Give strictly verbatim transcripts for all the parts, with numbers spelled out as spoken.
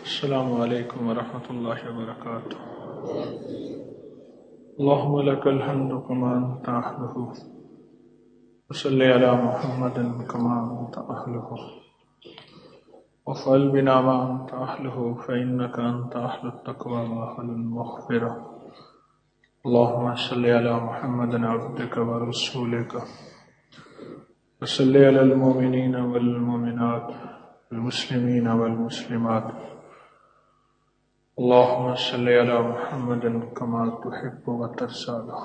السلام علیکم ورحمۃ اللہ وبرکاتہ. اللهم لك الحمد كما أنت أهله وصل على محمد كما أنت أهله وفعل بنا ما أنت أهله فإنك أنت أهل التقوى وأهل المغفرة. اللهم صل على محمد عبدك ورسولك وصل على المؤمنين والمؤمنات المسلمين والمسلمات. اللهم صل على محمد كما تحب وترضى.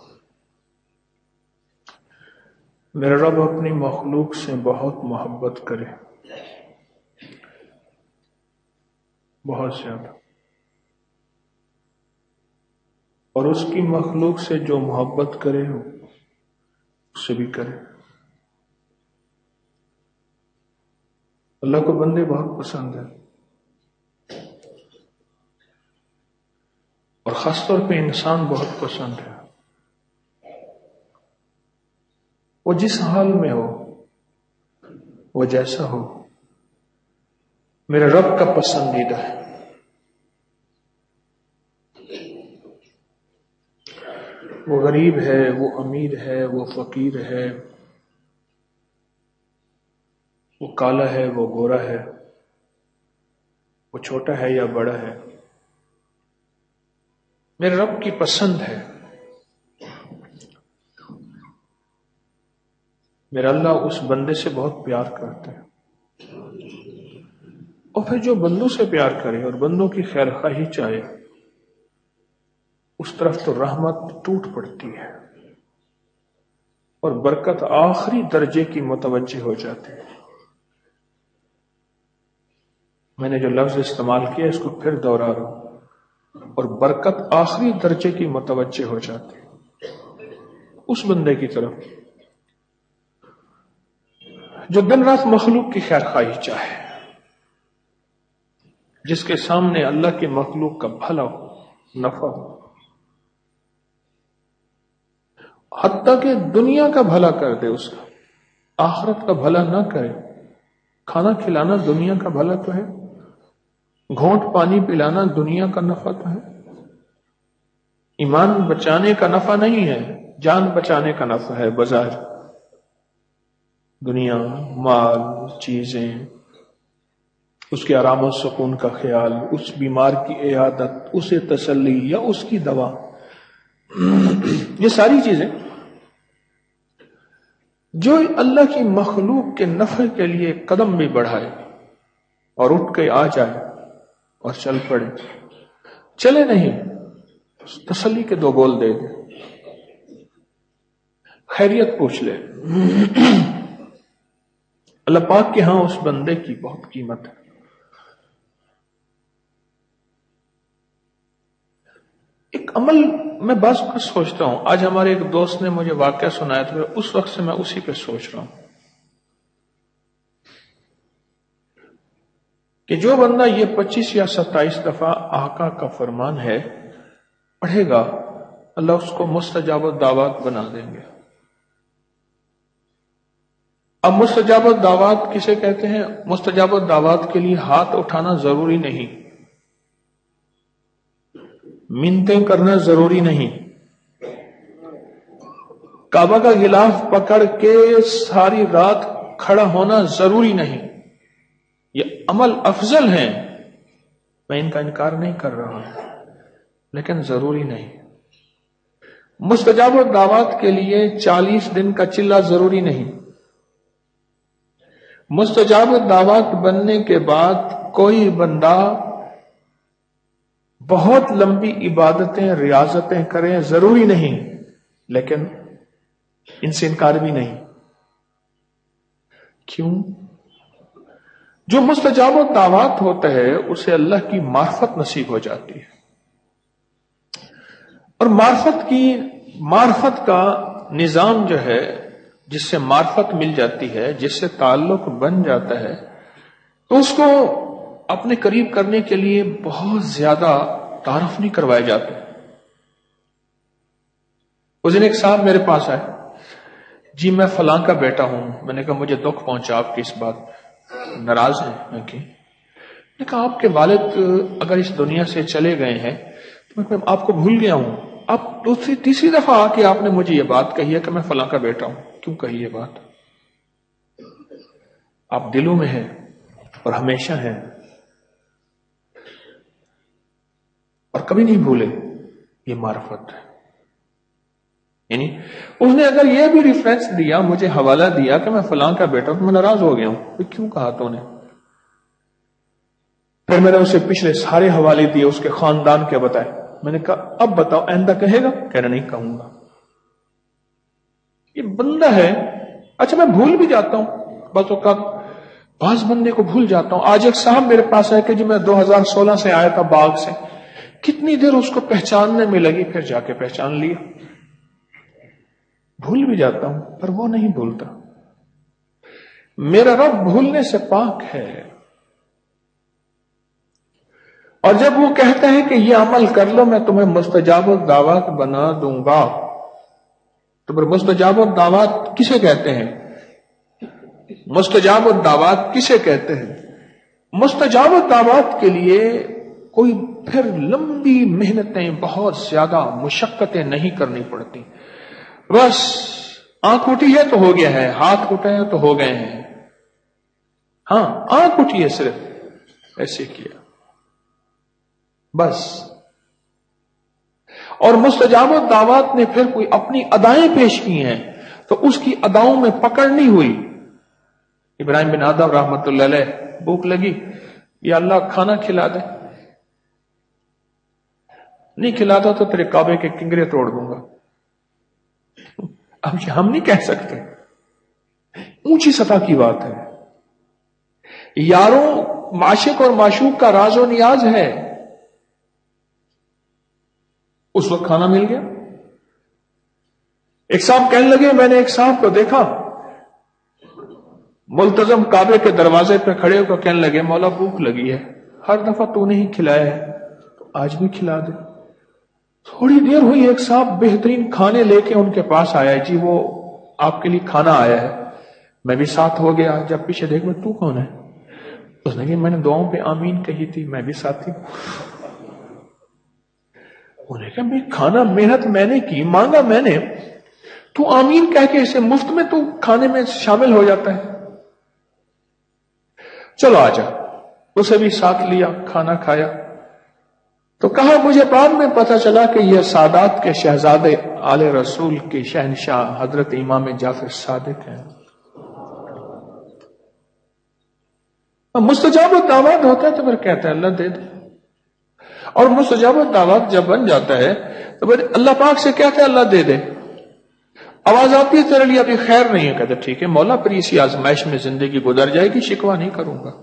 میرا رب اپنی مخلوق سے بہت محبت کرے، بہت زیادہ، اور اس کی مخلوق سے جو محبت کرے اس سے بھی کرے. اللہ کو بندے بہت پسند ہیں، اور خاص طور پہ انسان بہت پسند ہے. وہ جس حال میں ہو، وہ جیسا ہو، میرے رب کا پسندیدہ ہے. وہ غریب ہے، وہ امیر ہے، وہ فقیر ہے، وہ کالا ہے، وہ گورا ہے، وہ چھوٹا ہے یا بڑا ہے، میرے رب کی پسند ہے. میرا اللہ اس بندے سے بہت پیار کرتا ہے، اور پھر جو بندوں سے پیار کرے اور بندوں کی خیر خواہی چاہے، اس طرف تو رحمت ٹوٹ پڑتی ہے اور برکت آخری درجے کی متوجہ ہو جاتی ہے. میں نے جو لفظ استعمال کیا اس کو پھر دوہرا رہا ہوں، اور برکت آخری درجے کی متوجہ ہو جاتی ہے اس بندے کی طرف جو دن رات مخلوق کی خیر خواہی چاہے، جس کے سامنے اللہ کی مخلوق کا بھلا ہو، نفع ہو، حتیٰ کہ دنیا کا بھلا کر دے، اس کا آخرت کا بھلا نہ کرے. کھانا کھلانا دنیا کا بھلا تو ہے، گھونٹ پانی پلانا دنیا کا نفع تو ہے. ایمان بچانے کا نفع نہیں ہے، جان بچانے کا نفع ہے. بظاہر دنیا، مال، چیزیں، اس کے آرام و سکون کا خیال، اس بیمار کی عیادت، اسے تسلی یا اس کی دوا، یہ ساری چیزیں جو اللہ کی مخلوق کے نفع کے لیے قدم بھی بڑھائے اور اٹھ کے آ جائے اور چل پڑے، چلے نہیں تسلی کے دو بول دے دے، خیریت پوچھ لے، اللہ پاک کے ہاں اس بندے کی بہت قیمت ہے. ایک عمل میں بعض وقت سوچتا ہوں، آج ہمارے ایک دوست نے مجھے واقعہ سنایا تھا، اس وقت سے میں اسی پہ سوچ رہا ہوں کہ جو بندہ یہ پچیس یا ستائیس دفعہ آقا کا فرمان ہے پڑھے گا، اللہ اس کو مستجاب الدعوات بنا دیں گے. اب مستجاب الدعوات کسے کہتے ہیں؟ مستجاب الدعوات کے لیے ہاتھ اٹھانا ضروری نہیں، منتیں کرنا ضروری نہیں، کعبہ کا غلاف پکڑ کے ساری رات کھڑا ہونا ضروری نہیں. یہ عمل افضل ہیں، میں ان کا انکار نہیں کر رہا ہوں، لیکن ضروری نہیں. مستجاب الدعوات کے لیے چالیس دن کا چلہ ضروری نہیں. مستجاب الدعوات بننے کے بعد کوئی بندہ بہت لمبی عبادتیں، ریاضتیں کریں ضروری نہیں، لیکن ان سے انکار بھی نہیں. کیوں؟ جو مستجاب الدعوات ہوتا ہے اسے اللہ کی معرفت نصیب ہو جاتی ہے، اور معرفت کی معرفت کا نظام جو ہے، جس سے معرفت مل جاتی ہے، جس سے تعلق بن جاتا ہے، تو اس کو اپنے قریب کرنے کے لیے بہت زیادہ تعارف نہیں کروائے جاتے. اس دن ایک صاحب میرے پاس آئے، جی میں فلاں کا بیٹا ہوں. میں نے کہا مجھے دکھ پہنچا آپ کی اس بات، ناراض ہیں؟ میں کہ نے کہا آپ کے والد اگر اس دنیا سے چلے گئے ہیں تو میں آپ کو بھول گیا ہوں، اب دوسری تیسری دفعہ آ کے آپ نے مجھے یہ بات کہی ہے کہ میں فلاں کا بیٹا ہوں، کیوں کہی یہ بات؟ آپ دلوں میں ہیں اور ہمیشہ ہیں اور کبھی نہیں بھولے، یہ معرفت ہے۔ یعنی اس نے اگر یہ بھی ریفرنس دیا، مجھے حوالہ دیا کہ میں فلاں کا بیٹا ہوں، تو میں ناراض ہو گیا ہوں، پھر کیوں کہا تو نے؟ پھر میں نے اسے پچھلے سارے حوالے دیے، اس کے خاندان کے بتائے۔ میں نے کہا اب بتاؤ آئندہ کہے گا؟ کہنا نہیں کہوں گا۔ یہ بندہ ہے، اچھا میں بھول بھی جاتا ہوں بس اوقات، بعض بندے کو بھول جاتا ہوں۔ آج ایک صاحب میرے پاس ہے کہ جو میں دو ہزار سولہ سے آیا تھا باغ سے، کتنی دیر اس کو پہچاننے میں لگی، پھر جا کے پہچان لیا۔ بھول بھی جاتا ہوں پر وہ نہیں بھولتا۔ میرا رب بھولنے سے پاک ہے، اور جب وہ کہتا ہے کہ یہ عمل کر لو میں تمہیں مستجاب الدعوات بنا دوں گا، تو پھر مستجاب الدعوات کسے کہتے ہیں؟ مستجاب الدعوات کسے کہتے ہیں؟ مستجاب الدعوات کے لیے کوئی پھر لمبی محنتیں، بہت زیادہ مشقتیں نہیں کرنی پڑتی، بس آنکھ اٹھی ہے تو ہو گیا ہے، ہاتھ اٹھے ہیں تو ہو گئے ہیں۔ ہاں آنکھ اٹھی ہے، صرف ایسے کیا بس۔ اور مستجاب الدعوات نے پھر کوئی اپنی ادائیں پیش کی ہیں تو اس کی اداؤں میں پکڑ نہیں ہوئی۔ ابراہیم بن آدم رحمت اللہ علیہ، بھوک لگی، یا اللہ کھانا کھلا دے، نہیں کھلاتا تو تیرے کعبے کے کنگرے توڑ دوں گا۔ اب یہ ہم نہیں کہہ سکتے، اونچی سطح کی بات ہے۔ یاروں معاشق اور معشوق کا راز و نیاز ہے۔ اس وقت کھانا مل گیا۔ ایک صاحب کہنے لگے میں نے ایک صاحب کو دیکھا ملتزم کعبے کے دروازے پہ کھڑے ہو کر کہنے لگے مولا بھوک لگی ہے، ہر دفعہ تو نہیں کھلایا ہے تو آج بھی کھلا دے۔ تھوڑی دیر ہوئی، ایک صاحب بہترین کھانے لے کے ان کے پاس آیا، جی وہ آپ کے لیے کھانا آیا ہے۔ میں بھی ساتھ ہو گیا، جب پیچھے دیکھ میں تو کون ہے؟ اس نے کہا میں نے دعاؤں پہ آمین کہی تھی، میں بھی ساتھی ہوں۔ انہوں نے کہا میں کھانا محنت میں نے کی، مانگا میں نے، تو آمین کہہ کے اسے مفت میں تو کھانے میں شامل ہو جاتا ہے۔ چلو آجا، اسے بھی ساتھ لیا، کھانا کھایا تو کہا مجھے بعد میں پتا چلا کہ یہ سادات کے شہزادے آل رسول کے شہنشاہ حضرت امام جعفر صادق ہیں۔ مستجاب الدعوات ہوتا ہے تو پھر کہتا ہے اللہ دے دے، اور مستجاب الدعوات جب بن جاتا ہے تو پھر اللہ پاک سے کہتا ہے اللہ دے دے۔ آواز آتی ہے تیرے لیے ابھی خیر نہیں ہے، کہتے ٹھیک ہے مولا پھر اسی آزمائش میں زندگی گزر جائے گی، شکوہ نہیں کروں گا۔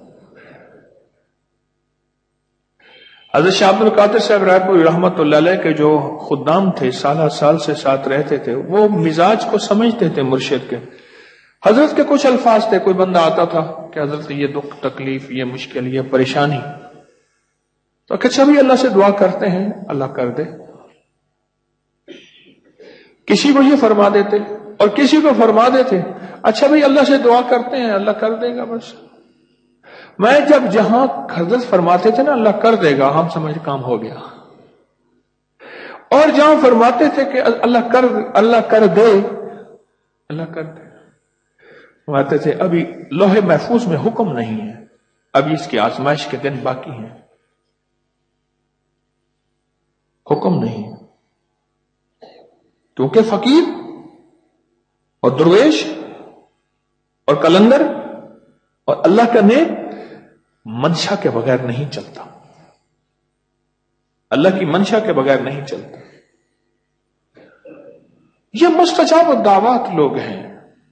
حضرت شاہ عبد القادر صاحب رائے پوری رحمت اللہ علیہ کے جو خدام تھے، سالہ سال سے ساتھ رہتے تھے، وہ مزاج کو سمجھتے تھے مرشد کے۔ حضرت کے کچھ الفاظ تھے، کوئی بندہ آتا تھا کہ حضرت یہ دکھ تکلیف، یہ مشکل، یہ پریشانی، تو اچھا بھی اللہ سے دعا کرتے ہیں اللہ کر دے۔ کسی کو یہ فرما دیتے اور کسی کو فرما دیتے اچھا بھی اللہ سے دعا کرتے ہیں اللہ کر دے گا بس۔ میں جب جہاں حضرت فرماتے تھے نا اللہ کر دے گا، ہم سمجھ کام ہو گیا، اور جہاں فرماتے تھے کہ اللہ کر اللہ کر دے اللہ کر دے، فرماتے تھے ابھی لوح محفوظ میں حکم نہیں ہے، ابھی اس کی آزمائش کے دن باقی ہیں، حکم نہیں ہے۔ کیونکہ فقیر اور درویش اور کلندر اور اللہ کا نیک منشا کے بغیر نہیں چلتا، اللہ کی منشا کے بغیر نہیں چلتا۔ یہ مستجاب الدعوات لوگ ہیں،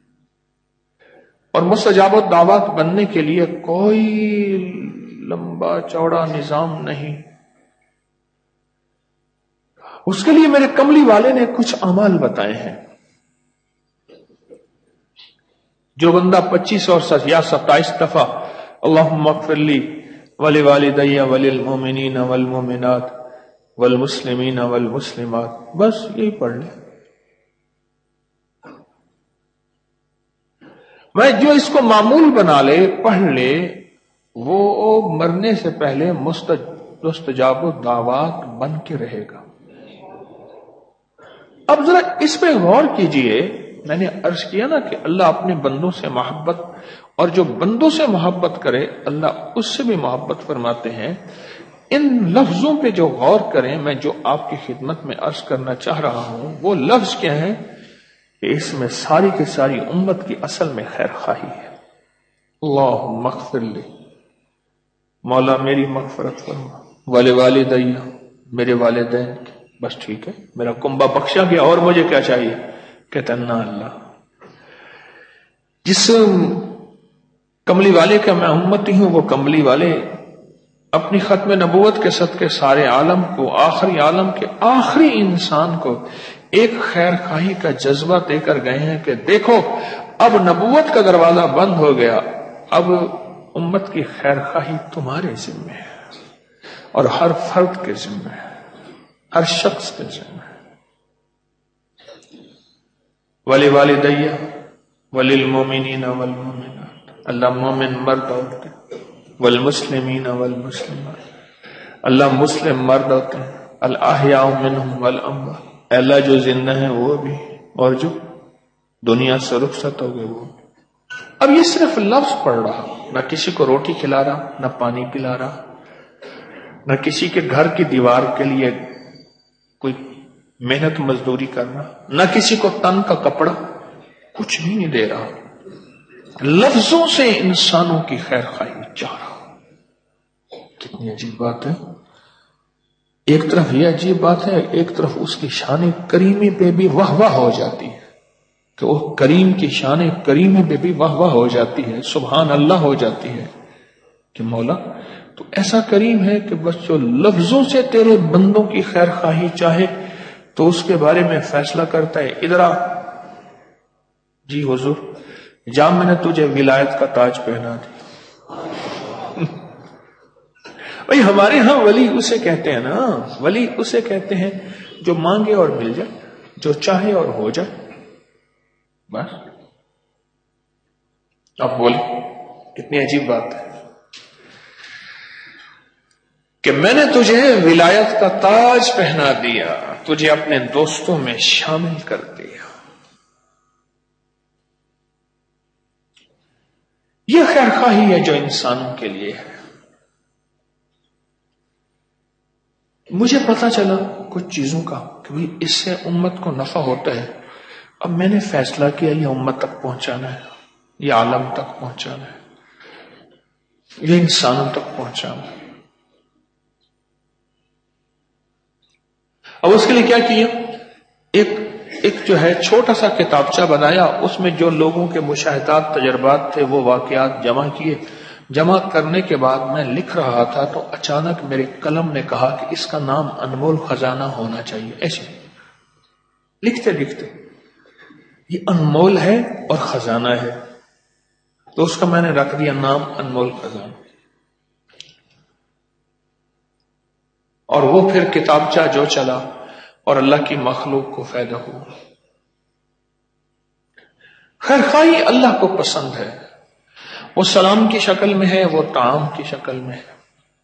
اور مستجاب الدعوات بننے کے لیے کوئی لمبا چوڑا نظام نہیں۔ اس کے لیے میرے کملی والے نے کچھ اعمال بتائے ہیں۔ جو بندہ پچیس اور یا ستائیس دفعہ اللہم اغفر لی ولوالدی وللمؤمنین والمؤمنات والمسلمین والمسلمات، بس یہی پڑھ لے، میں جو اس کو معمول بنا لے، پڑھ لے، وہ مرنے سے پہلے مستجاب الدعوات بن کے رہے گا. اب ذرا اس پہ غور کیجئے. میں نے عرض کیا نا کہ اللہ اپنے بندوں سے محبت، اور جو بندوں سے محبت کرے اللہ اس سے بھی محبت فرماتے ہیں. ان لفظوں پہ جو غور کریں، میں جو آپ کی خدمت میں عرض کرنا چاہ رہا ہوں وہ لفظ کیا ہے کہ اس میں ساری کی ساری امت کی اصل میں خیر خواہی ہے. اللہم اغفر لی، مولا میری مغفرت فرما، والے والدیہ، میرے والدین کی. بس ٹھیک ہے، میرا کنبہ بخشا گیا، اور مجھے کیا چاہیے؟ کہتا نا اللہ، جس کملی والے کا میں امتی ہوں وہ کملی والے اپنی ختم نبوت کے صدقے سارے عالم کو، آخری عالم کے آخری انسان کو ایک خیر خواہی کا جذبہ دے کر گئے ہیں کہ دیکھو اب نبوت کا دروازہ بند ہو گیا، اب امت کی خیر خواہی تمہارے ذمہ ہے، اور ہر فرد کے ذمہ ہے، ہر شخص کے ذمہ ہے. ولی والدیہ وللمؤمنین والمؤمنات، اللہ مومن مرد عورتیں، والمسلمین والمسلمات، اللہ مسلم مرد ہوتے ہیں، الاحیاء منہم والاموات، اللہ جو زندہ ہیں وہ بھی اور جو دنیا سے رخصت ہو گئے وہ بھی. اب یہ صرف لفظ پڑھ رہا، نہ کسی کو روٹی کھلا رہا، نہ پانی پلا رہا، نہ کسی کے گھر کی دیوار کے لیے کوئی محنت مزدوری کرنا، نہ کسی کو تن کا کپڑا، کچھ بھی نہیں دے رہا، لفظوں سے انسانوں کی خیر خواہی چاہ رہا. کتنی عجیب بات ہے. ایک طرف یہ عجیب بات ہے، ایک طرف اس کی شان کریمی پہ بھی واہ واہ ہو جاتی ہے کہ وہ کریم کی شان کریمی پہ بھی واہ واہ ہو جاتی ہے، سبحان اللہ ہو جاتی ہے کہ مولا تو ایسا کریم ہے کہ بس جو لفظوں سے تیرے بندوں کی خیر خواہی چاہے تو اس کے بارے میں فیصلہ کرتا ہے. ادھر آ جی حضور، جا میں نے تجھے ولایت کا تاج پہنا دیا. بھائی ہمارے ہاں ولی اسے کہتے ہیں نا، ولی اسے کہتے ہیں جو مانگے اور مل جائے، جو چاہے اور ہو جائے. بس اب بولے کتنی عجیب بات ہے کہ میں نے تجھے ولایت کا تاج پہنا دیا، تجھے اپنے دوستوں میں شامل کر دیا. یہ خیر خواہی ہے جو انسانوں کے لیے ہے. مجھے پتا چلا کچھ چیزوں کا کہ بھی اس سے امت کو نفع ہوتا ہے. اب میں نے فیصلہ کیا یہ امت تک پہنچانا ہے، یہ عالم تک پہنچانا ہے، یہ انسانوں تک پہنچانا ہے. اب اس کے لیے کیا کیا؟ ایک ایک جو ہے چھوٹا سا کتابچہ بنایا، اس میں جو لوگوں کے مشاہدات تجربات تھے وہ واقعات جمع کیے. جمع کرنے کے بعد میں لکھ رہا تھا تو اچانک میرے قلم نے کہا کہ اس کا نام انمول خزانہ ہونا چاہیے. ایسے لکھتے لکھتے یہ انمول ہے اور خزانہ ہے، تو اس کا میں نے رکھ دیا نام انمول خزانہ. اور وہ پھر کتابچہ جو چلا اور اللہ کی مخلوق کو فائدہ ہوا. خیر خواہی اللہ کو پسند ہے، وہ سلام کی شکل میں ہے، وہ طعام کی شکل میں ہے.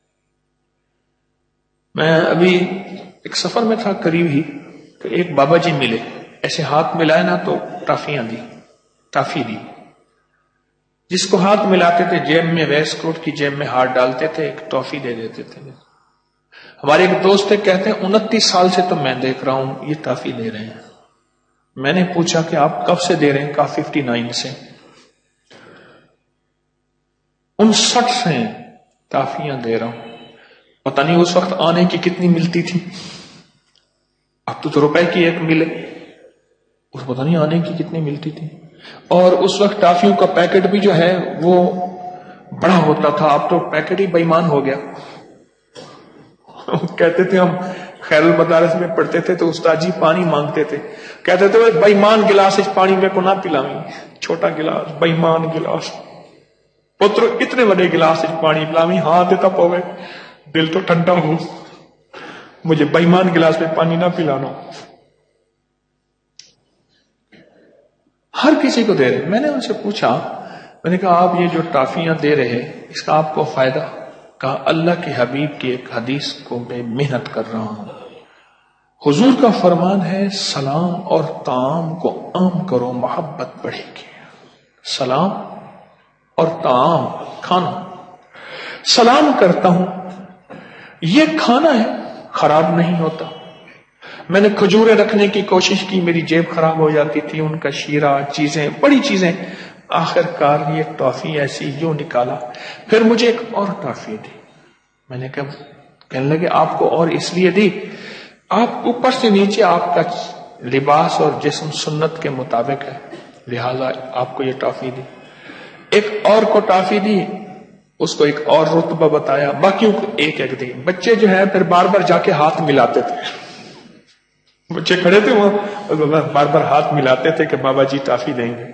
میں ابھی ایک سفر میں تھا قریب ہی کہ ایک بابا جی ملے، ایسے ہاتھ ملائے نا تو ٹافیاں دی، ٹافی دی. جس کو ہاتھ ملاتے تھے جیب میں ویسٹ کوٹ کی جیب میں ہاتھ ڈالتے تھے ایک ٹافی دے دیتے تھے. ہمارے ایک دوست کہتے ہیں انتیس سال سے تو میں دیکھ رہا ہوں یہ ٹافی دے رہے ہیں. میں نے پوچھا کہ آپ کب سے دے رہے ہیں؟ کہا ففٹی نائن سے. انسٹھ سے ٹافیاں دے رہا ہوں. پتہ نہیں اس وقت آنے کی کتنی ملتی تھی، اب تو, تو روپے کی ایک ملے، اس پتہ نہیں آنے کی کتنی ملتی تھی. اور اس وقت ٹافیوں کا پیکٹ بھی جو ہے وہ بڑا ہوتا تھا، اب تو پیکٹ ہی بے ایمان ہو گیا. کہتے تھے ہم خیر المدارس میں پڑھتے تھے تو استاد جی پانی مانگتے تھے، کہتے تھے بے ایمان گلاس پانی میں کو نہ پلاویں، چھوٹا گلاس بے ایمان گلاس، پتر اتنے بڑے گلاس پانی پلاویں، ہاتھ تپ ہو گئے، دل تو ٹھنڈا ہو، مجھے بے ایمان گلاس میں پانی نہ پلانا. ہر کسی کو دے رہے. میں نے ان سے پوچھا میں نے کہا آپ یہ جو ٹافیاں دے رہے اس کا آپ کو فائدہ؟ کہا اللہ کے حبیب کی ایک حدیث کو میں محنت کر رہا ہوں، حضور کا فرمان ہے سلام اور طعام کو عام کرو محبت بڑھے گی۔ سلام اور طعام، کھانا، سلام کرتا ہوں، یہ کھانا ہے، خراب نہیں ہوتا۔ میں نے کھجوریں رکھنے کی کوشش کی، میری جیب خراب ہو جاتی تھی، ان کا شیرہ، چیزیں، بڑی چیزیں، آخر کار یہ ٹافی ایسی یوں نکالا۔ پھر مجھے ایک اور ٹافی دی، میں نے کہا، کہنے لگے آپ کو اور اس لیے دی، آپ اوپر سے نیچے آپ کا لباس اور جسم سنت کے مطابق ہے، لہذا آپ کو یہ ٹافی دی۔ ایک اور کو ٹافی دی، اس کو ایک اور رتبہ بتایا، باقیوں کو ایک ایک دی۔ بچے جو ہے پھر بار بار جا کے ہاتھ ملاتے تھے، بچے کھڑے تھے وہاں، بار بار ہاتھ ملاتے تھے کہ بابا جی ٹافی دیں گے،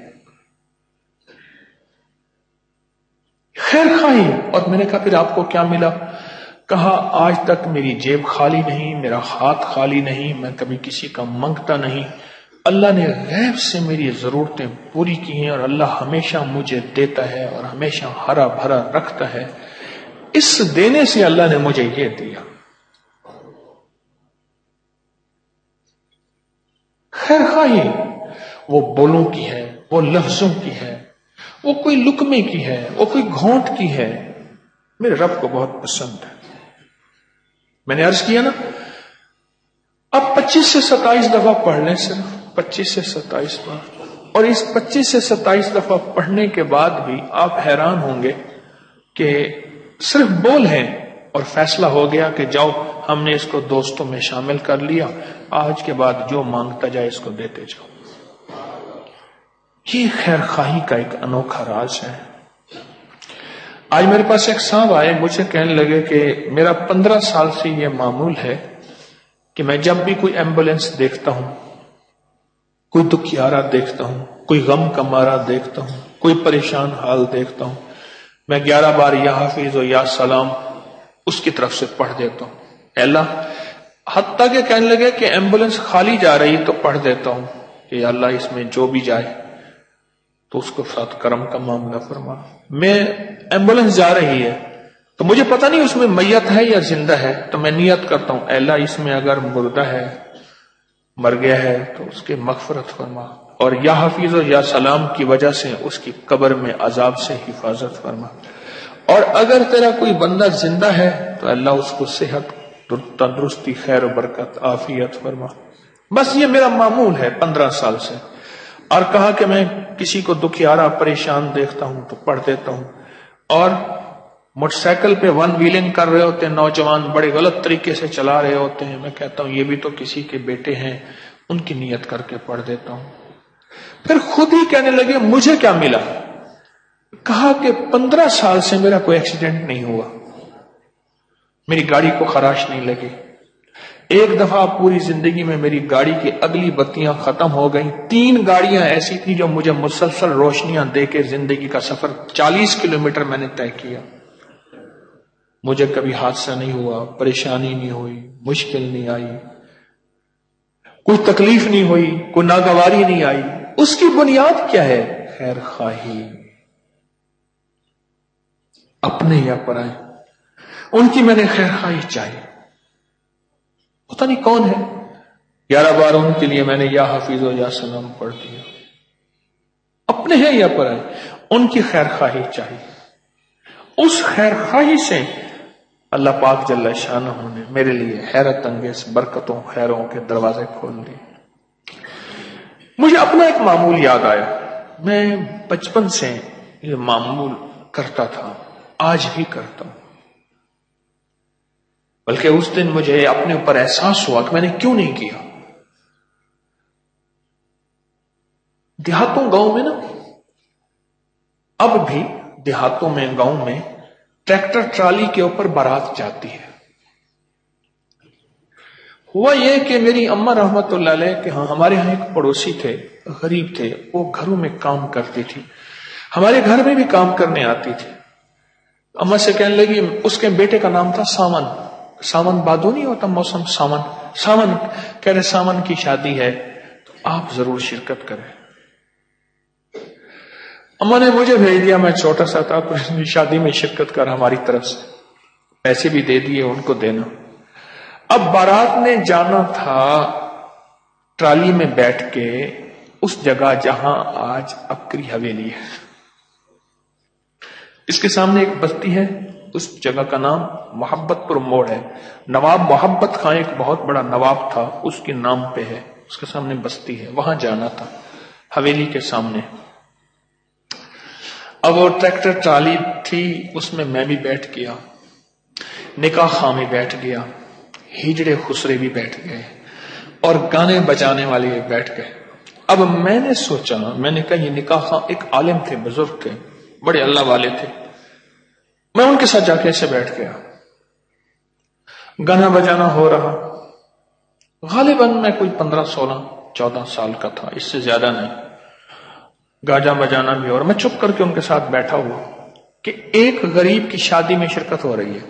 خیر خواہی۔ اور میں نے کہا پھر آپ کو کیا ملا؟ کہا آج تک میری جیب خالی نہیں، میرا ہاتھ خالی نہیں، میں کبھی کسی کا منگتا نہیں، اللہ نے غیب سے میری ضرورتیں پوری کی ہیں، اور اللہ ہمیشہ مجھے دیتا ہے اور ہمیشہ ہرا بھرا رکھتا ہے، اس دینے سے اللہ نے مجھے یہ دیا۔ خیر خواہی وہ بولوں کی ہے، وہ لفظوں کی ہے، وہ کوئی لقمے کی ہے، وہ کوئی گھونٹ کی ہے، میرے رب کو بہت پسند ہے۔ میں نے عرض کیا نا، اب پچیس سے ستائیس دفعہ پڑھ لیں، صرف پچیس سے ستائیس بار، اور اس پچیس سے ستائیس دفعہ پڑھنے کے بعد بھی آپ حیران ہوں گے کہ صرف بول ہیں اور فیصلہ ہو گیا کہ جاؤ ہم نے اس کو دوستوں میں شامل کر لیا، آج کے بعد جو مانگتا جائے اس کو دیتے جاؤ۔ یہ خیر خواہی کا ایک انوکھا راز ہے۔ آج میرے پاس ایک صاحب آئے، مجھ سے کہنے لگے کہ میرا پندرہ سال سے یہ معمول ہے کہ میں جب بھی کوئی ایمبولینس دیکھتا ہوں، کوئی دکھیارا دیکھتا ہوں، کوئی غم کا مارا دیکھتا ہوں، کوئی پریشان حال دیکھتا ہوں، میں گیارہ بار یا حافظ و یا سلام اس کی طرف سے پڑھ دیتا ہوں۔ اے اللہ، حتیٰ کہ کہنے لگے کہ ایمبولینس خالی جا رہی تو پڑھ دیتا ہوں کہ یا اللہ اس میں جو بھی جائے تو اس کو ساتھ کرم کا معاملہ فرما۔ میں ایمبولینس جا رہی ہے تو مجھے پتہ نہیں اس میں میت ہے یا زندہ ہے، تو میں نیت کرتا ہوں اے اللہ اس میں اگر مردہ ہے، مر گیا ہے، تو اس کے مغفرت فرما، اور یا حفیظ و یا سلام کی وجہ سے اس کی قبر میں عذاب سے حفاظت فرما، اور اگر تیرا کوئی بندہ زندہ ہے تو اللہ اس کو صحت، تندرستی، خیر و برکت، عافیت فرما۔ بس یہ میرا معمول ہے پندرہ سال سے۔ اور کہا کہ میں کسی کو دکھیارا پریشان دیکھتا ہوں تو پڑھ دیتا ہوں، اور موٹر سائیکل پہ ون ویلنگ کر رہے ہوتے ہیں نوجوان، بڑے غلط طریقے سے چلا رہے ہوتے ہیں، میں کہتا ہوں یہ بھی تو کسی کے بیٹے ہیں، ان کی نیت کر کے پڑھ دیتا ہوں۔ پھر خود ہی کہنے لگے مجھے کیا ملا؟ کہا کہ پندرہ سال سے میرا کوئی ایکسیڈنٹ نہیں ہوا، میری گاڑی کو خراش نہیں لگی، ایک دفعہ پوری زندگی میں میری گاڑی کی اگلی بتیاں ختم ہو گئیں، تین گاڑیاں ایسی تھیں جو مجھے مسلسل روشنیاں دے کے زندگی کا سفر چالیس کلومیٹر میں نے طے کیا، مجھے کبھی حادثہ نہیں ہوا، پریشانی نہیں ہوئی، مشکل نہیں آئی، کوئی تکلیف نہیں ہوئی، کوئی ناگواری نہیں آئی۔ اس کی بنیاد کیا ہے؟ خیر خواہی، اپنے یا پرائے، ان کی میں نے خیر خواہی چاہی، پتہ نہیں کون ہے، گیارہ بار ان کے لیے میں نے یا حفیظ و یا سلام پڑھ دیا، اپنے ہیں یا پرائے، ان کی خیر خواہی چاہیے۔ اس خیر خواہی سے اللہ پاک جل شانہ نے میرے لیے حیرت انگیز برکتوں، خیروں کے دروازے کھول دیے۔ مجھے اپنا ایک معمول یاد آیا، میں بچپن سے یہ معمول کرتا تھا، آج بھی کرتا ہوں، بلکہ اس دن مجھے اپنے اوپر احساس ہوا کہ میں نے کیوں نہیں کیا۔ دیہاتوں گاؤں میں نا، اب بھی دیہاتوں میں گاؤں میں ٹریکٹر ٹرالی کے اوپر بارات جاتی ہے۔ ہوا یہ کہ میری اماں رحمت اللہ علیہ کہ ہاں ہمارے ہاں ایک پڑوسی تھے، غریب تھے، وہ گھروں میں کام کرتی تھی، ہمارے گھر میں بھی کام کرنے آتی تھی۔ اماں سے کہنے لگی، اس کے بیٹے کا نام تھا ساون، ساون بادو نہیں ہوتا موسم، ساون، ساون کہہ رہے ساون کی شادی ہے تو آپ ضرور شرکت کریں۔ اما نے مجھے بھیج دیا، میں چھوٹا سا تھا، شادی میں شرکت کر، ہماری طرف سے پیسے بھی دے دیے ان کو دینا۔ اب بارات نے جانا تھا ٹرالی میں بیٹھ کے اس جگہ جہاں آج اکری حویلی ہے، اس کے سامنے ایک بستی ہے، اس جگہ کا نام محبت پور موڑ ہے۔ نواب محبت خان ایک بہت بڑا نواب تھا، اس کے نام پہ ہے، اس کے سامنے بستی ہے، وہاں جانا تھا حویلی کے سامنے۔ اب وہ ٹریکٹر ٹرالی تھی، اس میں میں بھی بیٹھ گیا، نکاح خاں میں بیٹھ گیا، ہجڑے خسرے بھی بیٹھ گئے اور گانے بجانے والے بھی بیٹھ گئے۔ اب میں نے سوچا، میں نے کہا یہ نکاح خاں ایک عالم تھے، بزرگ تھے، بڑے اللہ والے تھے، میں ان کے ساتھ جا کے ایسے بیٹھ گیا، گانا بجانا ہو رہا، غالباً میں کوئی پندرہ سولہ چودہ سال کا تھا، اس سے زیادہ نہیں، گاجا بجانا بھی، اور میں چپ کر کے ان کے ساتھ بیٹھا ہوا کہ ایک غریب کی شادی میں شرکت ہو رہی ہے۔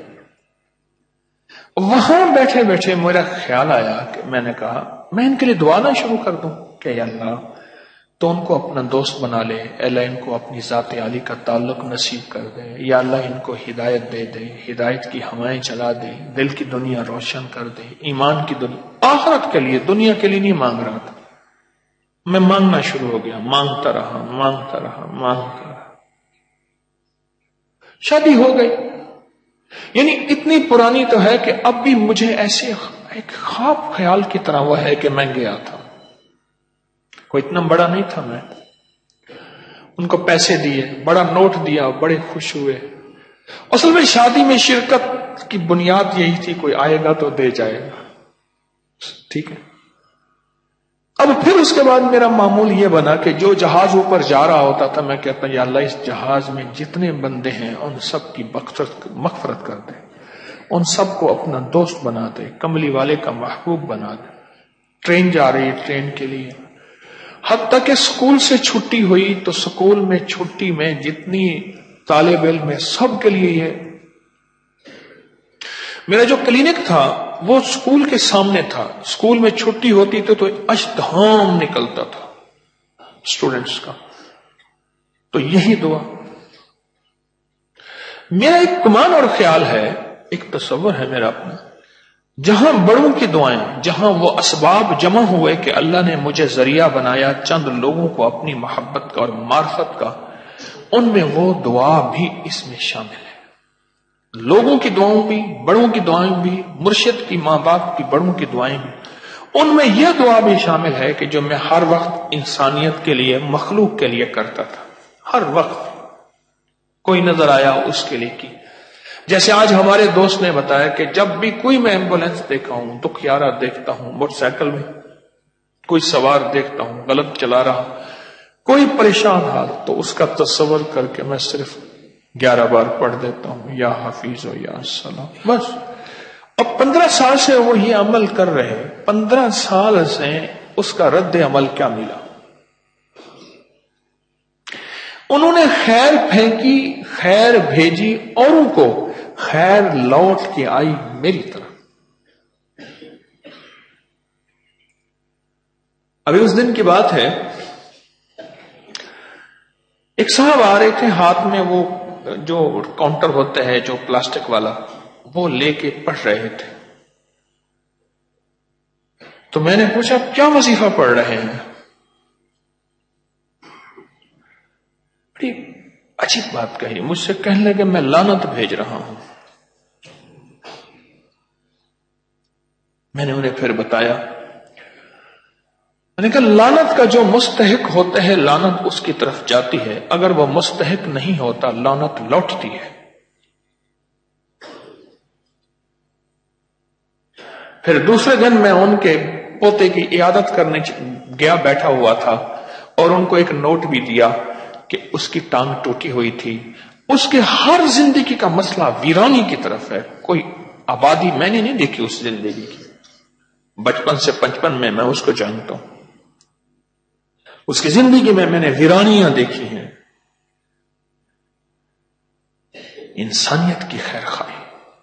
وہاں بیٹھے بیٹھے میرا خیال آیا کہ میں نے کہا میں ان کے لیے دعا نہ شروع کر دوں کہ یا اللہ تو ان کو اپنا دوست بنا لے، اے اللہ ان کو اپنی ذات عالی کا تعلق نصیب کر دے، یا اللہ ان کو ہدایت دے دے، ہدایت کی ہوائیں چلا دے، دل کی دنیا روشن کر دے، ایمان کی دنیا، آخرت کے لیے، دنیا کے لیے نہیں مانگ رہا تھا، میں مانگنا شروع ہو گیا، مانگتا رہا مانگتا رہا مانگتا رہا، شادی ہو گئی۔ یعنی اتنی پرانی تو ہے کہ اب بھی مجھے ایسے ایک خواب خیال کی طرح ہوا ہے کہ میں گیا تھا، کوئی اتنا بڑا نہیں تھا، میں ان کو پیسے دیے، بڑا نوٹ دیا، بڑے خوش ہوئے۔ اصل میں شادی میں شرکت کی بنیاد یہی تھی کوئی آئے گا تو دے جائے گا، ٹھیک ہے۔ اب پھر اس کے بعد میرا معمول یہ بنا کہ جو جہاز اوپر جا رہا ہوتا تھا میں کہتا یا اللہ اس جہاز میں جتنے بندے ہیں ان سب کی مغفرت کر دے، ان سب کو اپنا دوست بنا دے، کملی والے کا محبوب بنا دے۔ ٹرین جا رہی ہے، ٹرین کے لیے، حتیٰ کہ اسکول سے چھٹی ہوئی تو اسکول میں چھٹی میں جتنی طالب علم ہے سب کے لیے یہ، میرا جو کلینک تھا وہ اسکول کے سامنے تھا، اسکول میں چھٹی ہوتی تھی تو اشتہام نکلتا تھا اسٹوڈنٹس کا، تو یہی دعا میرا ایک گمان اور خیال ہے، ایک تصور ہے میرا اپنا، جہاں بڑوں کی دعائیں، جہاں وہ اسباب جمع ہوئے کہ اللہ نے مجھے ذریعہ بنایا چند لوگوں کو اپنی محبت کا اور معرفت کا، ان میں وہ دعا بھی اس میں شامل ہے، لوگوں کی دعاؤں بھی، بڑوں کی دعائیں بھی، مرشد کی، ماں باپ کی، بڑوں کی دعائیں بھی، ان میں یہ دعا بھی شامل ہے کہ جو میں ہر وقت انسانیت کے لیے، مخلوق کے لیے کرتا تھا، ہر وقت کوئی نظر آیا اس کے لیے کی۔ جیسے آج ہمارے دوست نے بتایا کہ جب بھی کوئی میں ایمبولینس دیکھا ہوں، دکھیارا دیکھتا ہوں، موٹر سائیکل میں کوئی سوار دیکھتا ہوں غلط چلا رہا، کوئی پریشان حال، تو اس کا تصور کر کے میں صرف گیارہ بار پڑھ دیتا ہوں، یا حفیظ و یا سلام، بس۔ اب پندرہ سال سے وہ یہ عمل کر رہے، پندرہ سال سے اس کا رد عمل کیا ملا؟ انہوں نے خیر پھینکی، خیر بھیجی اوروں کو، خیر لوٹ کے آئی میری طرف۔ ابھی اس دن کی بات ہے، ایک صاحب آ رہے تھے، ہاتھ میں وہ جو کاؤنٹر ہوتا ہے جو پلاسٹک والا، وہ لے کے پڑھ رہے تھے، تو میں نے پوچھا کیا وظیفہ پڑھ رہے ہیں؟ بڑی عجیب بات کہی، مجھ سے کہنے لگے میں لعنت بھیج رہا ہوں۔ میں نے انہیں پھر بتایا، میں نے کہا لعنت کا جو مستحق ہوتا ہے لعنت اس کی طرف جاتی ہے، اگر وہ مستحق نہیں ہوتا لعنت لوٹتی ہے۔ پھر دوسرے دن میں ان کے پوتے کی عیادت کرنے گیا، بیٹھا ہوا تھا، اور ان کو ایک نوٹ بھی دیا کہ اس کی ٹانگ ٹوٹی ہوئی تھی، اس کے ہر زندگی کا مسئلہ ویرانی کی طرف ہے، کوئی آبادی میں نے نہیں دیکھی اس زندگی کی، بچپن سے پچپن میں میں اس کو جانتا ہوں، اس کی زندگی میں میں نے ویرانیاں دیکھی ہیں۔ انسانیت کی خیر خواہی،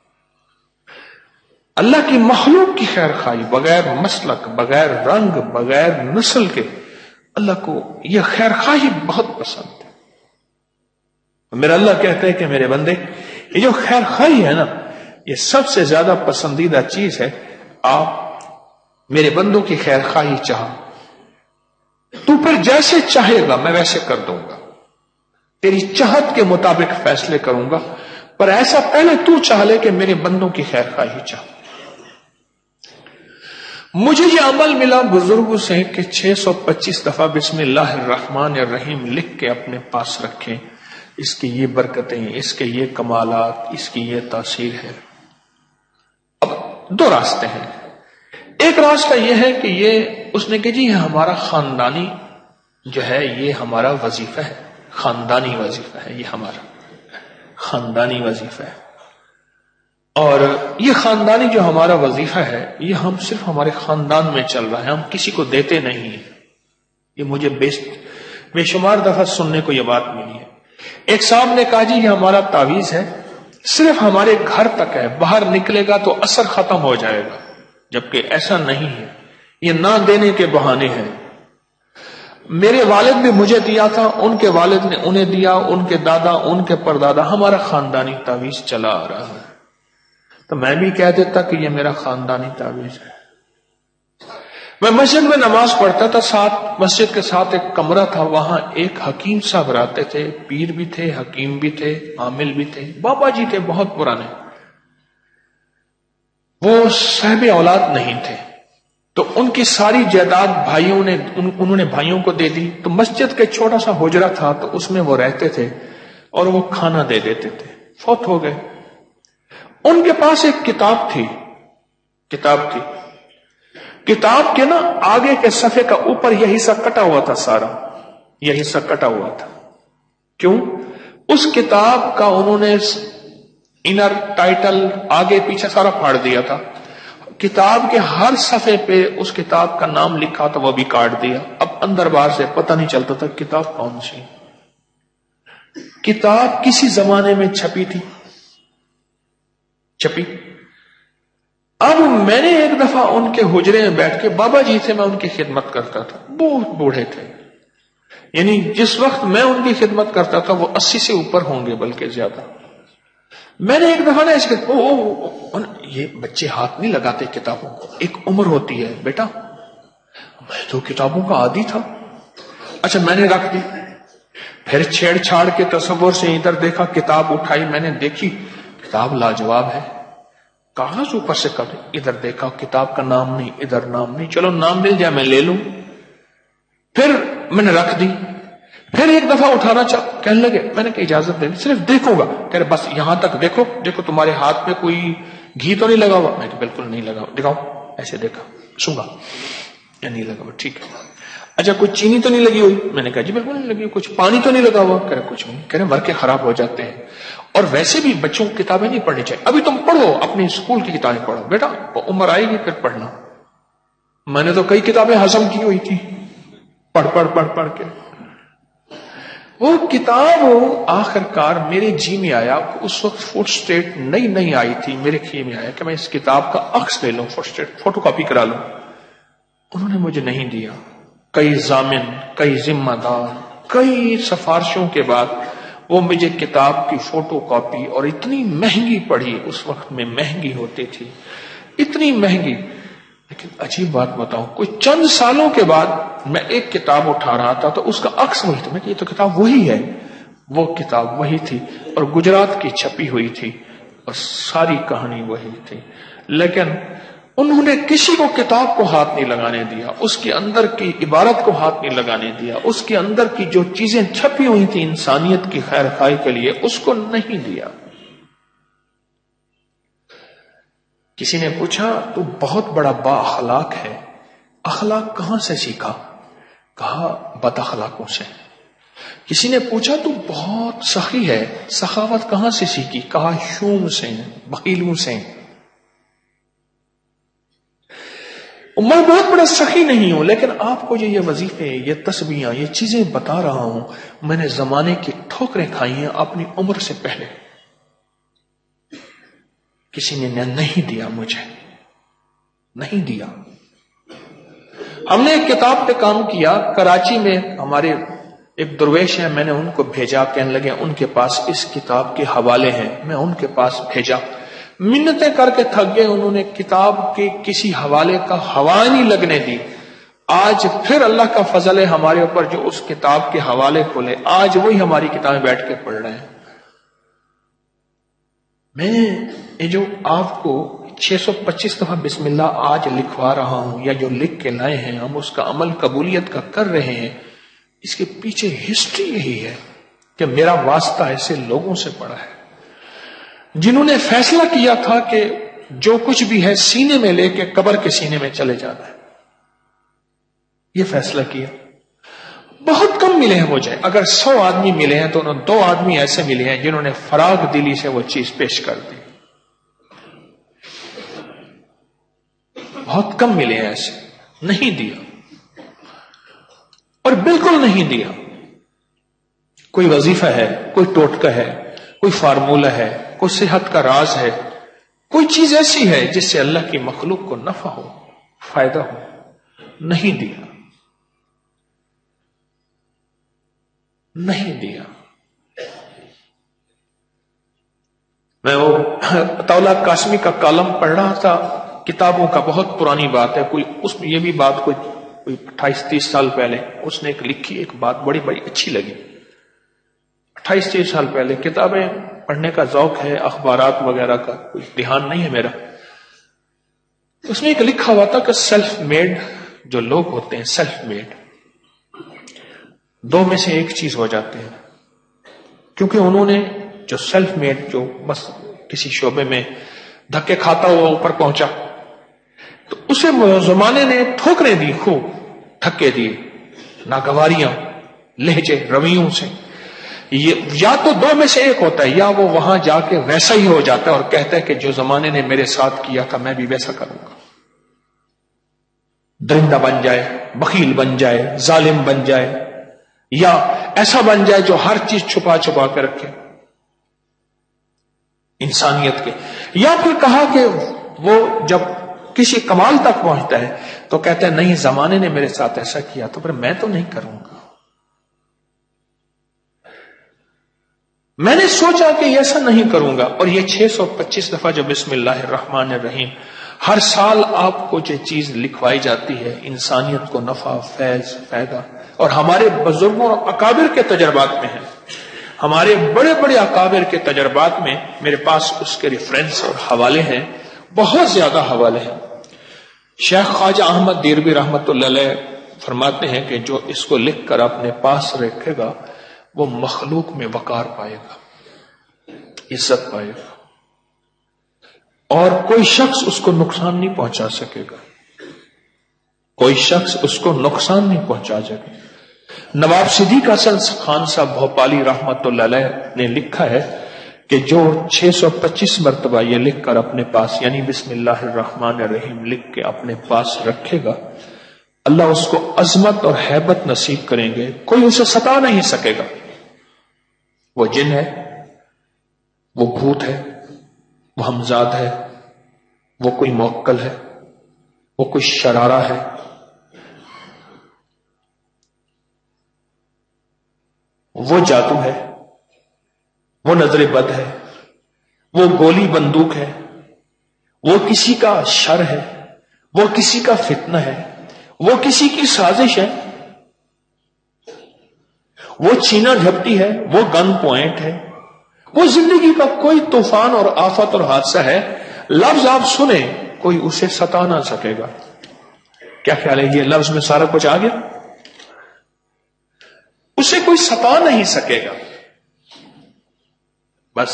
اللہ کی مخلوق کی خیر خواہی، بغیر مسلک، بغیر رنگ، بغیر نسل کے، اللہ کو یہ خیر خواہی بہت پسند ہے۔ میرا اللہ کہتا ہے کہ میرے بندے، یہ جو خیر خواہی ہے نا، یہ سب سے زیادہ پسندیدہ چیز ہے. آپ میرے بندوں کی خیر خواہی چاہ، تو پھر جیسے چاہے گا میں ویسے کر دوں گا، تیری چاہت کے مطابق فیصلے کروں گا، پر ایسا پہلے تو چاہ لے کہ میرے بندوں کی خیر خواہی چاہ. مجھے یہ عمل ملا بزرگوں سے کہ چھ سو پچیس دفعہ بسم اللہ الرحمن الرحیم لکھ کے اپنے پاس رکھیں. اس کی یہ برکتیں، اس کے یہ کمالات، اس کی یہ تاثیر ہے. اب دو راستے ہیں. ایک راستہ یہ ہے کہ یہ اس نے کہ جی ہمارا خاندانی جو ہے یہ ہمارا وظیفہ ہے، خاندانی وظیفہ ہے، یہ ہمارا خاندانی وظیفہ ہے، اور یہ خاندانی جو ہمارا وظیفہ ہے یہ ہم صرف ہمارے خاندان میں چل رہا ہے، ہم کسی کو دیتے نہیں ہیں. یہ مجھے بے شمار دفعہ سننے کو یہ بات ملی ہے. ایک صاحب نے کہا جی یہ ہمارا تعویذ ہے، صرف ہمارے گھر تک ہے، باہر نکلے گا تو اثر ختم ہو جائے گا. جبکہ ایسا نہیں ہے، یہ نہ دینے کے بہانے ہیں. میرے والد نے مجھے دیا تھا، ان کے والد نے انہیں دیا، ان کے دادا، ان کے پردادا، ہمارا خاندانی تعویذ چلا آ رہا ہے. تو میں بھی کہہ دیتا کہ یہ میرا خاندانی تعویذ ہے. میں مسجد میں نماز پڑھتا تھا، ساتھ مسجد کے ساتھ ایک کمرہ تھا، وہاں ایک حکیم صاحب رہتے تھے، پیر بھی تھے، حکیم بھی تھے، عامل بھی تھے، بابا جی تھے بہت پرانے. وہ صاحب اولاد نہیں تھے، تو ان کی ساری جائیداد بھائیوں نے انہوں نے بھائیوں کو دے دی. تو مسجد کے چھوٹا سا حجرہ تھا تو اس میں وہ رہتے تھے اور وہ کھانا دے دیتے تھے. فوت ہو گئے. ان کے پاس ایک کتاب تھی کتاب تھی کتاب کے نا آگے کے صفحے کا اوپر یہ حصہ کٹا ہوا تھا، سارا یہ حصہ کٹا ہوا تھا. کیوں؟ اس کتاب کا انہوں نے انر ٹائٹل آگے پیچھے سارا پھاڑ دیا تھا. کتاب کے ہر صفحے پہ اس کتاب کا نام لکھا تھا، وہ بھی کاٹ دیا. اب اندر باہر سے پتہ نہیں چلتا تھا کتاب کون سی. کتاب کسی زمانے میں چھپی تھی چھپی اب میں نے ایک دفعہ ان کے حجرے میں بیٹھ کے، بابا جی تھے، میں ان کی خدمت کرتا تھا، بہت بوڑھے تھے، یعنی جس وقت میں ان کی خدمت کرتا تھا وہ اسی سے اوپر ہوں گے بلکہ زیادہ. میں نے ایک دفعہ نا اس کے او او او یہ بچے ہاتھ نہیں لگاتے کتابوں کو، ایک عمر ہوتی ہے بیٹا. میں تو کتابوں کا عادی تھا. اچھا میں نے رکھ دی، پھر چھیڑ چھاڑ کے تصور سے ادھر دیکھا، کتاب اٹھائی، میں نے دیکھی کتاب لاجواب ہے، کاغذ اوپر سے کر ادھر دیکھا کتاب کا نام نہیں، ادھر نام نہیں، چلو نام مل جائے میں لے لوں. پھر میں نے رکھ دی. پھر ایک دفعہ اٹھانا چاہ کہنے لگے، میں نے کہ اجازت دیں، صرف دیکھوں گا. کہہ رہے بس یہاں تک دیکھو، دیکھو تمہارے ہاتھ میں کوئی گھی تو نہیں لگا ہوا. میں کہ بالکل نہیں لگا. دکھاؤ. ایسے دیکھا، سونگا یا نہیں لگا ہوا. ٹھیک ہے. اچھا کوئی چینی تو نہیں لگی ہوئی؟ میں نے کہا جی بالکل نہیں لگی ہوئی. کچھ پانی تو نہیں لگا ہوا؟ کہہ رہے کچھ نہیں. کہہ رہے ورقے خراب ہو جاتے ہیں، اور ویسے بھی بچوں کی کتابیں نہیں پڑھنی چاہیے. ابھی تم پڑھو، اپنی اسکول کی کتابیں پڑھو بیٹا، عمر آئے گی پھر پڑھنا. میں نے تو کئی کتابیں ہضم کی ہوئی تھی پڑھ پڑھ پڑھ پڑھ کے. وہ کتاب آخر کار میرے جی میں آیا. اس وقت فوٹ اسٹیٹ نئی نئی آئی تھی، میرے جی میں آیا کہ میں اس کتاب کا عکس لے لوں، فوٹ اسٹیٹ فوٹو کاپی کرا لوں. انہوں نے مجھے نہیں دیا. کئی ضامن، کئی ذمہ دار، کئی سفارشوں کے بعد وہ مجھے کتاب کی فوٹو کاپی، اور اتنی مہنگی پڑی، اس وقت میں مہنگی ہوتی تھی، اتنی مہنگی. لیکن عجیب بات بتاؤں، کوئی چند سالوں کے بعد میں ایک کتاب اٹھا رہا تھا تو اس کا عکس وہی تھا. میں کہ یہ تو کتاب وہی ہے. وہ کتاب وہی تھی اور گجرات کی چھپی ہوئی تھی اور ساری کہانی وہی تھی. لیکن انہوں نے کسی کو کتاب کو ہاتھ نہیں لگانے دیا، اس کے اندر کی عبارت کو ہاتھ نہیں لگانے دیا، اس کے اندر کی جو چیزیں چھپی ہوئی تھی انسانیت کی خیر خواہی کے لیے اس کو نہیں دیا. کسی نے پوچھا تو بہت بڑا با اخلاق ہے، اخلاق کہاں سے سیکھا؟ کہا بد اخلاقوں سے. کسی نے پوچھا تو بہت سخی ہے، سخاوت کہاں سے سیکھی؟ کہا شوم سے، بخیلوں سے. میں بہت بڑا سخی نہیں ہوں، لیکن آپ کو یہ وظیفے، یہ تسبیحاں، یہ چیزیں بتا رہا ہوں، میں نے زمانے کی ٹھوکریں کھائی ہیں اپنی عمر سے پہلے. کسی نے نہیں دیا، مجھے نہیں دیا. ہم نے ایک کتاب پہ کام کیا کراچی میں. ہمارے ایک درویش ہے، میں نے ان کو بھیجا، کہنے لگے ان کے پاس اس کتاب کے حوالے ہیں، میں ان کے پاس بھیجا، منتیں کر کے تھک گئے، انہوں نے کتاب کے کسی حوالے کا ہوا نہیں لگنے دی۔ آج پھر اللہ کا فضل ہے ہمارے اوپر جو اس کتاب کے حوالے کھولے، آج وہی ہماری کتابیں بیٹھ کے پڑھ رہے ہیں۔ میں یہ جو آپ کو چھ سو پچیس دفعہ بسم اللہ آج لکھوا رہا ہوں، یا جو لکھ کے لائے ہیں، ہم اس کا عمل قبولیت کا کر رہے ہیں، اس کے پیچھے ہسٹری یہی ہے کہ میرا واسطہ ایسے لوگوں سے پڑا ہے جنہوں نے فیصلہ کیا تھا کہ جو کچھ بھی ہے سینے میں لے کے قبر کے سینے میں چلے جانا ہے۔ یہ فیصلہ کیا۔ بہت کم ملے ہیں مجھے، اگر سو آدمی ملے ہیں تو انہوں دو آدمی ایسے ملے ہیں جنہوں نے فراغ دلی سے وہ چیز پیش کر دی۔ بہت کم ملے ہیں ایسے، نہیں دیا، اور بالکل نہیں دیا۔ کوئی وظیفہ ہے، کوئی ٹوٹکا ہے، کوئی فارمولہ ہے، کوئی صحت کا راز ہے، کوئی چیز ایسی ہے جس سے اللہ کی مخلوق کو نفع ہو، فائدہ ہو، نہیں دیا، نہیں دیا۔ میں وہ طاولہ قاسمی کا کالم پڑھ رہا تھا، کتابوں کا، بہت پرانی بات ہے، کوئی اس میں یہ بھی بات کوئی کوئی اٹھائیس تیس سال پہلے اس نے ایک لکھی، ایک بات بڑی بڑی اچھی لگی۔ اٹھائیس تیس سال پہلے کتابیں پڑھنے کا ذوق ہے، اخبارات وغیرہ کا کوئی دھیان نہیں ہے میرا۔ اس میں ایک لکھا ہوا تھا کہ سیلف میڈ جو لوگ ہوتے ہیں، سیلف میڈ، دو میں سے ایک چیز ہو جاتے ہیں، کیونکہ انہوں نے جو سیلف میڈ جو بس کسی شعبے میں دھکے کھاتا ہوا اوپر پہنچا، تو اسے زمانے نے ٹھوکریں دی، خوب دھکے دیے، ناگواریاں، لہجے، رویوں سے۔ یہ یا تو دو میں سے ایک ہوتا ہے، یا وہ وہاں جا کے ویسا ہی ہو جاتا ہے اور کہتا ہے کہ جو زمانے نے میرے ساتھ کیا تھا میں بھی ویسا کروں گا۔ درندہ بن جائے، بخیل بن جائے، ظالم بن جائے، یا ایسا بن جائے جو ہر چیز چھپا چھپا کے رکھے انسانیت کے۔ یا پھر کہا کہ وہ جب کسی کمال تک پہنچتا ہے تو کہتا ہے نہیں، زمانے نے میرے ساتھ ایسا کیا تو پھر میں تو نہیں کروں گا۔ میں نے سوچا کہ ایسا نہیں کروں گا، اور یہ چھ سو پچیس دفعہ جو بسم اللہ الرحمن الرحیم ہر سال آپ کو جو چیز لکھوائی جاتی ہے، انسانیت کو نفع، فیض، فائدہ، اور ہمارے بزرگوں اور اکابر کے تجربات میں ہے، ہمارے بڑے بڑے اکابر کے تجربات میں میرے پاس اس کے ریفرنس اور حوالے ہیں، بہت زیادہ حوالے ہیں۔ شیخ خواجہ احمد دیربی رحمت اللہ علیہ فرماتے ہیں کہ جو اس کو لکھ کر اپنے پاس رکھے گا وہ مخلوق میں وقار پائے گا، عزت پائے گا، اور کوئی شخص اس کو نقصان نہیں پہنچا سکے گا، کوئی شخص اس کو نقصان نہیں پہنچا سکے گا۔ نواب صدیق حسن خان صاحب بھوپالی رحمت اللہ علیہ نے لکھا ہے کہ جو چھ سو پچیس مرتبہ یہ لکھ کر اپنے پاس، یعنی بسم اللہ الرحمن الرحیم لکھ کے اپنے پاس رکھے گا، اللہ اس کو عظمت اور ہیبت نصیب کریں گے، کوئی اسے ستا نہیں سکے گا۔ وہ جن ہے، وہ بھوت ہے، وہ ہمزاد ہے، وہ کوئی موکل ہے، وہ کوئی شرارہ ہے، وہ جادو ہے، وہ نظر بد ہے، وہ گولی بندوق ہے، وہ کسی کا شر ہے، وہ کسی کا فتنہ ہے، وہ کسی کی سازش ہے، وہ چھینا جھپٹی ہے، وہ گن پوائنٹ ہے، وہ زندگی کا کوئی طوفان اور آفت اور حادثہ ہے، لفظ آپ سنیں کوئی اسے ستا نہ سکے گا۔ کیا خیال ہے، یہ لفظ میں سارا کچھ آ گیا؟ اسے کوئی ستا نہیں سکے گا۔ بس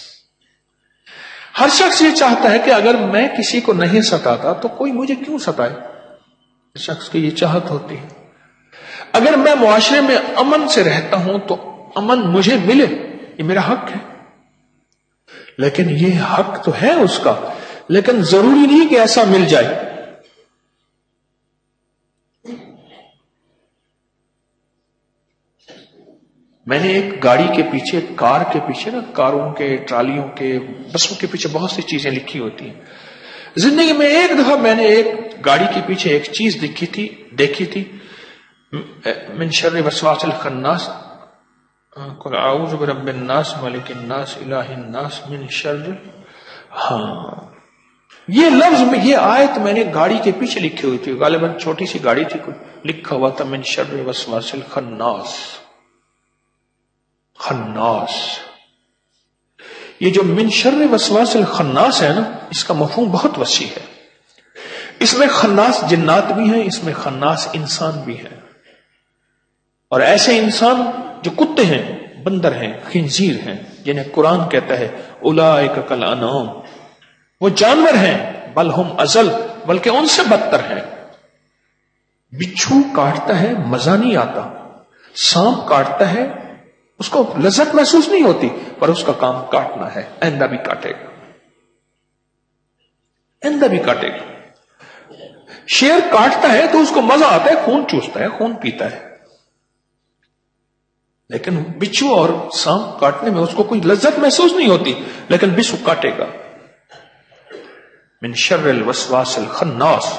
ہر شخص یہ چاہتا ہے کہ اگر میں کسی کو نہیں ستاتا تو کوئی مجھے کیوں ستائے، شخص کی یہ چاہت ہوتی ہے۔ اگر میں معاشرے میں امن سے رہتا ہوں تو امن مجھے ملے، یہ میرا حق ہے، لیکن یہ حق تو ہے اس کا، لیکن ضروری نہیں کہ ایسا مل جائے۔ میں نے ایک گاڑی کے پیچھے، کار کے پیچھے نا، کاروں کے، ٹرالیوں کے، بسوں کے پیچھے بہت سی چیزیں لکھی ہوتی ہیں۔ زندگی میں ایک دفعہ میں نے ایک گاڑی کے پیچھے ایک چیز دیکھی تھی دیکھی تھی من شر وسواس الخناس، قل اعوذ برب الناس ملک الناس الہ الناس من شر. ہاں یہ لفظ میں، یہ آیت میں نے گاڑی کے پیچھے لکھی ہوئی تھی، غالباً چھوٹی سی گاڑی تھی، لکھا ہوا تھا من شر وسواس الخناس. خناس، یہ جو من شر وسواس الخناس ہے نا، اس کا مفہوم بہت وسیع ہے. اس میں خناس جنات بھی ہیں، اس میں خناس انسان بھی ہیں. اور ایسے انسان جو کتے ہیں، بندر ہیں، خنزیر ہیں، جنہیں قرآن کہتا ہے اولئک کالانعام، وہ جانور ہیں، بل ہم اضل، بلکہ ان سے بدتر ہیں. بچھو کاٹتا ہے مزہ نہیں آتا، سانپ کاٹتا ہے اس کو لذت محسوس نہیں ہوتی، پر اس کا کام کاٹنا ہے، آئندہ بھی کاٹے گا، آئندہ بھی کاٹے گا. شیر کاٹتا ہے تو اس کو مزہ آتا ہے، خون چوستا ہے، خون پیتا ہے، لیکن بچھو اور سانپ کاٹنے میں اس کو کوئی لذت محسوس نہیں ہوتی، لیکن بچھو کاٹے گا. من شر الوسواس الخناس.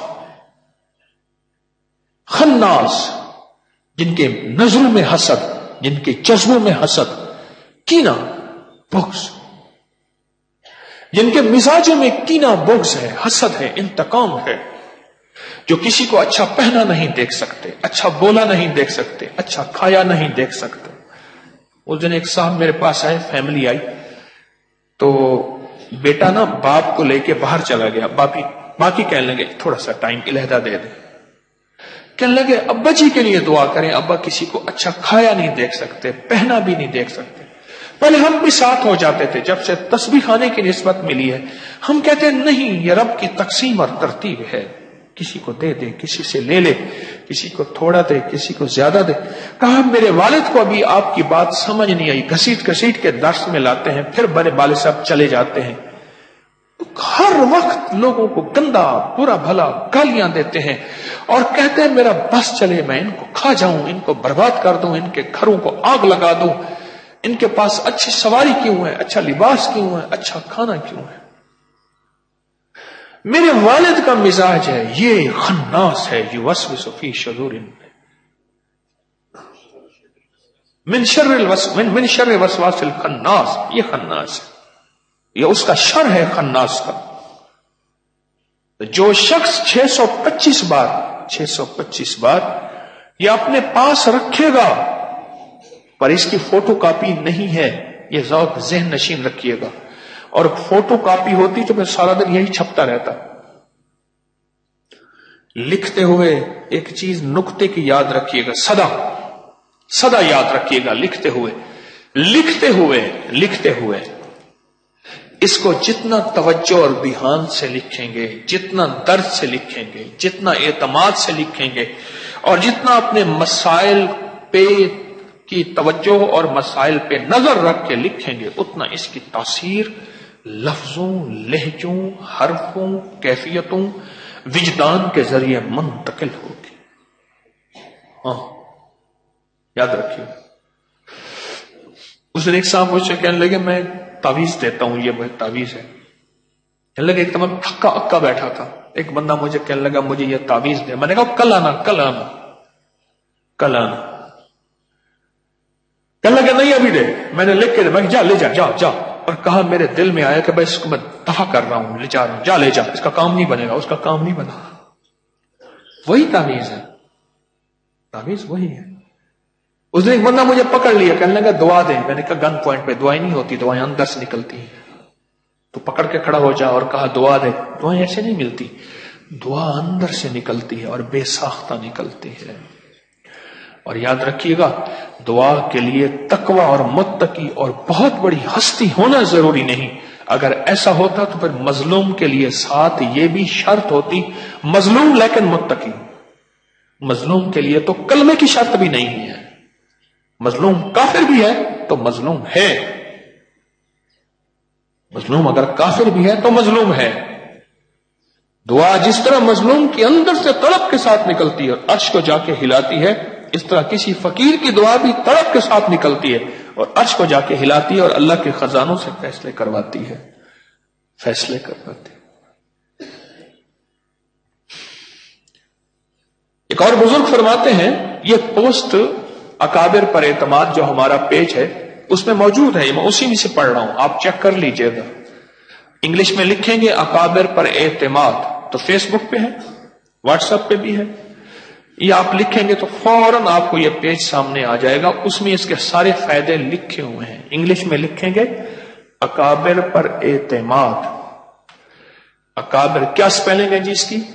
خناس، جن کے نظروں میں حسد، جن کے جذبوں میں حسد، کینہ، بغض، جن کے مزاجوں میں کینہ، بغض ہے، حسد ہے، انتقام ہے، جو کسی کو اچھا پہنا نہیں دیکھ سکتے، اچھا بولا نہیں دیکھ سکتے، اچھا کھایا نہیں دیکھ سکتے. اس دن ایک صاحب میرے پاس آئے، فیملی آئی، تو بیٹا نا باپ کو لے کے باہر چلا گیا. باپی ماں کی کہنے لگے تھوڑا سا ٹائم علیحدہ دے دیں. کہنے لگے ابا جی کے لیے دعا کریں، ابا کسی کو اچھا کھایا نہیں دیکھ سکتے، پہنا بھی نہیں دیکھ سکتے. پہلے ہم بھی ساتھ ہو جاتے تھے، جب سے تسبیح خانے کی نسبت ملی ہے ہم کہتے ہیں نہیں، یہ رب کی تقسیم اور ترتیب ہے، کسی کو دے دے، کسی سے لے لے، کسی کو تھوڑا دے، کسی کو زیادہ دے. کہا میرے والد کو ابھی آپ کی بات سمجھ نہیں آئی، گھسیٹ گھسیٹ کے درس میں لاتے ہیں، پھر بڑے والد صاحب چلے جاتے ہیں. ہر وقت لوگوں کو گندا برا بھلا گالیاں دیتے ہیں اور کہتے ہیں میرا بس چلے، میں ان کو کھا جاؤں، ان کو برباد کر دوں، ان کے گھروں کو آگ لگا دوں، ان کے پاس اچھی سواری کیوں ہے، اچھا لباس کیوں ہے، اچھا کھانا کیوں ہے. میرے والد کا مزاج ہے یہ خناس ہے، یوسوس فی صدور من شر الوس من شر وسواس الخناس. یہ خناس ہے، یہ اس کا شر ہے خناس کا. جو شخص چھ سو پچیس بار چھ سو پچیس بار یہ اپنے پاس رکھے گا، پر اس کی فوٹو کاپی نہیں ہے، یہ ذوق ذہن نشین رکھیے گا. اور فوٹو کاپی ہوتی تو میں سارا دن یہی چھپتا رہتا. لکھتے ہوئے ایک چیز نقطے کی یاد رکھیے گا، سدا سدا یاد رکھیے گا. لکھتے ہوئے لکھتے ہوئے لکھتے ہوئے اس کو جتنا توجہ اور دھیان سے لکھیں گے، جتنا درد سے لکھیں گے، جتنا اعتماد سے لکھیں گے، اور جتنا اپنے مسائل پہ کی توجہ اور مسائل پہ نظر رکھ کے لکھیں گے، اتنا اس کی تاثیر لفظوں، لہجوں، حرفوں، کیفیتوں، وجدان کے ذریعے منتقل ہوگی. ہاں یاد رکھیے. اس دن ایک صاحب مجھ سے کہنے لگے میں تعویذ دیتا ہوں، یہ تعویذ ہے. کہنے لگے ایک دم تھکا اکا بیٹھا تھا، ایک بندہ مجھے کہنے لگا مجھے یہ تعویذ دے. میں نے کہا کل آنا کل آنا کل آنا. کہنے لگا نہیں ابھی دے. میں نے لکھ کے دے، میں جا لے جا جا جا اور کہا میرے دل میں آیا کہ بھائی اس کو میں دفع کر رہا ہوں، لے جا رہا ہوں، جا لے جا، اس کا کام نہیں بنے گا. اس کا کام نہیں بنا. وہی تعویذ ہے، تعویذ وہی ہے. اس نے ایک بندہ مجھے پکڑ لیا، کہنے لگا دعا دے. میں نے کہا گن پوائنٹ پہ دعائیں نہیں ہوتی، دعائیں اندر سے نکلتی ہیں. تو پکڑ کے کھڑا ہو جا اور کہا دعا دے. دعائیں ایسے نہیں ملتی، دعا اندر سے نکلتی ہے اور بے ساختہ نکلتی ہے. اور یاد رکھیے گا دعا کے لیے تقوی اور متقی اور بہت بڑی ہستی ہونا ضروری نہیں. اگر ایسا ہوتا تو پھر مظلوم کے لیے ساتھ یہ بھی شرط ہوتی، مظلوم لیکن متقی. مظلوم کے لیے تو کلمے کی شرط بھی نہیں ہے. مظلوم کافر بھی ہے تو مظلوم ہے، مظلوم اگر کافر بھی ہے تو مظلوم ہے. دعا جس طرح مظلوم کی اندر سے تڑپ کے ساتھ نکلتی ہے اور عرش کو جا کے ہلاتی ہے، اس طرح کسی فقیر کی دعا بھی تڑپ کے ساتھ نکلتی ہے اور عرش کو جا کے ہلاتی ہے اور اللہ کے خزانوں سے فیصلے کرواتی ہے فیصلے کرواتی ہے. ایک اور بزرگ فرماتے ہیں یہ پوسٹ اکابر پر اعتماد جو ہمارا پیج ہے اس میں موجود ہے، میں اسی میں سے پڑھ رہا ہوں، آپ چیک کر لیجئے گا۔ انگلش میں لکھیں گے اکابر پر اعتماد تو فیس بک پہ ہے، واٹس ایپ پہ بھی ہے، یہ آپ لکھیں گے تو فوراً آپ کو یہ پیج سامنے آ جائے گا، اس میں اس کے سارے فائدے لکھے ہوئے ہیں۔ انگلش میں لکھیں گے اکابر پر اعتماد۔ اکابر کیا سپیلنگ ہے جی اس کی؟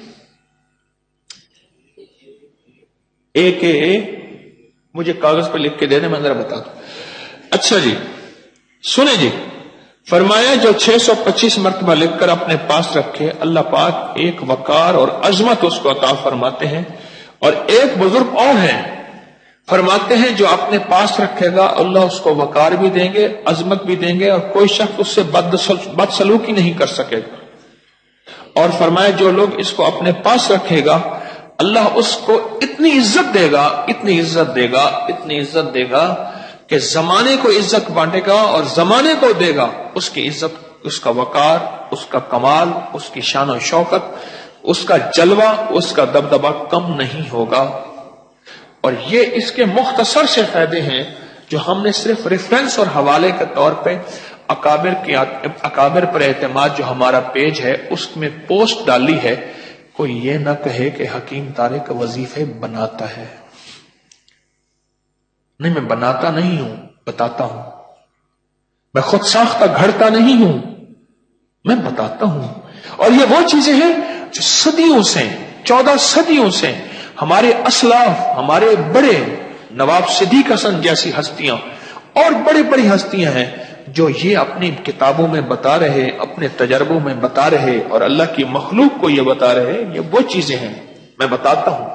اے کے اے، مجھے کاغذ پہ لکھ کے دے دیں میں ذرا بتا دوں۔ اچھا جی سنیں جی، فرمایا جو چھ سو پچیس مرتبہ لکھ کر اپنے پاس رکھے اللہ پاک ایک وقار اور عظمت اس کو عطا فرماتے ہیں، اور ایک بزرگ اور ہیں فرماتے ہیں جو اپنے پاس رکھے گا اللہ اس کو وقار بھی دیں گے، عظمت بھی دیں گے، اور کوئی شخص اس سے بد سلوکی نہیں کر سکے گا۔ اور فرمایا جو لوگ اس کو اپنے پاس رکھے گا اللہ اس کو اتنی عزت دے گا، اتنی عزت دے گا، اتنی عزت دے گا کہ زمانے کو عزت بانٹے گا اور زمانے کو دے گا اس کی عزت، اس کا وقار، اس کا کمال، اس کی شان و شوکت، اس کا جلوہ، اس کا دبدبہ کم نہیں ہوگا۔ اور یہ اس کے مختصر سے فائدے ہیں جو ہم نے صرف ریفرنس اور حوالے کے طور پہ اکابر کی اکابر پر اعتماد جو ہمارا پیج ہے اس میں پوسٹ ڈالی ہے۔ کوئی یہ نہ کہے کہ حکیم طارق وظیفے بناتا ہے، نہیں، میں بناتا نہیں ہوں، بتاتا ہوں۔ میں خود ساختہ گھڑتا نہیں ہوں، میں بتاتا ہوں۔ اور یہ وہ چیزیں ہیں جو صدیوں سے، چودہ صدیوں سے ہمارے اسلاف، ہمارے بڑے نواب صدیق حسن جیسی ہستیاں اور بڑی بڑی ہستیاں ہیں جو یہ اپنی کتابوں میں بتا رہے، اپنے تجربوں میں بتا رہے اور اللہ کی مخلوق کو یہ بتا رہے، یہ وہ چیزیں ہیں میں بتاتا ہوں۔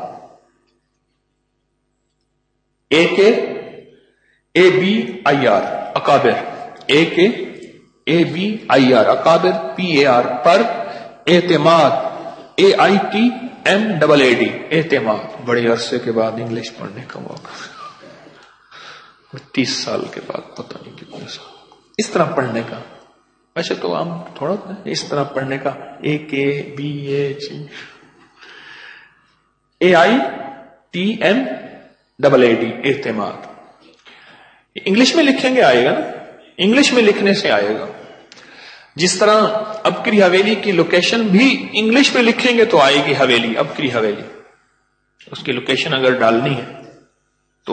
اے کے اے بی آئی آر اکابر، اے کے اے بی آئی آر اکابر، پی اے آر پر اعتماد، A I T M double A D اعتماد۔ بڑے عرصے کے بعد انگلش پڑھنے کا موقع، تیس سال کے بعد، پتہ نہیں کتنے سال اس طرح پڑھنے کا، ویسے تو عام تھوڑا اس طرح پڑھنے کا، A K B A G A I T M double A D اعتماد۔ انگلش میں لکھیں گے آئے گا نا، انگلش میں لکھنے سے آئے گا۔ جس طرح ابکری حویلی کی لوکیشن بھی انگلش میں لکھیں گے تو آئے گی حویلی، ابکری حویلی، اس کی لوکیشن اگر ڈالنی ہے تو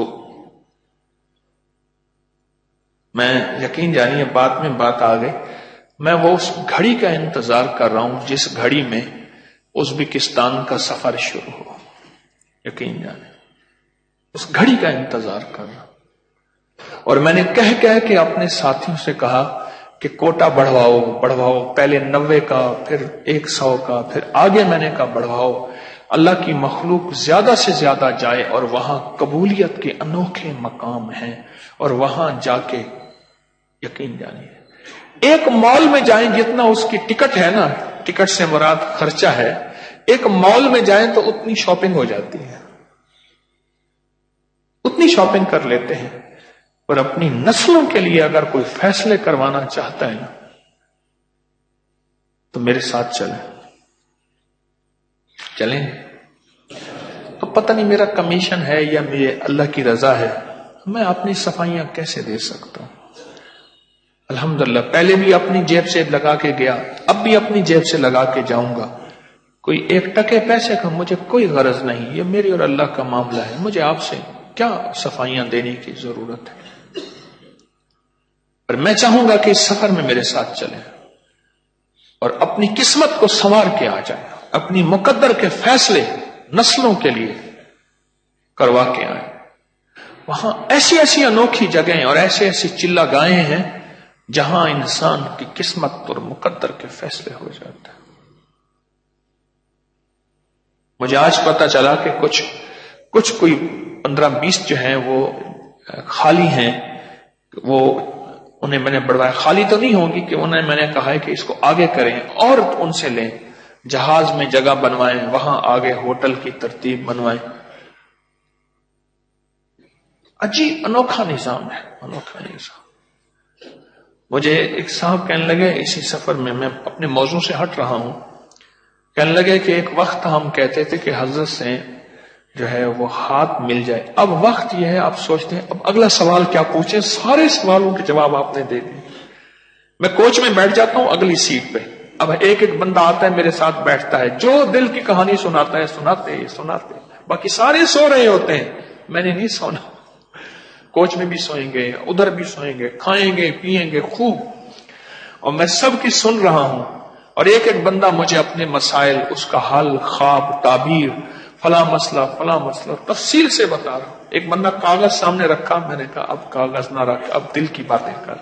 میں یقین جانیے بات میں بات آ گئی، میں وہ اس گھڑی کا انتظار کر رہا ہوں جس گھڑی میں ازبکستان کا سفر شروع ہو، یقین جانے اس گھڑی کا انتظار کر رہا ہوں۔ اور میں نے کہہ کہہ کے اپنے ساتھیوں سے کہا کہ کوٹا بڑھواؤ بڑھواؤ، پہلے نوے کا، پھر ایک سو کا، پھر آگے میں نے کہا بڑھواؤ، اللہ کی مخلوق زیادہ سے زیادہ جائے، اور وہاں قبولیت کے انوکھے مقام ہیں، اور وہاں جا کے یقین جانیے ایک مال میں جائیں جتنا اس کی ٹکٹ ہے نا، ٹکٹ سے مراد خرچہ ہے، ایک مال میں جائیں تو اتنی شاپنگ ہو جاتی ہے، اتنی شاپنگ کر لیتے ہیں۔ اور اپنی نسلوں کے لیے اگر کوئی فیصلے کروانا چاہتا ہے نا تو میرے ساتھ چلیں چلیں تو پتہ نہیں میرا کمیشن ہے یا میرے اللہ کی رضا ہے، میں اپنی صفائیاں کیسے دے سکتا ہوں؟ الحمدللہ پہلے بھی اپنی جیب سے لگا کے گیا، اب بھی اپنی جیب سے لگا کے جاؤں گا۔ کوئی ایک ٹکے پیسے کا مجھے کوئی غرض نہیں، یہ میری اور اللہ کا معاملہ ہے، مجھے آپ سے کیا صفائیاں دینے کی ضرورت ہے؟ اور میں چاہوں گا کہ اس سفر میں میرے ساتھ چلیں اور اپنی قسمت کو سنوار کے آ جائیں، اپنی مقدر کے فیصلے نسلوں کے لیے کروا کے آئیں۔ وہاں ایسی ایسی انوکھی جگہیں اور ایسی ایسی چلہ گاہیں ہیں جہاں انسان کی قسمت اور مقدر کے فیصلے ہو جاتے ہیں۔ مجھے آج پتا چلا کہ کچھ کچھ کوئی پندرہ بیس جو ہیں وہ خالی ہیں، وہ انہیں میں نے بڑھوایا، خالی تو نہیں ہوگی کہ انہیں میں نے کہا ہے کہ اس کو آگے کریں اور ان سے لیں، جہاز میں جگہ بنوائیں، وہاں آگے ہوٹل کی ترتیب بنوائیں۔ عجیب انوکھا نظام ہے، انوکھا نظام۔ مجھے ایک صاحب کہنے لگے اسی سفر میں، میں اپنے موضوع سے ہٹ رہا ہوں، کہنے لگے کہ ایک وقت ہم کہتے تھے کہ حضرت سے جو ہے وہ ہاتھ مل جائے. اب وقت یہ ہے، آپ سوچتے ہیں اب اگلا سوال کیا پوچھیں. سارے سوالوں کے جواب آپ نے دے دیے. میں کوچ میں بیٹھ جاتا ہوں اگلی سیٹ پہ. اب ایک ایک بندہ آتا ہے میرے ساتھ بیٹھتا ہے، جو دل کی کہانی سناتا ہے سناتے سناتے باقی سارے سو رہے ہوتے ہیں. میں نے نہیں سونا. کوچ میں بھی سوئیں گے، ادھر بھی سوئیں گے، کھائیں گے پیئیں گے خوب، اور میں سب کی سن رہا ہوں. اور ایک ایک بندہ مجھے اپنے مسائل، اس کا حل، خواب، تعبیر، فلاں مسئلہ فلاں مسئلہ تفصیل سے بتا رہا ہوں. ایک بندہ کاغذ سامنے رکھا، میں نے کہا اب کاغذ نہ رکھ، اب دل کی باتیں کر.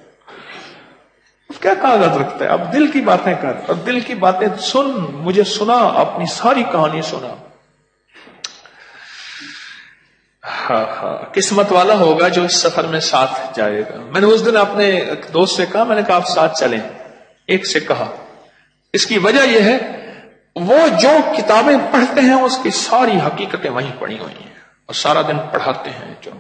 کیا کاغذ رکھتا ہے، اب دل کی باتیں کر، اب دل کی باتیں سن، مجھے سنا، اپنی ساری کہانی سنا. ہاں ہاں قسمت والا ہوگا جو اس سفر میں ساتھ جائے گا. میں نے اس دن اپنے دوست سے کہا، میں نے کہا آپ ساتھ چلیں. ایک سے کہا اس کی وجہ یہ ہے وہ جو کتابیں پڑھتے ہیں اس کی ساری حقیقتیں وہیں پڑھی ہوئی ہیں اور سارا دن پڑھاتے ہیں. جو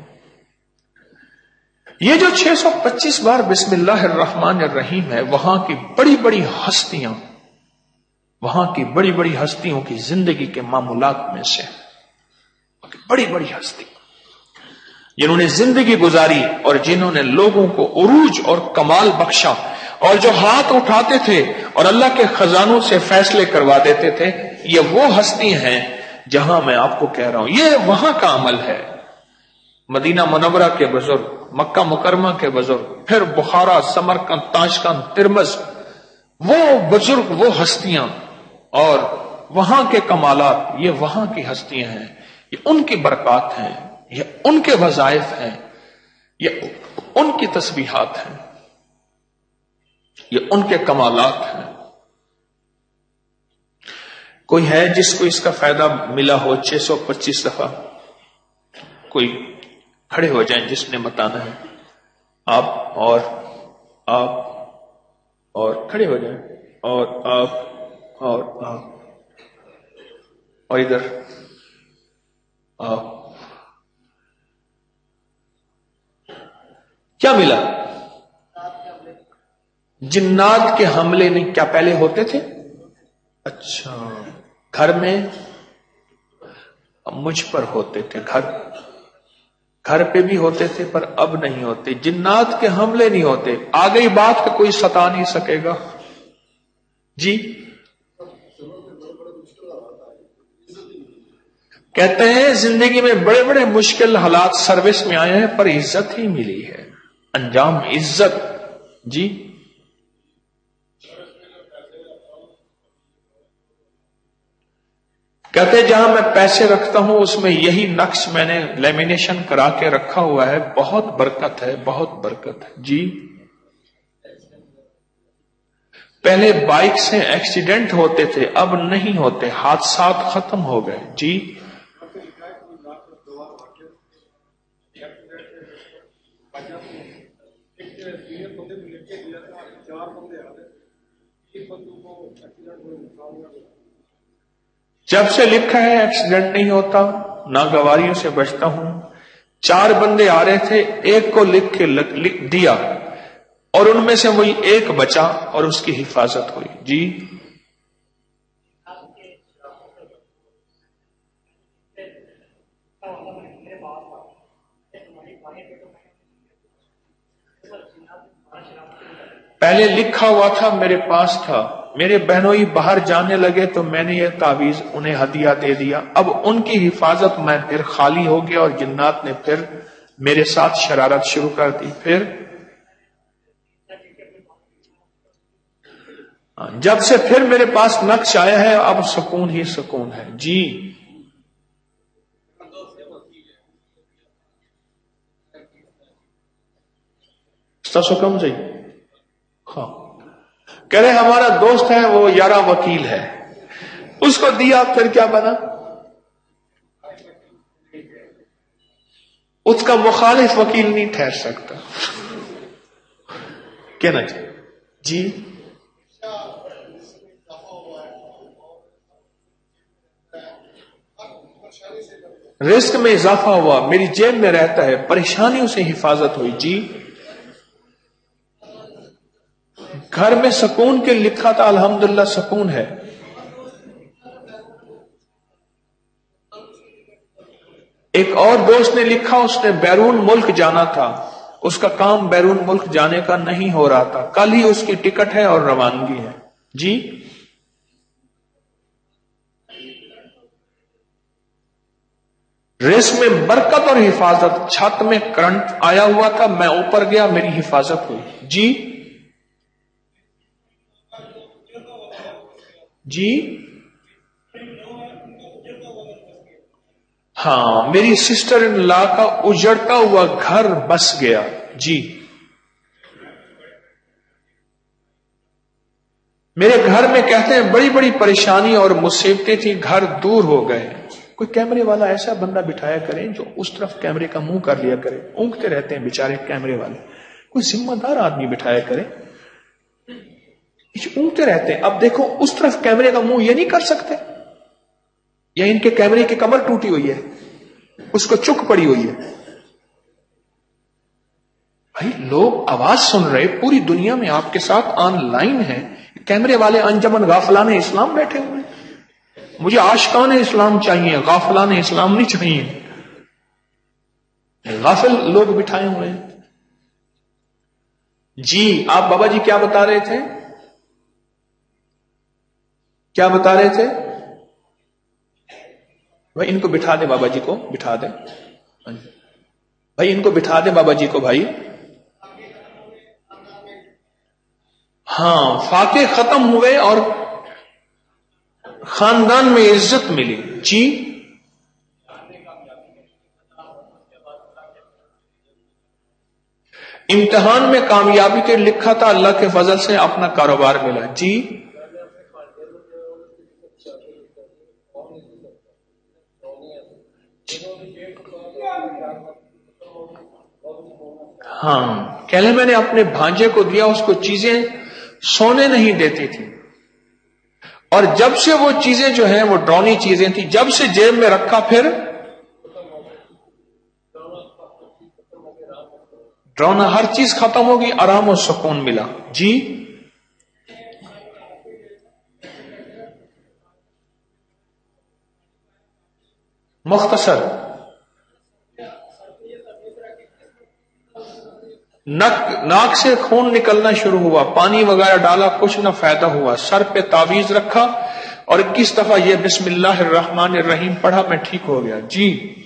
یہ جو چھ سو پچیس بار بسم اللہ الرحمن الرحیم ہے، وہاں کی بڑی بڑی ہستیاں، وہاں کی بڑی بڑی ہستیوں کی زندگی کے معمولات میں سے بڑی بڑی ہستی جنہوں نے زندگی گزاری اور جنہوں نے لوگوں کو عروج اور کمال بخشا، اور جو ہاتھ اٹھاتے تھے اور اللہ کے خزانوں سے فیصلے کروا دیتے تھے. یہ وہ ہستی ہیں جہاں میں آپ کو کہہ رہا ہوں یہ وہاں کا عمل ہے. مدینہ منورہ کے بزرگ، مکہ مکرمہ کے بزرگ، پھر بخارا، سمرقند، تاشقند، ترمذ، وہ بزرگ، وہ ہستیاں اور وہاں کے کمالات، یہ وہاں کی ہستیاں ہیں. یہ ان کی برکات ہیں، یہ ان کے وظائف ہیں، یہ ان کی تسبیحات ہیں، یہ ان کے کمالات ہیں. کوئی ہے جس کو اس کا فائدہ ملا ہو چھ سو پچیس دفعہ؟ کوئی کھڑے ہو جائیں جس نے بتانا ہے. آپ اور آپ اور کھڑے ہو جائیں، اور آپ اور آپ اور ادھر آپ. کیا ملا؟ جنات کے حملے نہیں کیا پہلے ہوتے تھے؟ اچھا گھر میں مجھ پر ہوتے تھے، گھر گھر پہ بھی ہوتے تھے پر اب نہیں ہوتے. جنات کے حملے نہیں ہوتے. آ گئی بات کہ کوئی ستا نہیں سکے گا. جی کہتے ہیں زندگی میں بڑے بڑے مشکل حالات سروس میں آئے ہیں پر عزت ہی ملی ہے، انجام عزت. جی کہتے ہیں جہاں میں پیسے رکھتا ہوں اس میں یہی نقش میں نے لیمینیشن کرا کے رکھا ہوا ہے، بہت برکت ہے، بہت برکت ہے. جی پہلے بائک سے ایکسیڈنٹ ہوتے تھے، اب نہیں ہوتے، حادثات ختم ہو گئے. جی جب سے لکھا ہے ایکسیڈنٹ نہیں ہوتا، ناگواریوں سے بچتا ہوں. چار بندے آ رہے تھے، ایک کو لکھ کے لکھ دیا اور ان میں سے وہی ایک بچا اور اس کی حفاظت ہوئی. جی پہلے لکھا ہوا تھا، میرے پاس تھا، میرے بہنوئی باہر جانے لگے تو میں نے یہ تعویذ انہیں ہدیہ دے دیا. اب ان کی حفاظت میں پھر خالی ہو گیا اور جنات نے پھر میرے ساتھ شرارت شروع کر دی. پھر جب سے پھر میرے پاس نقش آیا ہے اب سکون ہی سکون ہے. جی سکم جی ہاں کہہ رہے ہمارا دوست ہے وہ یارہ وکیل ہے، اس کو دیا پھر کیا بنا؟ اس کا مخالف وکیل نہیں ٹھہر سکتا. کہنا چاہیے جی رزق میں اضافہ ہوا، میری جیب میں رہتا ہے، پریشانیوں سے حفاظت ہوئی. جی گھر میں سکون کے لکھا تھا، الحمدللہ سکون ہے. ایک اور دوست نے لکھا اس نے بیرون ملک جانا تھا، اس کا کام بیرون ملک جانے کا نہیں ہو رہا تھا، کل ہی اس کی ٹکٹ ہے اور روانگی ہے. جی ریس میں برکت اور حفاظت، چھت میں کرنٹ آیا ہوا تھا، میں اوپر گیا، میری حفاظت ہوئی. جی جی ہاں، میری سسٹر ان لا کا اجڑتا ہوا گھر بس گیا. جی میرے گھر میں کہتے ہیں بڑی بڑی پریشانی اور مصیبتیں تھیں، گھر دور ہو گئے. کوئی کیمرے والا ایسا بندہ بٹھایا کریں جو اس طرف کیمرے کا منہ کر لیا کرے، اونگتے رہتے ہیں بیچارے کیمرے والے. کوئی ذمہ دار آدمی بٹھایا کرے، اونگتے رہتے ہیں. اب دیکھو اس طرف کیمرے کا منہ یہ نہیں کر سکتے، یا ان کے کیمرے کی کمر ٹوٹی ہوئی ہے، اس کو چک پڑی ہوئی ہے. بھائی لوگ آواز سن رہے پوری دنیا میں آپ کے ساتھ آن لائن ہے، کیمرے والے انجمن غافلان اسلام بیٹھے ہوئے. مجھے عاشقان اسلام چاہیے، غافلان اسلام نہیں چاہیے. غافل لوگ بٹھائے ہوئے ہیں. جی آپ بابا جی کیا بتا رہے تھے، کیا بتا رہے تھے؟ بھائی ان کو بٹھا دیں، بابا جی کو بٹھا دیں. بھائی ان کو بٹھا دیں بابا جی کو. بھائی ہاں، فاقے ختم ہوئے اور خاندان میں عزت ملی. جی امتحان میں کامیابی کے لکھا تھا، اللہ کے فضل سے اپنا کاروبار ملا. جی ہاں کہلے میں نے اپنے بھانجے کو دیا، اس کو چیزیں سونے نہیں دیتی تھی، اور جب سے وہ چیزیں جو ہیں وہ ڈرونی چیزیں تھی، جب سے جیب میں رکھا پھر ڈرونا ہر چیز ختم ہوگی، آرام و سکون ملا. جی مختصر نک ناک سے خون نکلنا شروع ہوا، پانی وغیرہ ڈالا، کچھ نہ فائدہ ہوا. سر پہ تعویذ رکھا اور اکیس دفعہ یہ بسم اللہ الرحمن الرحیم پڑھا، میں ٹھیک ہو گیا. جی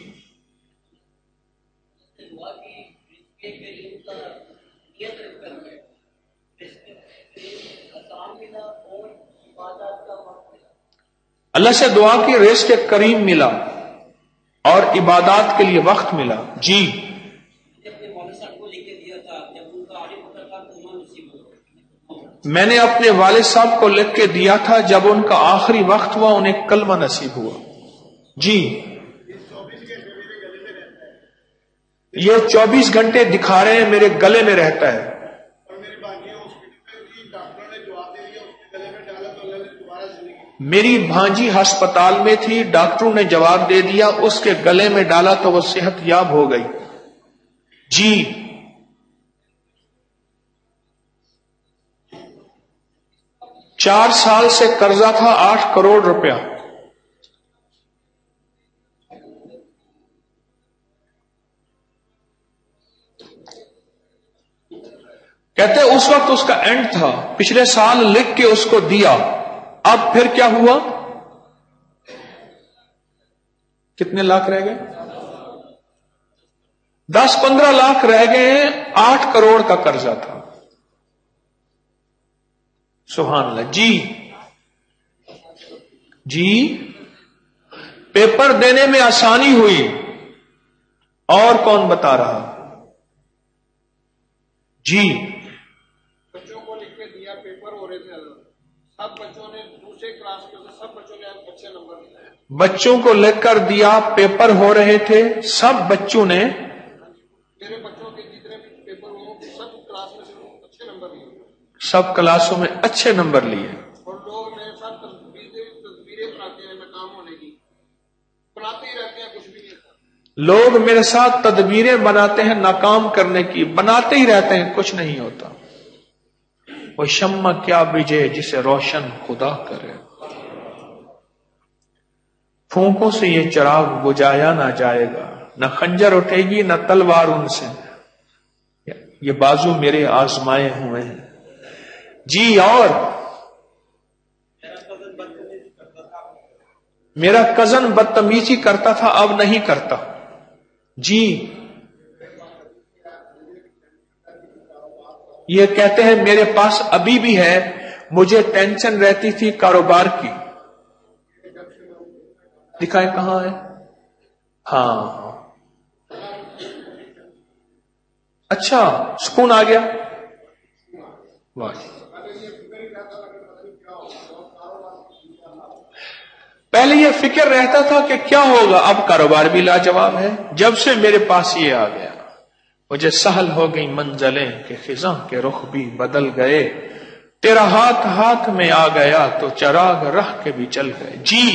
اللہ سے دعا کی، ریس کے کریم ملا اور عبادات کے لیے وقت ملا. جی میں نے اپنے والد صاحب کو لکھ کے دیا تھا، جب ان کا آخری وقت ہوا انہیں کلمہ نصیب ہوا. جی یہ چوبیس گھنٹے دکھا رہے ہیں میرے گلے میں رہتا ہے. میری بھانجی ہسپتال میں تھی، ڈاکٹروں نے جواب دے دیا، اس کے گلے میں ڈالا تو وہ صحت یاب ہو گئی. جی چار سال سے قرضہ تھا آٹھ کروڑ روپیہ. کہتے اس وقت اس کا اینڈ تھا، پچھلے سال لکھ کے اس کو دیا، اب پھر کیا ہوا؟ کتنے لاکھ رہ گئے؟ دس پندرہ لاکھ رہ گئے ہیں، آٹھ کروڑ کا قرضہ تھا. سبحان اللہ. جی جی پیپر دینے میں آسانی ہوئی، اور کون بتا رہا؟ جی بچوں کو لکھ کے دیا، پیپر ہو رہے تھے، سب بچوں نے دوسرے کلاس کے سب بچوں نے اچھے نمبر لیے. بچوں کو لکھ کر دیا، پیپر ہو رہے تھے، سب بچوں نے، میرے بچوں کے جتنے بھی پیپر ہوئے سب کلاس میں اچھے نمبر لیے، سب کلاسوں میں اچھے نمبر لیے. اور لوگ میرے ساتھ تصویریں بناتے ہیں ناکام ہونے کی، بناتے ہی رہتے ہیں، کچھ بھی نہیں ہوتا. لوگ میرے ساتھ تدبیریں بناتے ہیں ناکام کرنے کی، بناتے ہی رہتے ہیں، کچھ نہیں ہوتا. وہ شمع کیا بجھے جسے روشن خدا کرے، پھونکوں سے یہ چراغ بجھایا نہ جائے گا، نہ خنجر اٹھے گی نہ تلوار ان سے، یہ بازو میرے آزمائے ہوئے ہیں۔ جی اور میرا کزن بدتمیزی کرتا تھا، اب نہیں کرتا۔ جی یہ کہتے ہیں میرے پاس ابھی بھی ہے، مجھے ٹینشن رہتی تھی کاروبار کی۔ دکھائیں کہاں ہے؟ ہاں اچھا سکون آ گیا۔ واہ، پہلے یہ فکر رہتا تھا کہ کیا ہوگا، اب کاروبار بھی لاجواب ہے۔ جب سے میرے پاس یہ آ گیا مجھے سہل ہو گئی منزلیں کہ خزاں کے رخ بھی بدل گئے، تیرا ہاتھ ہاتھ میں آ گیا تو چراغ رہ کے بھی چل گئے۔ جی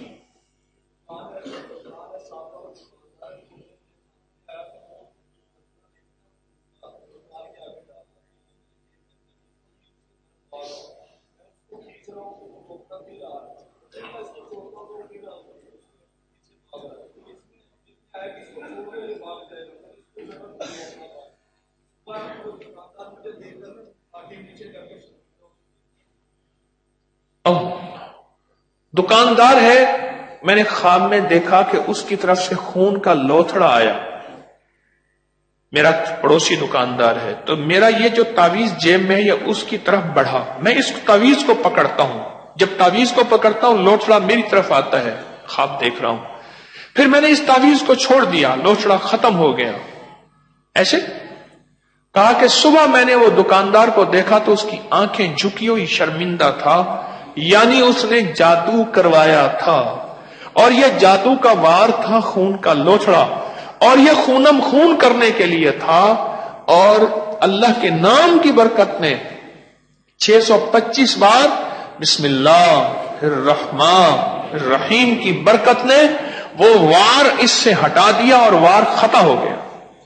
دکاندار ہے، میں نے خواب میں دیکھا کہ اس کی طرف سے خون کا لوتھڑا آیا، میرا پڑوسی دکاندار ہے، تو میرا یہ جو تعویذ جیب میں ہے یہ اس کی طرف بڑھا، میں اس تعویذ کو پکڑتا ہوں، جب تعویذ کو پکڑتا ہوں لوتھڑا میری طرف آتا ہے، خواب دیکھ رہا ہوں، پھر میں نے اس تعویذ کو چھوڑ دیا، لوتھڑا ختم ہو گیا۔ ایسے کہا کہ صبح میں نے وہ دکاندار کو دیکھا تو اس کی آنکھیں جھکی ہوئی شرمندہ تھا، یعنی اس نے جادو کروایا تھا، اور یہ جادو کا وار تھا خون کا لوتھڑا، اور یہ خونم خون کرنے کے لیے تھا، اور اللہ کے نام کی برکت نے چھ سو پچیس بار بسم اللہ الرحمن الرحیم کی برکت نے وہ وار اس سے ہٹا دیا اور وار ختم ہو گیا۔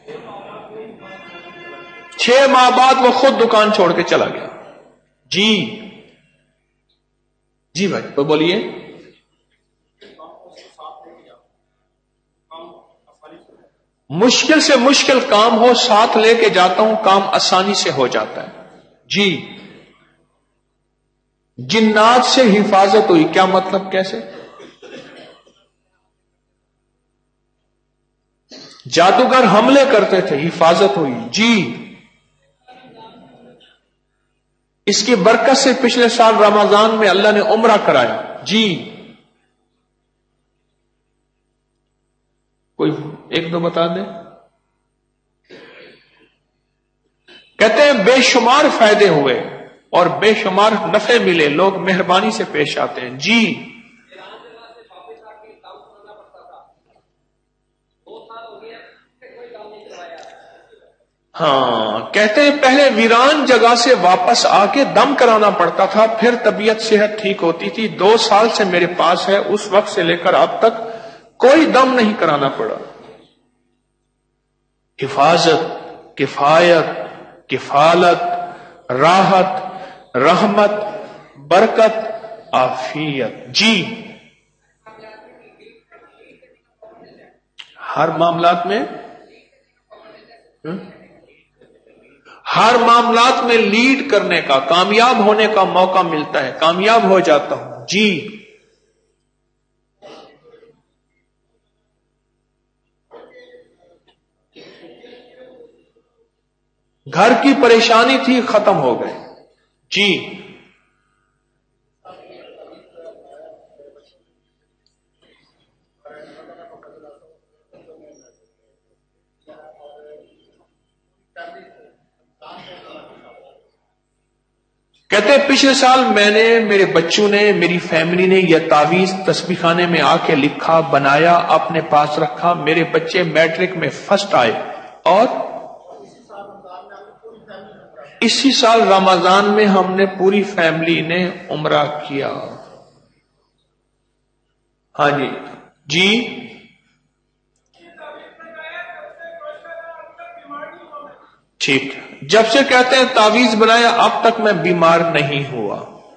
چھ ماہ بعد وہ خود دکان چھوڑ کے چلا گیا۔ جی جی بھائی تو بولیے۔ مشکل سے مشکل کام ہو ساتھ لے کے جاتا ہوں، کام آسانی سے ہو جاتا ہے۔ جی جنات سے حفاظت ہوئی، کیا مطلب؟ کیسے؟ جادوگر حملے کرتے تھے، حفاظت ہوئی۔ جی اس کی برکت سے پچھلے سال رمضان میں اللہ نے عمرہ کرایا۔ جی کوئی ایک دو بتا دیں۔ کہتے ہیں بے شمار فائدے ہوئے اور بے شمار نفع ملے، لوگ مہربانی سے پیش آتے ہیں۔ جی ہاں کہتے ہیں پہلے ویران جگہ سے واپس آ کے دم کرانا پڑتا تھا، پھر طبیعت صحت ٹھیک ہوتی تھی۔ دو سال سے میرے پاس ہے، اس وقت سے لے کر اب تک کوئی دم نہیں کرانا پڑا۔ حفاظت، کفایت، کفالت، راحت، رحمت، برکت، عافیت۔ جی ہر معاملات میں ہر معاملات میں لیڈ کرنے کا، کامیاب ہونے کا موقع ملتا ہے، کامیاب ہو جاتا ہوں۔ جی گھر کی پریشانی تھی، ختم ہو گئے۔ جی کہتے ہیں پچھلے سال میں نے، میرے بچوں نے، میری فیملی نے یہ تعویذ تسبیح خانے میں آ کے لکھا، بنایا، اپنے پاس رکھا، میرے بچے میٹرک میں فرسٹ آئے، اور اسی سال رمضان میں ہم نے پوری فیملی نے عمرہ کیا۔ ہاں جی جی ٹھیک، جب سے کہتے ہیں تعویذ بنایا اب تک میں بیمار نہیں ہوا۔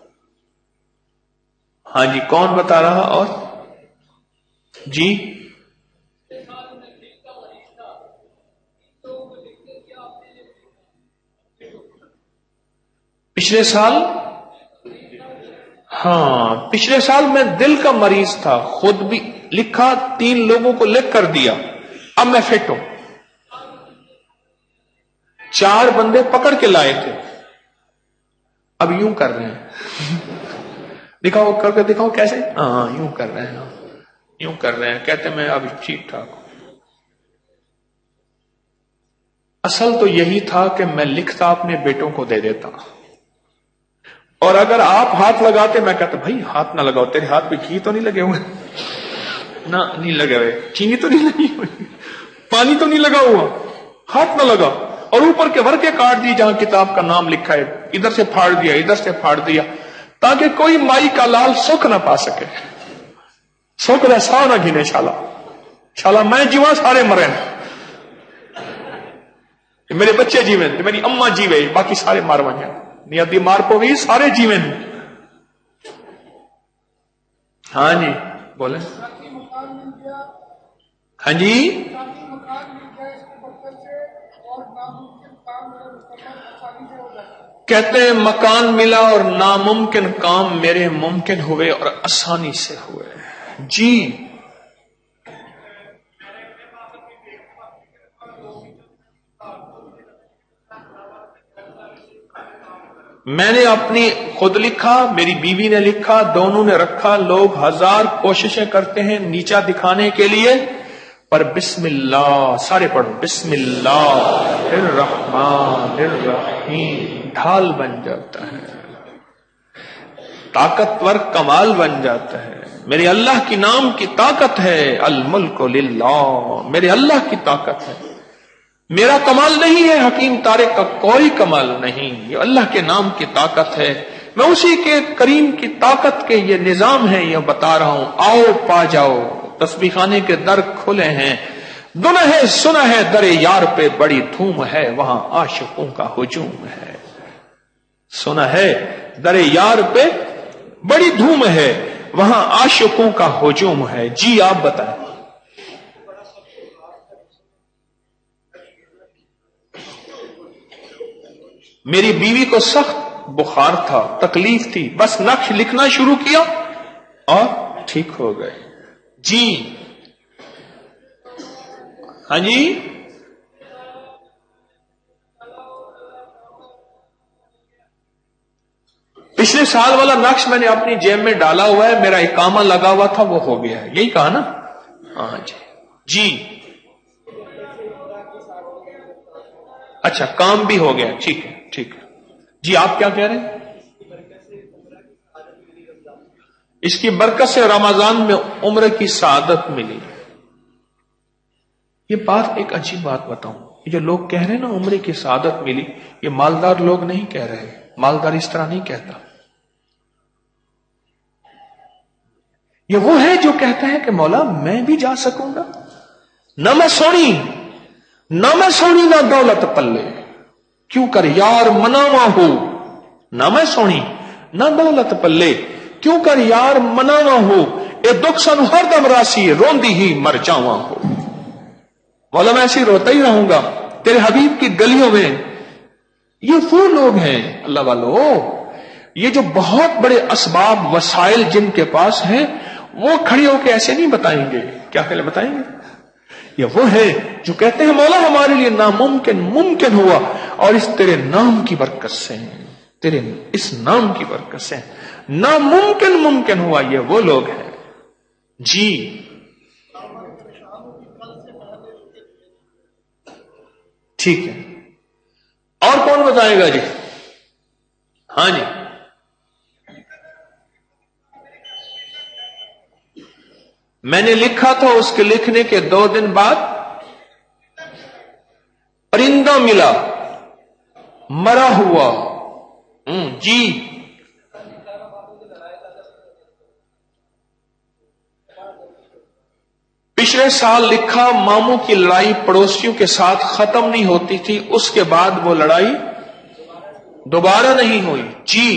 ہاں جی کون بتا رہا؟ اور جی پچھلے سال ہاں پچھلے سال میں دل کا مریض تھا، خود بھی لکھا، تین لوگوں کو لکھ کر دیا، اب میں فٹ ہوں. چار بندے پکڑ کے لائے تھے، اب یوں کر رہے ہیں. دکھاؤ کر کے دکھاؤ کیسے. ہاں یوں کر رہے ہیں، یوں کر رہے ہیں، کہتے میں اب ٹھیک ٹھاک ہوں. اصل تو یہی تھا کہ میں لکھتا اپنے بیٹوں کو دے دیتا، اور اگر آپ ہاتھ لگاتے میں کہتا بھائی ہاتھ نہ لگاؤ، تیرے ہاتھ پہ گھی تو نہیں لگے ہوئے؟ نہ نہیں لگے ہوئے، چینی تو نہیں لگی ہوئی، پانی تو نہیں لگا ہوا، ہاتھ نہ لگا. اور اوپر کے ورقے کاٹ دی جہاں کتاب کا نام لکھا ہے، ادھر سے پھاڑ دیا ادھر سے پھاڑ دیا، تاکہ کوئی مائی کا لال سکھ نہ پا سکے. سکھ رسا نہ گھنے شالا شالا میں جیواں سارے مرے، میرے بچے جیویں میری اما جیوے باقی سارے مار وجہ نیادی مار پو گئی سارے جیویں. ہاں جی بولیں. ہاں جی کہتے ہیں مکان ملا اور ناممکن کام میرے ممکن ہوئے اور آسانی سے ہوئے. جی میں نے اپنی خود لکھا، میری بیوی نے لکھا، دونوں نے رکھا. لوگ ہزار کوششیں کرتے ہیں نیچا دکھانے کے لیے، پر بسم اللہ سارے پڑھو، بسم اللہ الرحمن الرحیم ڈھال بن جاتا ہے، طاقتور کمال بن جاتا ہے. میرے اللہ کی نام کی طاقت ہے. الملک للہ، میرے اللہ کی طاقت ہے، میرا کمال نہیں ہے، حکیم طارق کا کوئی کمال نہیں، یہ اللہ کے نام کی طاقت ہے. میں اسی کے کریم کی طاقت کے یہ نظام ہے، یہ بتا رہا ہوں. آؤ پا جاؤ، تسبیح خانے کے در کھلے ہیں. دنا ہے سنا ہے در یار پہ بڑی دھوم ہے، وہاں عاشقوں کا ہجوم ہے. سنا ہے در یار پہ بڑی دھوم ہے، وہاں عاشقوں کا ہجوم ہے. جی آپ بتائیں. میری بیوی کو سخت بخار تھا، تکلیف تھی، بس نقش لکھنا شروع کیا اور ٹھیک ہو گئے. جی ہاں جی پچھلے سال والا نقش میں نے اپنی جیب میں ڈالا ہوا ہے، میرا اقامہ لگا ہوا تھا وہ ہو گیا ہے. یہی کہا نا؟ ہاں جی جی اچھا کام بھی ہو گیا، ٹھیک ہے ٹھیک ہے. جی آپ کیا کہہ رہے ہیں؟ اس کی برکت سے رمضان میں عمر کی سعادت ملی. یہ بات ایک اچھی بات بتاؤں، یہ جو لوگ کہہ رہے ہیں نا عمر کی سعادت ملی، یہ مالدار لوگ نہیں کہہ رہے. مالدار اس طرح نہیں کہتا. یہ وہ ہے جو کہتا ہے کہ مولا میں بھی جا سکوں گا، نہ میں سونی نہ میں سونی نہ دولت پلے، کیوں کر یار مناوا ہو. نہ میں سونی نہ دولت پلے، کیوں کر یار مناوا ہو. اے دکھ سن ہر دم راسی روندی ہی مر جاواں ہو. مولا میں ایسے روتا ہی رہوں گا تیرے حبیب کی گلیوں میں. یہ وہ لوگ ہیں اللہ والو، یہ جو بہت بڑے اسباب وسائل جن کے پاس ہیں، وہ کھڑے ہو کے ایسے نہیں بتائیں گے. کیا پہلے بتائیں گے؟ یہ وہ ہے جو کہتے ہیں مولا ہمارے لیے ناممکن ممکن ہوا، اور اس تیرے نام کی برکت سے، تیرے اس نام کی برکت سے ناممکن ممکن ہوا. یہ وہ لوگ ہیں. جی ٹھیک ہے، اور کون بتائے گا؟ جی ہاں جی میں نے لکھا تھا، اس کے لکھنے کے دو دن بعد پرندہ ملا مرا ہوا. جی پچھلے سال لکھا، ماموں کی لڑائی پڑوسیوں کے ساتھ ختم نہیں ہوتی تھی، اس کے بعد وہ لڑائی دوبارہ نہیں ہوئی. جی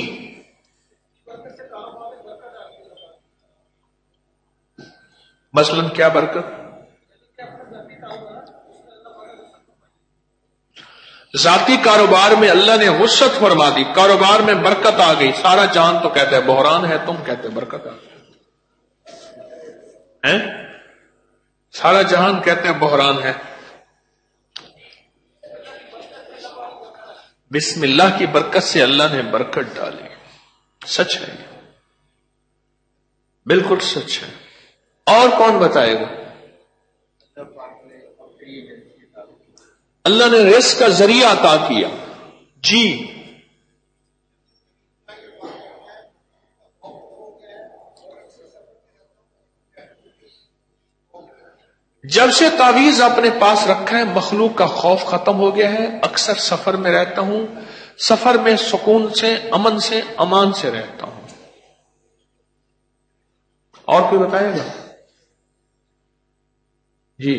مثلاً کیا برکت؟ ذاتی کاروبار میں اللہ نے وسعت فرما دی، کاروبار میں برکت آ گئی، سارا جہان تو کہتے ہیں بحران ہے، تم کہتے برکت آ گئی ہے، سارا جہان کہتے ہیں بحران ہے۔ بسم اللہ کی برکت سے اللہ نے برکت ڈالی، سچ ہے، بالکل سچ ہے۔ اور کون بتائے گا؟ اللہ نے رزق کا ذریعہ عطا کیا، جی جب سے تعویذ اپنے پاس رکھا ہے مخلوق کا خوف ختم ہو گیا ہے۔ اکثر سفر میں رہتا ہوں، سفر میں سکون سے، امن سے، امان سے رہتا ہوں۔ اور کوئی بتائے گا؟ جی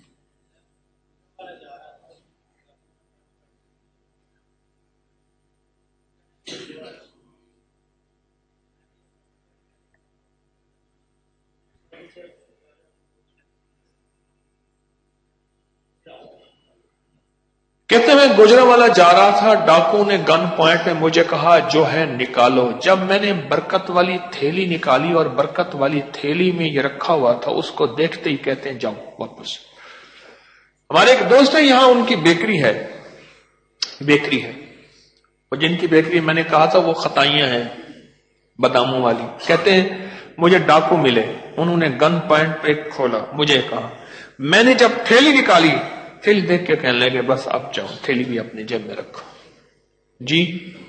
کہتے میں گجرانوالہ جا رہا تھا، ڈاکو نے گن پوائنٹ میں مجھے کہا جو ہے نکالو۔ جب میں نے برکت والی تھیلی نکالی اور برکت والی تھیلی میں یہ رکھا ہوا تھا، اس کو دیکھتے ہی کہتے ہیں جاؤ واپس۔ ہمارے ایک دوست ہے یہاں، ان کی بیکری ہے بیکری ہے اور جن کی بیکری میں نے کہا تھا وہ خطائیاں ہیں باداموں والی، کہتے ہیں مجھے ڈاکو ملے، انہوں نے گن پوائنٹ پہ کھولا، مجھے کہا، میں نے جب تھیلی نکالی، تھیلی دیکھ کے کہنے لگے بس اب جاؤ، تھیلی بھی اپنی جیب میں رکھو۔ جی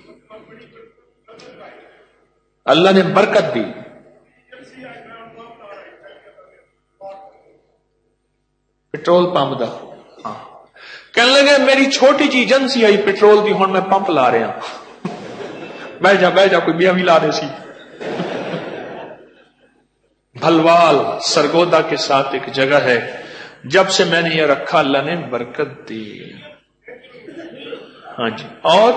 اللہ نے برکت دی۔ پٹرول پمپ دا ہاں کہنے لگے میری چھوٹی جی ایجنسی آئی پٹرول دی، ہن میں پمپ لا رہے ہیں۔ بہ جا بہ جا کوئی بیاہ بھی لا دے سی۔ بھلوال سرگودا کے ساتھ ایک جگہ ہے، جب سے میں نے یہ رکھا اللہ نے برکت دی۔ ہاں جی، اور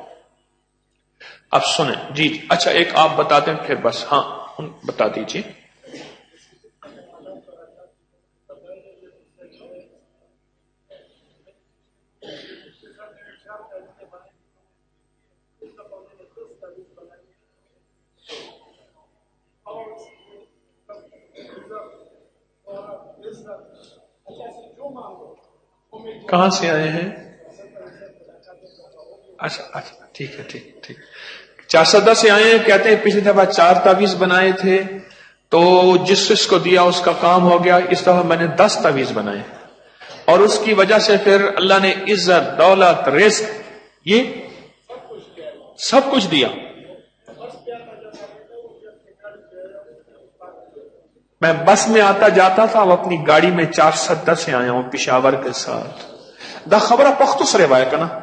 اب سنیں جی، اچھا ایک آپ بتاتے ہیں پھر بس، ہاں بتا دیجیے۔ کہاں سے آئے ہیں؟ اچھا اچھا ٹھیک ہے ٹھیک ٹھیک چار سدہ سے آئے ہیں، کہتے ہیں پچھلی دفعہ چار تعویذ بنائے تھے تو جس جس کو دیا اس کا کام ہو گیا، اس دفعہ میں نے دس تعویذ بنائے اور اس کی وجہ سے پھر اللہ نے عزت، دولت، رزق، یہ سب کچھ دیا۔ میں بس میں آتا جاتا تھا، اب اپنی گاڑی میں چار سدہ سے آیا ہوں پشاور کے ساتھ۔ دا خبر پختو سرے وائے کا نا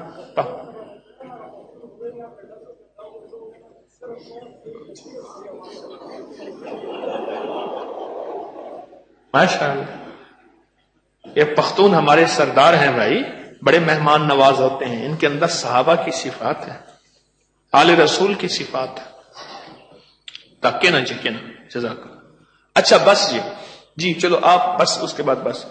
ماشاء اللہ، یہ پختون ہمارے سردار ہیں بھائی، بڑے مہمان نواز ہوتے ہیں، ان کے اندر صحابہ کی صفات ہے، آل رسول کی صفات ہے۔ تاکہ نا جی کہ نا جزاک اللہ۔ اچھا بس جی جی چلو آپ بس، اس کے بعد بس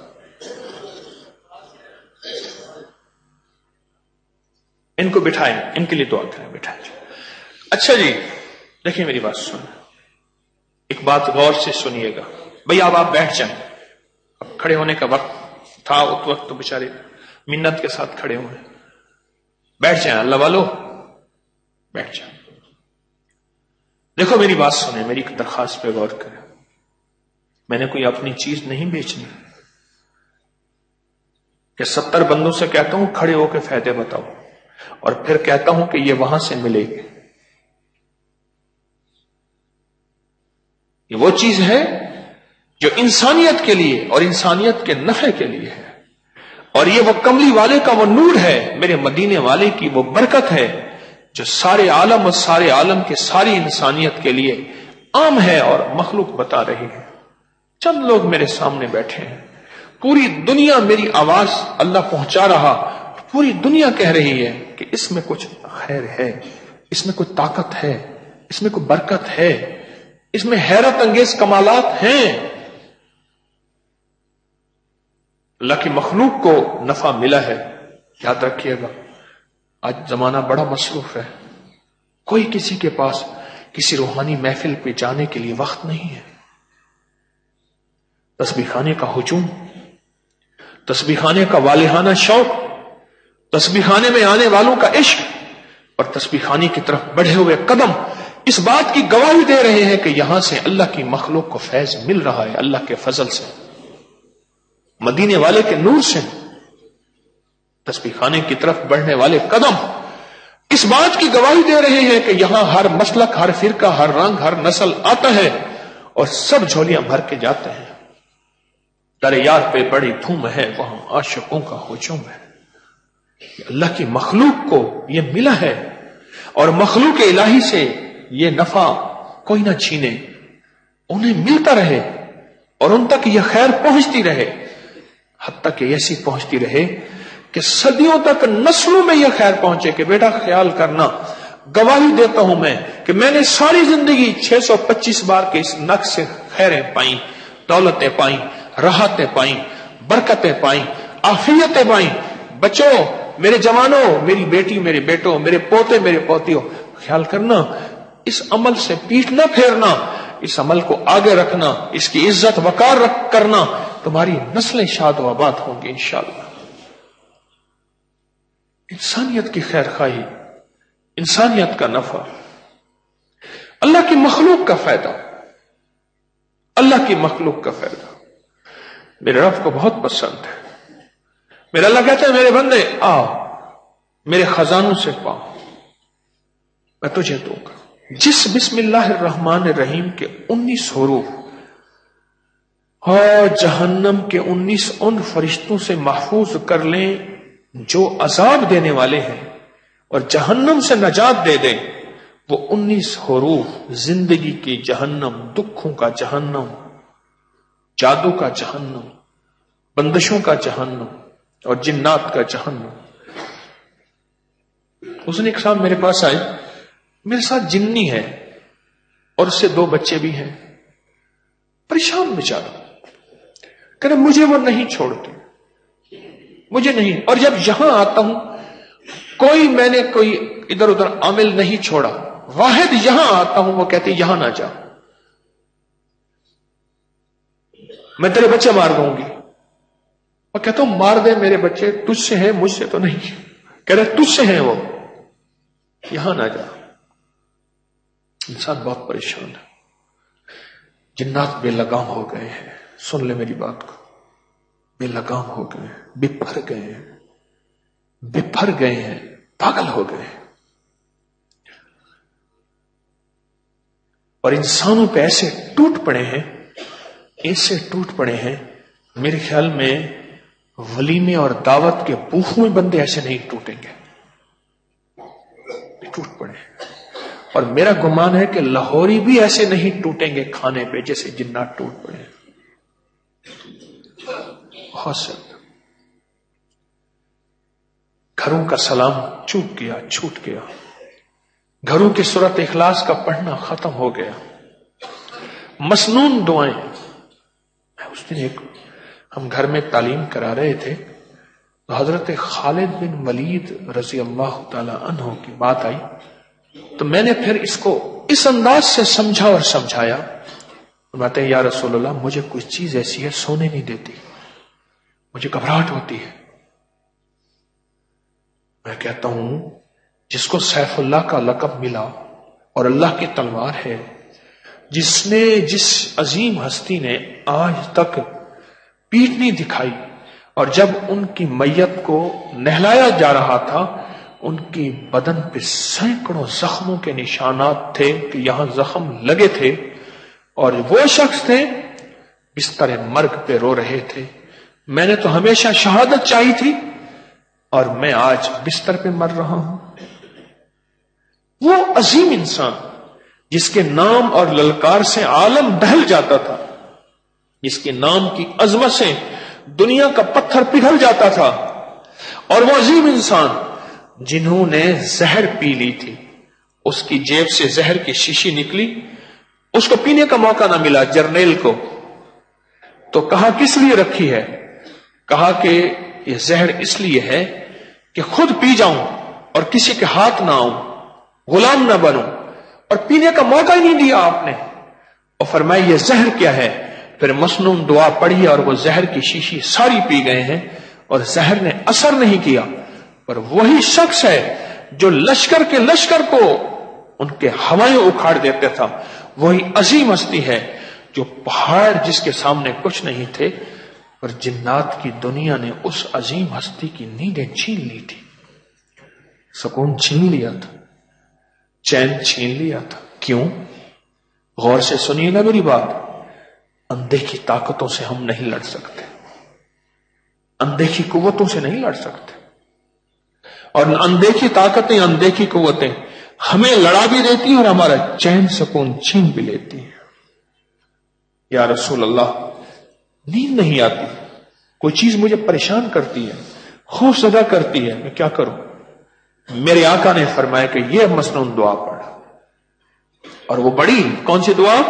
ان کو بٹھائیں، ان کے لیے دعا کریں، بٹھائیں۔ اچھا جی دیکھیں میری بات سنیں، ایک بات غور سے سنیے گا بھئی، اب آپ بیٹھ جائیں، اب کھڑے ہونے کا وقت تھا، اس وقت تو بیچارے منت کے ساتھ کھڑے ہوئے، بیٹھ جائیں اللہ والو، بیٹھ جائیں۔ دیکھو میری بات سنیں، میری درخواست پہ غور کریں، میں نے کوئی اپنی چیز نہیں بیچنی کہ ستر بندوں سے کہتا ہوں کھڑے ہو کے فائدے بتاؤ اور پھر کہتا ہوں کہ یہ وہاں سے ملے گی۔ یہ وہ چیز ہے جو انسانیت کے لیے اور انسانیت کے نفع کے لیے ہے، اور یہ وہ کملی والے کا وہ نور ہے، میرے مدینے والے کی وہ برکت ہے جو سارے عالم اور سارے عالم کے ساری انسانیت کے لیے عام ہے اور مخلوق بتا رہی ہے۔ چند لوگ میرے سامنے بیٹھے ہیں، پوری دنیا میری آواز اللہ پہنچا رہا، پوری دنیا کہہ رہی ہے کہ اس میں کچھ خیر ہے، اس میں کوئی طاقت ہے، اس میں کوئی برکت ہے، اس میں حیرت انگیز کمالات ہیں۔ اللہ کی مخلوق کو نفع ملا ہے، یاد رکھیے گا، آج زمانہ بڑا مصروف ہے، کوئی کسی کے پاس کسی روحانی محفل پہ جانے کے لیے وقت نہیں ہے. تسبیح خانے کا ہجوم، تسبیح خانے کا والہانہ شوق، تسبیح خانے میں آنے والوں کا عشق اور تسبیح خانے کی طرف بڑھے ہوئے قدم اس بات کی گواہی دے رہے ہیں کہ یہاں سے اللہ کی مخلوق کو فیض مل رہا ہے، اللہ کے فضل سے، مدینے والے کے نور سے. تسبیح خانے کی طرف بڑھنے والے قدم اس بات کی گواہی دے رہے ہیں کہ یہاں ہر مسلک، ہر فرقہ، ہر رنگ، ہر نسل آتا ہے اور سب جھولیاں بھر کے جاتے ہیں. در یار پہ بڑی دھوم ہے، وہاں عاشقوں کا ہجوم ہے. اللہ کی مخلوق کو یہ ملا ہے اور مخلوق الہی سے یہ نفع کوئی نہ چھینے، انہیں ملتا رہے اور ان تک یہ خیر پہنچتی رہے، حتیٰ کہ ایسی پہنچتی رہے کہ صدیوں تک نسلوں میں یہ خیر پہنچے کہ بیٹا خیال کرنا، گواہی دیتا ہوں میں کہ میں نے ساری زندگی چھ سو پچیس بار کے اس نق سے خیریں پائیں، دولتیں پائیں، راحتیں پائیں، برکتیں پائیں، عافیتیں پائیں. بچوں، میرے جوانوں، میری بیٹی، میرے بیٹوں، میرے پوتے، میرے پوتیوں، خیال کرنا، اس عمل سے پیٹھ نہ پھیرنا، اس عمل کو آگے رکھنا، اس کی عزت وقار رکھ کرنا، تمہاری نسلیں شاد و آباد ہوں گی انشاءاللہ. انسانیت کی خیر خواہی، انسانیت کا نفع، اللہ کی مخلوق کا فائدہ، اللہ کی مخلوق کا فائدہ میرے رب کو بہت پسند ہے. میرا اللہ کہتا ہے میرے بندے آ میرے خزانوں سے پا، میں تجھے دوں گا. جس بسم اللہ الرحمن الرحیم کے انیس حروف اور جہنم کے انیس ان فرشتوں سے محفوظ کر لیں جو عذاب دینے والے ہیں اور جہنم سے نجات دے دیں، وہ انیس حروف زندگی کی جہنم، دکھوں کا جہنم، جادو کا جہنم، بندشوں کا جہنم اور جنات کا جہنم. اس نے ایک صاحب میرے پاس آئے، میرے ساتھ جنی ہے اور اس سے دو بچے بھی ہیں، پریشان بیچارہ، کہ رہے مجھے وہ نہیں چھوڑتے، مجھے نہیں. اور جب یہاں آتا ہوں کوئی میں نے کوئی ادھر ادھر عامل نہیں چھوڑا، واحد یہاں آتا ہوں وہ کہتے یہاں نہ جا، میں تیرے بچے مار دوں گی. اور کہتا ہوں مار دے میرے بچے، تجھ سے ہیں مجھ سے تو نہیں. کہہ رہے تجھ سے ہیں وہ، یہاں نہ جا. انسان بہت پریشان ہے، جنات بے لگام ہو گئے ہیں. سن لے میری بات کو، بے لگام ہو گئے ہیں، بپھر گئے ہیں، بپھر گئے ہیں، پاگل ہو گئے ہیں. اور انسانوں پہ ایسے ٹوٹ پڑے ہیں، ایسے ٹوٹ پڑے ہیں، میرے خیال میں ولیمے اور دعوت کے بوفوں میں بندے ایسے نہیں ٹوٹیں گے، ٹوٹ پڑے. اور میرا گمان ہے کہ لاہوری بھی ایسے نہیں ٹوٹیں گے کھانے پہ جیسے جنات ٹوٹ پڑے. بہت سے گھروں کا سلام چوک گیا، چھوٹ گیا، گھروں کی سورت اخلاص کا پڑھنا ختم ہو گیا. مسنون دعائیں. اس دن ایک ہم گھر میں تعلیم کرا رہے تھے تو حضرت خالد بن ولید رضی اللہ تعالی عنہ کی بات آئی تو میں نے پھر اس کو اس انداز سے سمجھا اور سمجھایا. فرماتے ہیں یا رسول اللہ مجھے کچھ چیز ایسی ہے سونے نہیں دیتی، مجھے گھبراہٹ ہوتی ہے. میں کہتا ہوں جس کو سیف اللہ کا لقب ملا اور اللہ کی تلوار ہے، جس نے جس عظیم ہستی نے آج تک پیٹھ نہیں دکھائی، اور جب ان کی میت کو نہلایا جا رہا تھا ان کی بدن پہ سینکڑوں زخموں کے نشانات تھے کہ یہاں زخم لگے تھے، اور وہ شخص تھے بستر مرگ پہ رو رہے تھے. میں نے تو ہمیشہ شہادت چاہی تھی اور میں آج بستر پہ مر رہا ہوں. وہ عظیم انسان جس کے نام اور للکار سے عالم دہل جاتا تھا، جس کے نام کی عظمت سے دنیا کا پتھر پگھل جاتا تھا، اور وہ عظیم انسان جنہوں نے زہر پی لی تھی، اس کی جیب سے زہر کی شیشی نکلی، اس کو پینے کا موقع نہ ملا جرنیل کو، تو کہا کس لیے رکھی ہے؟ کہا کہ یہ زہر اس لیے ہے کہ خود پی جاؤں اور کسی کے ہاتھ نہ آؤں، غلام نہ بنوں، اور پینے کا موقع ہی نہیں دیا آپ نے، اور فرمایا یہ زہر کیا ہے؟ پھر مسنون دعا پڑھی اور وہ زہر کی شیشی ساری پی گئے ہیں اور زہر نے اثر نہیں کیا۔ پر وہی شخص ہے جو لشکر کے لشکر کو ان کے ہوائیں اکھاڑ دیتا تھا، وہی عظیم ہستی ہے جو پہاڑ جس کے سامنے کچھ نہیں تھے، اور جنات کی دنیا نے اس عظیم ہستی کی نیندیں چھین لی تھی، سکون چھین لیا تھا، چین چھین لیا تھا۔ کیوں؟ غور سے سنیے گا میری بات، اندیکھی طاقتوں سے ہم نہیں لڑ سکتے، اندیکھی قوتوں سے نہیں لڑ سکتے، اور اندیکھی طاقتیں، اندیکھی قوتیں ہمیں لڑا بھی دیتی ہیں اور ہمارا چین سکون چھین بھی لیتی ہیں۔ یا رسول اللہ، نیند نہیں آتی، کوئی چیز مجھے پریشان کرتی ہے، خوف زدہ کرتی ہے، میں کیا کروں؟ میرے آقا نے فرمایا کہ یہ مسنون دعا پڑھ، اور وہ بڑی کون سی دعا؟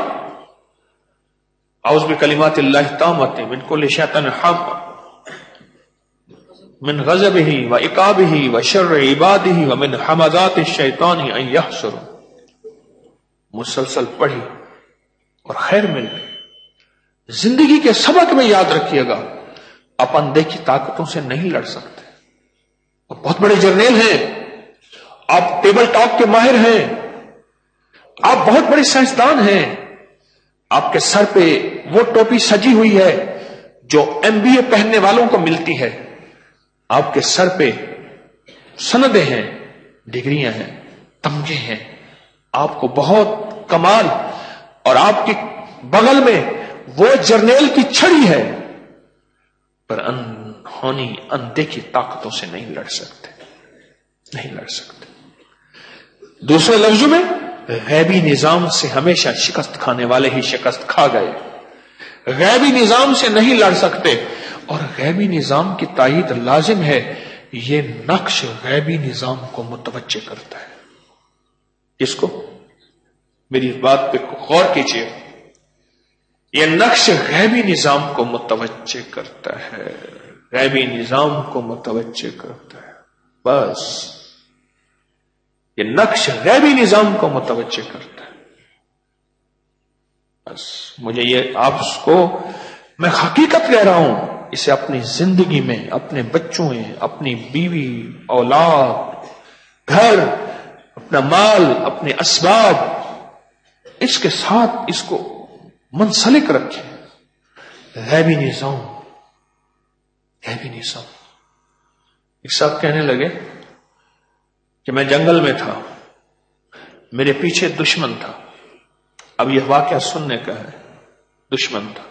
اعوذ بکلمات اللہ التامۃ من کل شیطان من غضبہ و عقابہ و شر عبادہ و من حمزات الشیطان ان یحضرون، مسلسل پڑھی اور خیر مل گئی۔ زندگی کے سبق میں یاد رکھیے گا، آپ اندیکھی طاقتوں سے نہیں لڑ سکتے۔ آپ بہت بڑے جرنیل ہیں، آپ ٹیبل ٹاک کے ماہر ہیں، آپ بہت بڑے سائنسدان ہیں، آپ کے سر پہ وہ ٹوپی سجی ہوئی ہے جو ایم بی اے پہننے والوں کو ملتی ہے، آپ کے سر پہ سندیں ہیں، ڈگریاں ہیں، تمغے ہیں، آپ کو بہت کمال، اور آپ کے بغل میں وہ جرنیل کی چھڑی ہے، پر انہونی اندیکھی طاقتوں سے نہیں لڑ سکتے، نہیں لڑ سکتے۔ دوسرے لفظوں میں، غیبی نظام سے ہمیشہ شکست کھانے والے ہی شکست کھا گئے، غیبی نظام سے نہیں لڑ سکتے، اور غیبی نظام کی تائید لازم ہے، یہ نقش غیبی نظام کو متوجہ کرتا ہے۔ کس کو؟ میری بات پہ غور کیجیے، یہ نقش غیبی نظام کو متوجہ کرتا ہے، غیبی نظام کو متوجہ کرتا ہے، بس یہ نقش غیبی نظام کو متوجہ کرتا ہے۔ بس مجھے یہ آپ کو میں حقیقت کہہ رہا ہوں، اسے اپنی زندگی میں، اپنے بچوں میں، اپنی بیوی، اولاد، گھر، اپنا مال، اپنے اسباب، اس کے ساتھ اس کو منسلک رکھیں۔ غیبی نظام، غیبی نظام۔ ایک صاحب کہنے لگے کہ میں جنگل میں تھا، میرے پیچھے دشمن تھا۔ اب یہ واقعہ سننے کا ہے، دشمن تھا،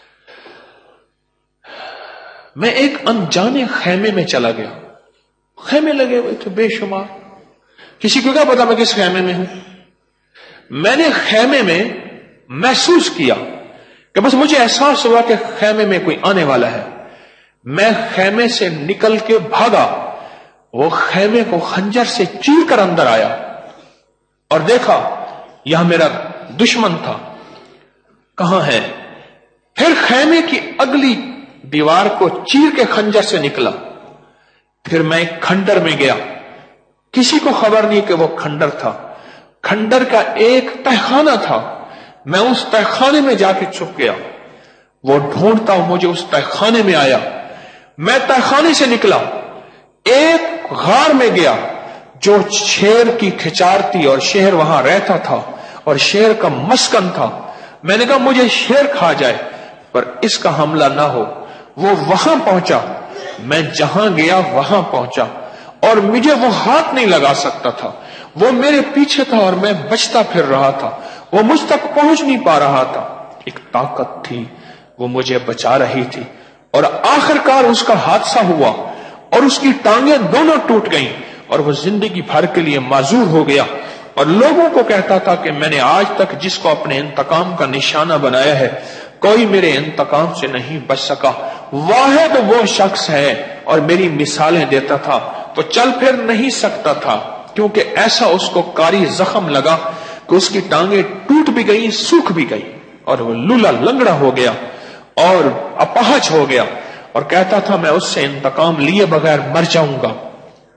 میں ایک انجانے خیمے میں چلا گیا، خیمے لگے ہوئے تھے بے شمار، کسی کو کیا پتا میں کس خیمے میں ہوں؟ میں نے خیمے میں محسوس کیا کہ بس مجھے احساس ہوا کہ خیمے میں کوئی آنے والا ہے، میں خیمے سے نکل کے بھاگا، وہ خیمے کو خنجر سے چیر کر اندر آیا اور دیکھا یہاں میرا دشمن تھا، کہاں ہے؟ پھر خیمے کی اگلی دیوار کو چیر کے خنجر سے نکلا، پھر میں ایک کھنڈر میں گیا، کسی کو خبر نہیں کہ وہ کھنڈر تھا، کھنڈر کا ایک تہخانہ تھا، میں اس تہخانے میں جا کے چھپ گیا، وہ ڈھونڈتا ہوں مجھے اس تہخانے میں آیا، میں تہخانے سے نکلا، ایک غار میں گیا جو شیر کی کھچار تھی اور شیر وہاں رہتا تھا اور شیر کا مسکن تھا، میں نے کہا مجھے شیر کھا جائے پر اس کا حملہ نہ ہو، وہ وہاں پہنچا، میں جہاں گیا وہاں پہنچا اور مجھے وہ ہاتھ نہیں لگا سکتا تھا، وہ میرے پیچھے تھا اور میں بچتا پھر رہا تھا، وہ مجھ تک پہنچ نہیں پا رہا تھا، ایک طاقت تھی وہ مجھے بچا رہی تھی، اور آخرکار اس کا حادثہ ہوا اور اس کی ٹانگیں دونوں ٹوٹ گئیں اور وہ زندگی بھر کے لیے معذور ہو گیا، اور لوگوں کو کہتا تھا کہ میں نے آج تک جس کو اپنے انتقام کا نشانہ بنایا ہے کوئی میرے انتقام سے نہیں بچ سکا، واحد وہ شخص ہے، اور میری مثالیں دیتا تھا تو چل پھر نہیں سکتا تھا کیونکہ ایسا اس کو کاری زخم لگا کہ اس کی ٹانگیں ٹوٹ بھی گئی، سوکھ بھی گئی، اور وہ لولا لنگڑا ہو گیا اور اپاہج ہو گیا، اور کہتا تھا میں اس سے انتقام لیے بغیر مر جاؤں گا۔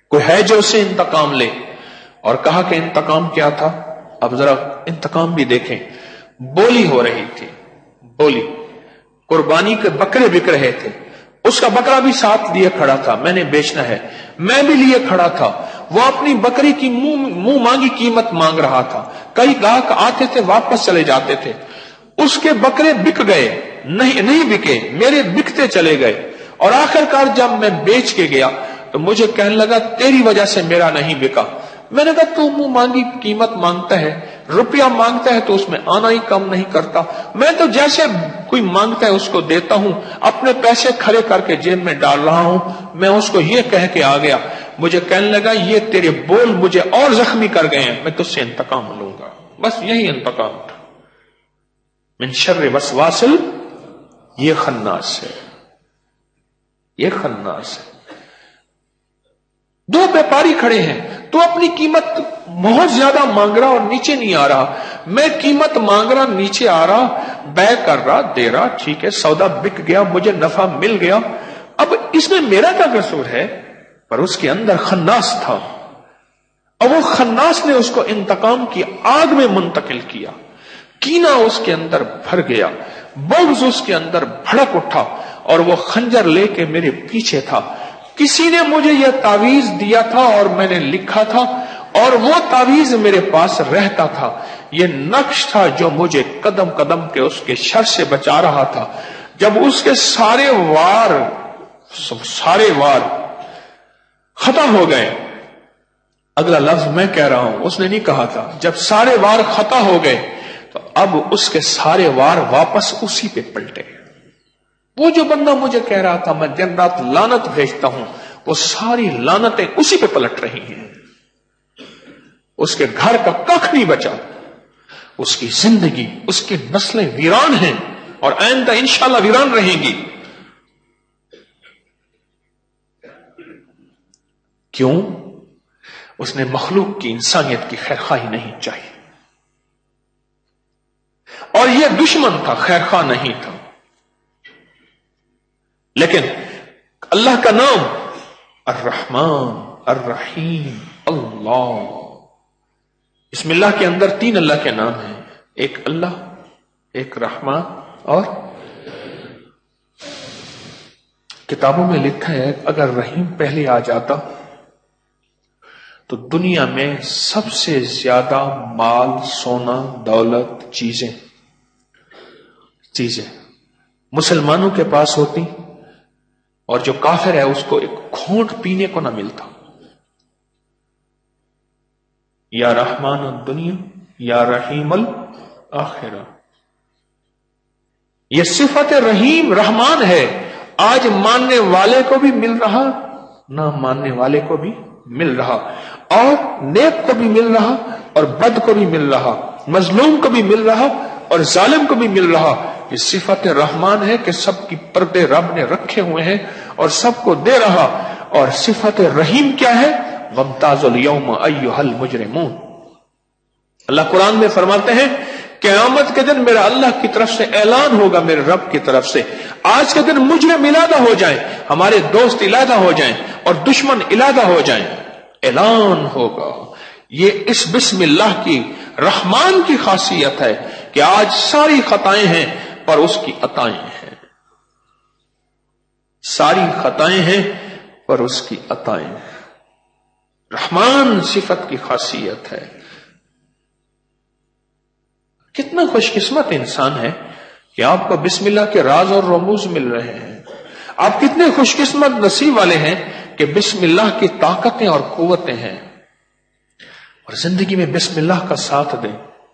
کوئی ہے جو اسے انتقام لے. اور کہا کہ انتقام کیا تھا؟ اب ذرا انتقام بھی دیکھیں. بولی ہو رہی تھی، بولی، قربانی کے بکرے بک رہے تھے. اس کا بکرا بھی ساتھ لیے کھڑا تھا، میں نے بیچنا ہے. میں بھی لیے کھڑا تھا. وہ اپنی بکری کی منہ منہ مانگی قیمت مانگ رہا تھا. کئی گاہک آتے تھے، واپس چلے جاتے تھے. اس کے بکرے بک گئے، نہیں نہیں بکے، میرے بکتے چلے گئے. اور آخر کار جب میں بیچ کے گیا تو مجھے کہنے لگا تیری وجہ سے میرا نہیں بکا. میں نے کہا تو منہ مانگی قیمت مانگتا ہے، روپیہ مانگتا ہے تو اس میں آنا ہی کم نہیں کرتا. میں تو جیسے کوئی مانگتا ہے اس کو دیتا ہوں، اپنے پیسے کھڑے کر کے جیب میں ڈال رہا ہوں. میں اس کو یہ کہہ کے آ گیا. مجھے کہنے لگا یہ تیرے بول مجھے اور زخمی کر گئے ہیں، میں تجھ سے انتقام لوں گا. بس یہی انتقام تھا. من شر وسواس، یہ خناس ہے، یہ خناس ہے. دو بیپاری کھڑے ہیں، تو اپنی قیمت بہت زیادہ مانگ رہا اور نیچے نہیں آ رہا. میں قیمت مانگ رہا، نیچے آ رہا، بے کر رہا، دے رہا. ٹھیک ہے، سودا بک گیا، مجھے نفع مل گیا. اب اس میں میرا کیا قصور ہے؟ پر اس کے اندر خناس تھا، اور وہ خناس نے اس کو انتقام کی آگ میں منتقل کیا. کینہ اس کے اندر بھر گیا، بغض اس کے اندر بھڑک اٹھا، اور وہ خنجر لے کے میرے پیچھے تھا. کسی نے مجھے یہ تعویذ دیا تھا اور میں نے لکھا تھا، اور وہ تعویذ میرے پاس رہتا تھا. یہ نقش تھا جو مجھے قدم قدم کے اس کے شر سے بچا رہا تھا. جب اس کے سارے وار سارے وار ختم ہو گئے، اگلا لفظ میں کہہ رہا ہوں، اس نے نہیں کہا تھا، جب سارے وار ختم ہو گئے تو اب اس کے سارے وار واپس اسی پہ پلٹے. وہ جو بندہ مجھے کہہ رہا تھا میں دن رات لعنت بھیجتا ہوں، وہ ساری لعنتیں اسی پہ پلٹ رہی ہیں. اس کے گھر کا کخ نہیں بچا، اس کی زندگی، اس کی نسلیں ویران ہیں، اور آئندہ انشاءاللہ ویران رہیں گی. کیوں؟ اس نے مخلوق کی انسانیت کی خیرخواہی نہیں چاہی، اور یہ دشمن تھا، خیرخواہ نہیں تھا. لیکن اللہ کا نام الرحمن الرحیم اللہ، بسم اللہ کے اندر تین اللہ کے نام ہیں، ایک اللہ، ایک رحمان، اور کتابوں میں لکھا ہے اگر رحیم پہلے آ جاتا تو دنیا میں سب سے زیادہ مال، سونا، دولت، چیزیں چیزیں مسلمانوں کے پاس ہوتی، اور جو کافر ہے اس کو ایک گھونٹ پینے کو نہ ملتا. یا رحمان الدنیا یا رحیم الآخرہ. یہ صفت رحیم رحمان ہے، آج ماننے والے کو بھی مل رہا، نہ ماننے والے کو بھی مل رہا، اور نیک کو بھی مل رہا اور بد کو بھی مل رہا، مظلوم کو بھی مل رہا اور ظالم کو بھی مل رہا. یہ صفت رحمان ہے کہ سب کی پردے رب نے رکھے ہوئے ہیں اور سب کو دے رہا. اور صفت رحیم کیا ہے؟ وَامْتَازُوا الْيَوْمَ أَيُّهَا الْمُجْرِمُونَ. اللہ قرآن میں فرماتے ہیں قیامت کے دن میرا اللہ کی طرف سے اعلان ہوگا، میرے رب کی طرف سے، آج کے دن مجرم علیحدہ ہو جائیں، ہمارے دوست علیحدہ ہو جائیں اور دشمن علیحدہ ہو جائیں. اعلان ہوگا. یہ اس بسم اللہ کی رحمان کی خاصیت ہے کہ آج ساری خطائیں ہیں پر اس کی عطائیں ہیں، ساری خطائیں ہیں پر اس کی عطائیں ہیں. رحمان صفت کی خاصیت ہے. کتنا خوش قسمت انسان ہے کہ آپ کو بسم اللہ کے راز اور رموز مل رہے ہیں. آپ کتنے خوش قسمت نصیب والے ہیں کہ بسم اللہ کی طاقتیں اور قوتیں ہیں، اور زندگی میں بسم اللہ کا ساتھ دیں.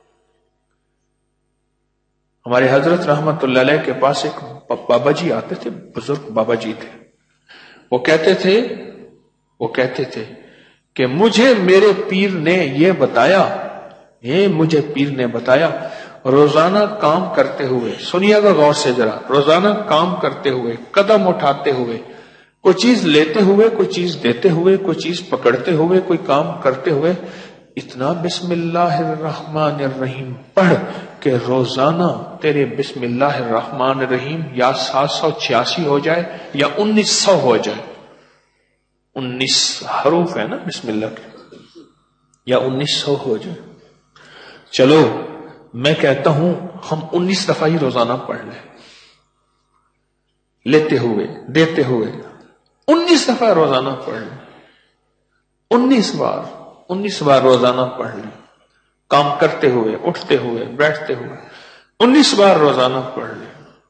ہمارے حضرت رحمت اللہ علیہ کے پاس ایک بابا جی آتے تھے، بزرگ بابا جی تھے. وہ کہتے تھے وہ کہتے تھے کہ مجھے میرے پیر نے یہ بتایا، یہ مجھے پیر نے بتایا روزانہ کام کرتے ہوئے، سنیے گا غور سے ذرا، روزانہ کام کرتے ہوئے، قدم اٹھاتے ہوئے، کوئی چیز لیتے ہوئے، کوئی چیز دیتے ہوئے، کوئی چیز پکڑتے ہوئے، کوئی کام کرتے ہوئے، اتنا بسم اللہ الرحمن الرحیم پڑھ کہ روزانہ تیرے بسم اللہ الرحمن الرحیم یا سات سو چھیاسی ہو جائے یا انیس سو ہو جائے. انیس حروف ہے نا بسم اللہ کے، یا انیس سو ہو جائے. چلو میں کہتا ہوں ہم انیس دفعہ ہی روزانہ پڑھ لیں، لیتے ہوئے دیتے ہوئے انیس دفعہ روزانہ پڑھ لیں. انیس بار انیس بار روزانہ پڑھ لیں، کام کرتے ہوئے، اٹھتے ہوئے، بیٹھتے ہوئے انیس بار روزانہ پڑھ لیں.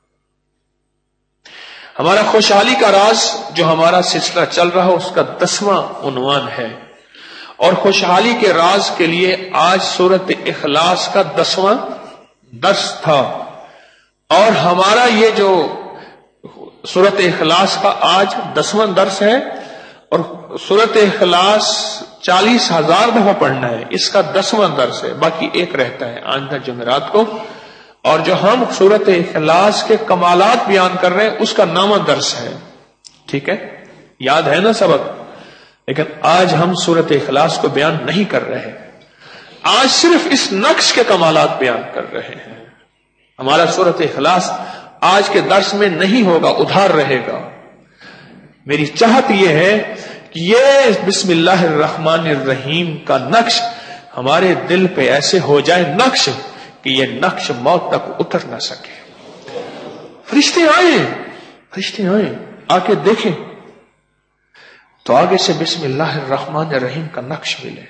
ہمارا خوشحالی کا راز جو ہمارا سلسلہ چل رہا اس کا دسواں عنوان ہے، اور خوشحالی کے راز کے لیے آج سورۃ اخلاص کا دسواں درس تھا. اور ہمارا یہ جو سورۃ اخلاص کا آج دسواں درس ہے، اور سورۃ اخلاص چالیس ہزار دفعہ پڑھنا ہے، اس کا دسواں درس ہے. باقی ایک رہتا ہے آئندہ جمعرات کو. اور جو ہم سورۃ اخلاص کے کمالات بیان کر رہے ہیں اس کا نامہ درس ہے. ٹھیک ہے، یاد ہے نا سبق؟ لیکن آج ہم سورۃ اخلاص کو بیان نہیں کر رہے، آج صرف اس نقش کے کمالات بیان کر رہے ہیں. ہمارا سورۃ اخلاص آج کے درس میں نہیں ہوگا، ادھار رہے گا. میری چاہت یہ ہے کہ یہ بسم اللہ الرحمن الرحیم کا نقش ہمارے دل پہ ایسے ہو جائے نقش کہ یہ نقش موت تک اتر نہ سکے. فرشتے آئیں فرشتے آئیں آ کے دیکھیں تو آگے سے بسم اللہ الرحمن الرحیم کا نقش ملے.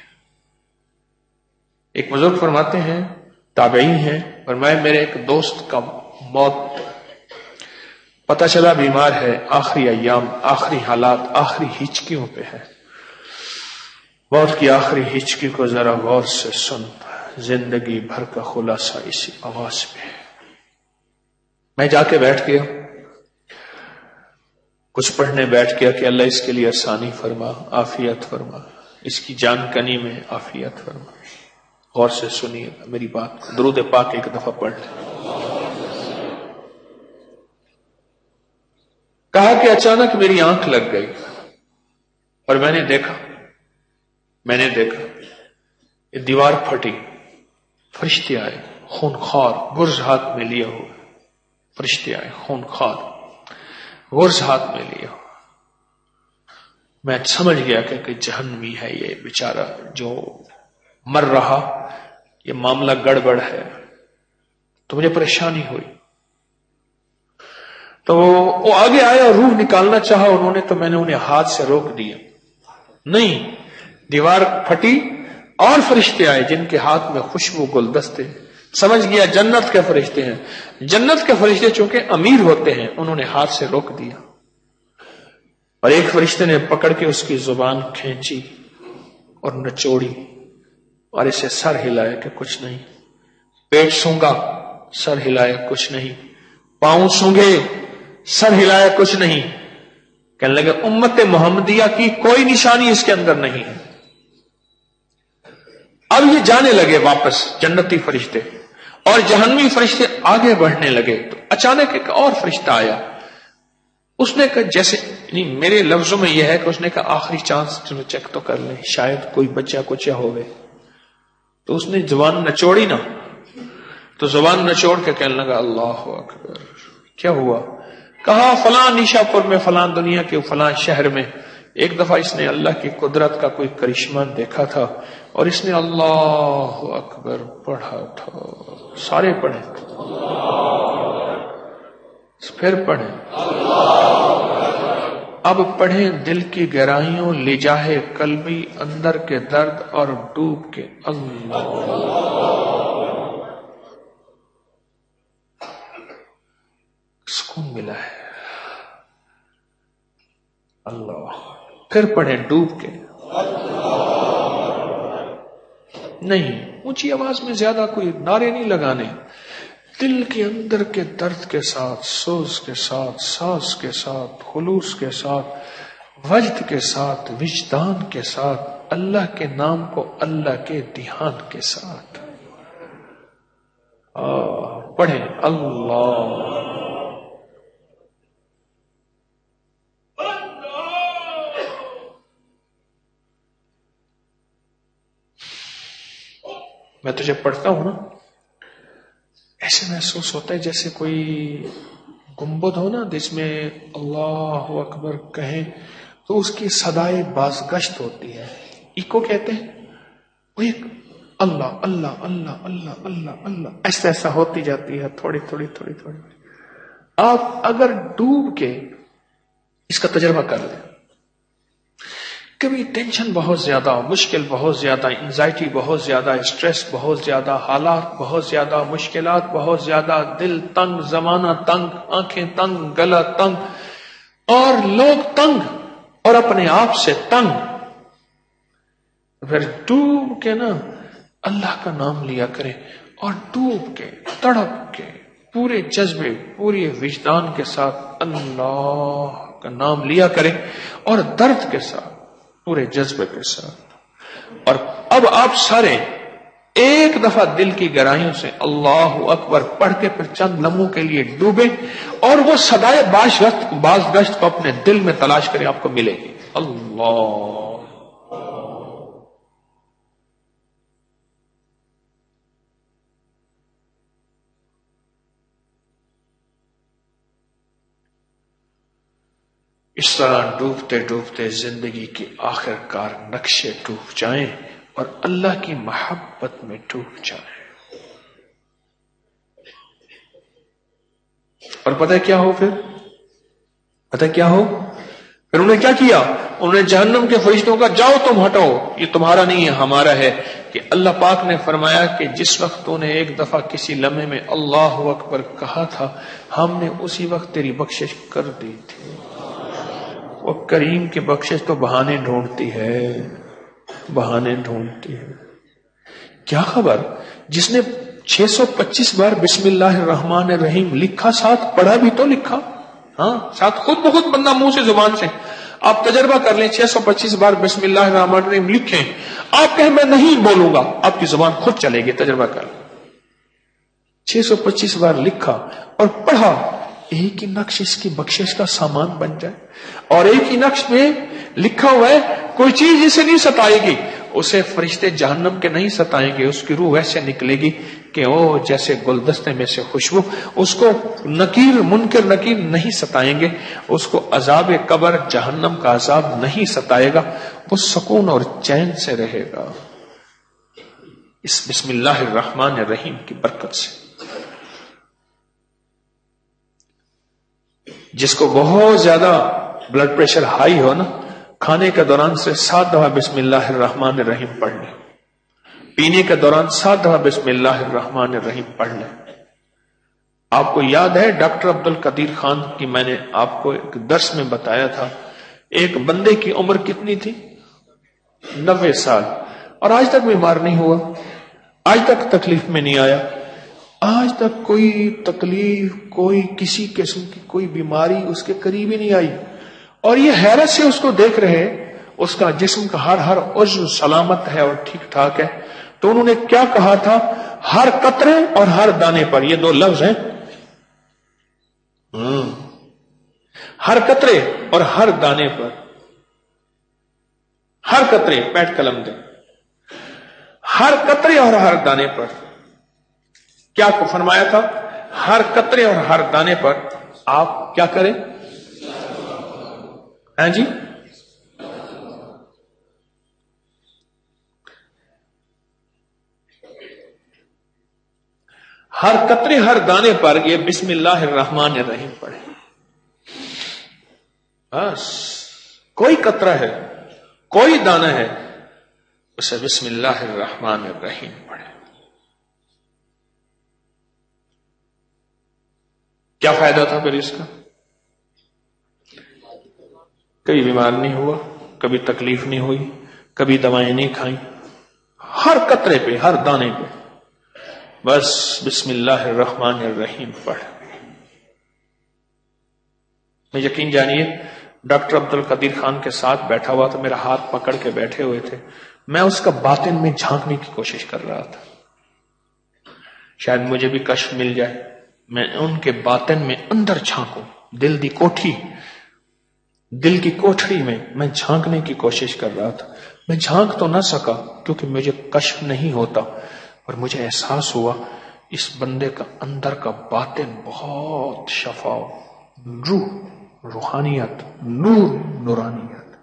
ایک بزرگ فرماتے ہیں، تابعین ہیں، فرمائے میرے ایک دوست کا موت پتہ چلا بیمار ہے، آخری ایام، آخری حالات، آخری ہچکیوں پہ ہے. موت کی آخری ہچکی کو ذرا غور سے سن، زندگی بھر کا خلاصہ اسی آواز پہ. میں جا کے بیٹھ گیا، کچھ پڑھنے بیٹھ گیا کہ اللہ اس کے لیے آسانی فرما، عافیت فرما، اس کی جان کنی میں عافیت فرما. غور سے سنیے میری بات، درود پاک ایک دفعہ پڑھ لیں. کہا کہ اچانک میری آنکھ لگ گئی اور میں نے دیکھا میں نے دیکھا یہ دیوار پھٹی، فرشتے آئے خون خوار، گرز ہاتھ میں لیا ہوا. فرشتے آئے خون خوار، گرز ہاتھ میں لیا ہوا. میں سمجھ گیا کہ, کہ جہنمی ہے یہ بیچارہ جو مر رہا، یہ معاملہ گڑبڑ ہے. تو مجھے پریشانی ہوئی. تو وہ آگے آئے اور روح نکالنا چاہا انہوں نے، تو میں نے انہیں ہاتھ سے روک دیا. نہیں، دیوار پھٹی اور فرشتے آئے جن کے ہاتھ میں خوشبو گلدستے. سمجھ گیا جنت کے فرشتے ہیں. جنت کے فرشتے چونکہ امیر ہوتے ہیں، انہوں نے ہاتھ سے روک دیا. اور ایک فرشتے نے پکڑ کے اس کی زبان کھینچی اور نچوڑی اور اسے سر ہلایا کہ کچھ نہیں. پیٹ سونگا، سر ہلایا کچھ نہیں. پاؤں سونگے، سر ہلایا کچھ نہیں. کہنے لگے امت محمدیہ کی کوئی نشانی اس کے اندر نہیں ہے. اب یہ جانے لگے واپس جنتی فرشتے، اور جہنمی فرشتے آگے بڑھنے لگے. تو اچانک ایک اور فرشتہ آیا. اس نے کہا جیسے یعنی میرے لفظوں میں یہ ہے کہ اس نے کہا آخری چانس چیک تو کر لیں، شاید کوئی بچہ کچھ ہوئے. تو اس نے زبان نچوڑی نا، تو زبان نچوڑ کے کہنے لگا اللہ اکبر. کیا ہوا؟ کہا فلاں نیشا پور میں، فلاں دنیا کے فلاں شہر میں ایک دفعہ اس نے اللہ کی قدرت کا کوئی کرشمہ دیکھا تھا اور اس نے اللہ اکبر پڑھا تھا. سارے پڑھیں، پھر پڑھیں، اب پڑھیں دل کی گہرائیوں لجاہے قلبی، اندر کے درد اور ڈوب کے اللہ. سکون ملا ہے اللہ. پھر پڑھیں ڈوب کے. نہیں اونچی آواز میں زیادہ کوئی نعرے نہیں لگانے، دل کے اندر کے درد کے ساتھ، سوز کے ساتھ، ساز کے ساتھ، خلوص کے ساتھ، وجد کے ساتھ، وجدان کے ساتھ، اللہ کے نام کو اللہ کے دھیان کے ساتھ پڑھیں اللہ. میں تجھے پڑھتا ہوں نا، ایسے محسوس ہوتا ہے جیسے کوئی گنبد ہو نا جس میں اللہ اکبر کہیں تو اس کی صدائے بازگشت ہوتی ہے، ایکو کہتے ہیں، وہ ایک اللہ اللہ اللہ اللہ اللہ اللہ ایسا ایسا ہوتی جاتی ہے، تھوڑی تھوڑی تھوڑی تھوڑی۔ آپ اگر ڈوب کے اس کا تجربہ کر لیں، کبھی ٹینشن بہت زیادہ، مشکل بہت زیادہ، انزائٹی بہت زیادہ، اسٹریس بہت زیادہ، حالات بہت زیادہ، مشکلات بہت زیادہ، دل تنگ، زمانہ تنگ، آنکھیں تنگ، گلا تنگ، اور لوگ تنگ، اور اپنے آپ سے تنگ، پھر ڈوب کے نا اللہ کا نام لیا کرے، اور ڈوب کے تڑپ کے پورے جذبے، پورے وجدان کے ساتھ اللہ کا نام لیا کرے، اور درد کے ساتھ، پورے جذبے کے ساتھ۔ اور اب آپ سارے ایک دفعہ دل کی گہرائیوں سے اللہ اکبر پڑھ کے پھر چند لمحوں کے لیے ڈوبے، اور وہ صدائے بازگشت بازگشت کو اپنے دل میں تلاش کرے، آپ کو ملے گی۔ اللہ اس طرح ڈوبتے ڈوبتے زندگی کے آخر کار نقشے ڈوب جائیں اور اللہ کی محبت میں ڈوب جائیں۔ اور پتہ کیا ہو پھر پتہ کیا ہو پھر انہوں نے کیا کیا؟ انہوں نے جہنم کے فرشتوں کا جاؤ تم ہٹو، یہ تمہارا نہیں ہے ہمارا ہے۔ کہ اللہ پاک نے فرمایا کہ جس وقت تو نے ایک دفعہ کسی لمحے میں اللہ اکبر کہا تھا، ہم نے اسی وقت تیری بخشش کر دی تھی۔ وہ کریم کی بخشش تو بہانے ڈھونڈتی ہے، بہانے ڈھونڈتی ہے۔ کیا خبر جس نے چھ سو پچیس بار بسم اللہ الرحمن الرحیم لکھا، ساتھ پڑھا بھی تو لکھا، ہاں ساتھ خود بخود بندہ منہ سے زبان سے، آپ تجربہ کر لیں، چھ سو پچیس بار بسم اللہ الرحمن الرحیم لکھیں، آپ کہیں میں نہیں بولوں گا، آپ کی زبان خود چلے گی، تجربہ کر لیں۔ چھ سو پچیس بار لکھا اور پڑھا، ایک ہی نقش اس کی بخشش کا سامان بن جائے، اور ایک ہی نقش میں لکھا ہوا ہے کوئی چیز اسے نہیں ستائے گی، اسے فرشتے جہنم کے نہیں ستائیں گے، اس کی روح ویسے نکلے گی کہ وہ جیسے گلدستے میں سے خوشبو، اس کو نکیر منکر نکیر نہیں ستائیں گے، اس کو عذاب قبر جہنم کا عذاب نہیں ستائے گا، وہ سکون اور چین سے رہے گا اس بسم اللہ الرحمن الرحیم کی برکت سے۔ جس کو بہت زیادہ بلڈ پریشر ہائی ہو نا، کھانے کے دوران سے سات دفعہ بسم اللہ الرحمن الرحیم پڑھ لیں، پینے کے دوران سات دفعہ بسم اللہ الرحمن الرحیم پڑھ لیں۔ آپ کو یاد ہے ڈاکٹر عبد القدیر خان کی میں نے آپ کو ایک درس میں بتایا تھا، ایک بندے کی عمر کتنی تھی؟ نوے سال، اور آج تک بیمار نہیں ہوا، آج تک تکلیف میں نہیں آیا، آج تک کوئی تکلیف، کوئی کسی قسم کی کوئی بیماری اس کے قریب ہی نہیں آئی، اور یہ حیرت سے اس کو دیکھ رہے، اس کا جسم کا ہر ہر عضو سلامت ہے اور ٹھیک ٹھاک ہے۔ تو انہوں نے کیا کہا تھا؟ ہر قطرے اور ہر دانے پر، یہ دو لفظ ہیں، ہر قطرے اور ہر دانے پر، ہر قطرے، پیٹ قلم دے، ہر قطرے اور ہر دانے پر کیا کو فرمایا تھا؟ ہر قطرے اور ہر دانے پر آپ کیا کریں؟ ہاں جی، ہر قطرے ہر دانے پر یہ بسم اللہ الرحمن الرحیم پڑھیں۔ بس کوئی قطرہ ہے، کوئی دانہ ہے، اسے بسم اللہ الرحمن الرحیم پڑھیں۔ کیا فائدہ تھا پھر اس کا؟ کبھی بیمار نہیں ہوا، کبھی تکلیف نہیں ہوئی، کبھی دوائیں نہیں کھائیں، ہر قطرے پہ، ہر دانے پہ بس بسم اللہ الرحمن الرحیم پڑھ۔ میں یقین جانیے ڈاکٹر عبد القدیر خان کے ساتھ بیٹھا ہوا تھا، میرا ہاتھ پکڑ کے بیٹھے ہوئے تھے، میں اس کا باطن میں جھانکنے کی کوشش کر رہا تھا، شاید مجھے بھی کشف مل جائے، میں ان کے باطن میں اندر جھانکوں، دل دی کوٹھی، دل کی کوٹھڑی میں میں جھانکنے کی کوشش کر رہا تھا۔ میں جھانک تو نہ سکا کیونکہ مجھے کشف نہیں ہوتا، اور مجھے احساس ہوا اس بندے کا اندر کا باطن بہت شفا، روح، روحانیت، نور، نورانیت۔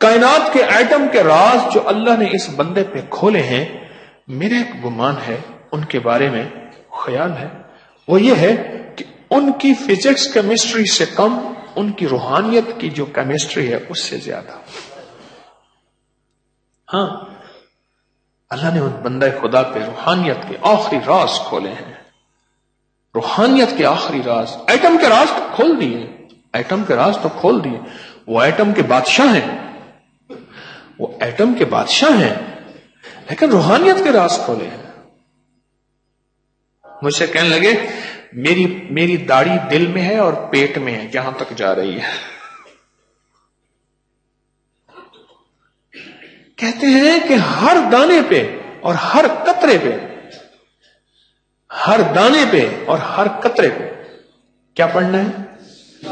کائنات کے ایٹم کے راز جو اللہ نے اس بندے پہ کھولے ہیں، میرا ایک گمان ہے ان کے بارے میں، خیال ہے، وہ یہ ہے کہ ان کی فزکس کیمسٹری سے کم ان کی روحانیت کی جو کیمسٹری ہے اس سے زیادہ۔ ہاں، اللہ نے ان بندہ خدا پہ روحانیت کے آخری راز کھولے ہیں، روحانیت کے آخری راز۔ ایٹم کے راز تو کھول دیے، ایٹم کے راز تو کھول دیے، وہ ایٹم کے بادشاہ ہیں، وہ ایٹم کے بادشاہ ہیں، لیکن روحانیت کے راز کھولے ہیں۔ مجھ سے کہنے لگے میری میری داڑھی دل میں ہے اور پیٹ میں ہے، جہاں تک جا رہی ہے۔ کہتے ہیں کہ ہر دانے پہ اور ہر قطرے پہ، ہر دانے پہ اور ہر قطرے پہ کیا پڑھنا ہے؟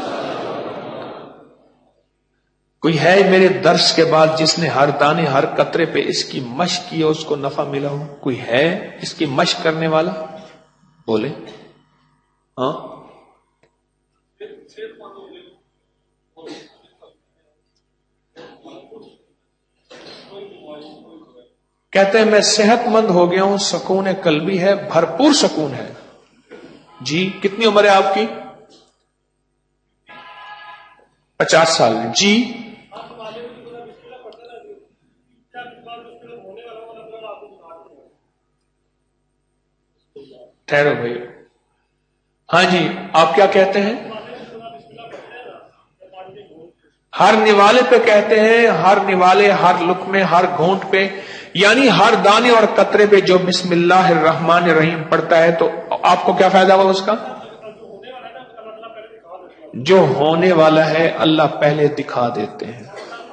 کوئی ہے میرے درس کے بعد جس نے ہر دانے ہر قطرے پہ اس کی مشق کی اور اس کو نفع ملا ہو؟ کوئی ہے اس کی مشق کرنے والا؟ بولے ہاں۔ کہتے ہیں میں صحت مند ہو گیا ہوں، سکون قلبی ہے، بھرپور سکون ہے۔ جی کتنی عمر ہے آپ کی؟ پچاس سال ہے جی۔ ٹھہرو بھائی، ہاں جی آپ کیا کہتے ہیں؟ ہر نوالے پہ کہتے ہیں، ہر نوالے، ہر لقمے، ہر گھونٹ پہ، یعنی ہر دانے اور قطرے پہ جو بسم اللہ الرحمن الرحیم پڑھتا ہے تو آپ کو کیا فائدہ ہوا اس کا؟ جو ہونے والا ہے اللہ پہلے دکھا دیتے ہیں،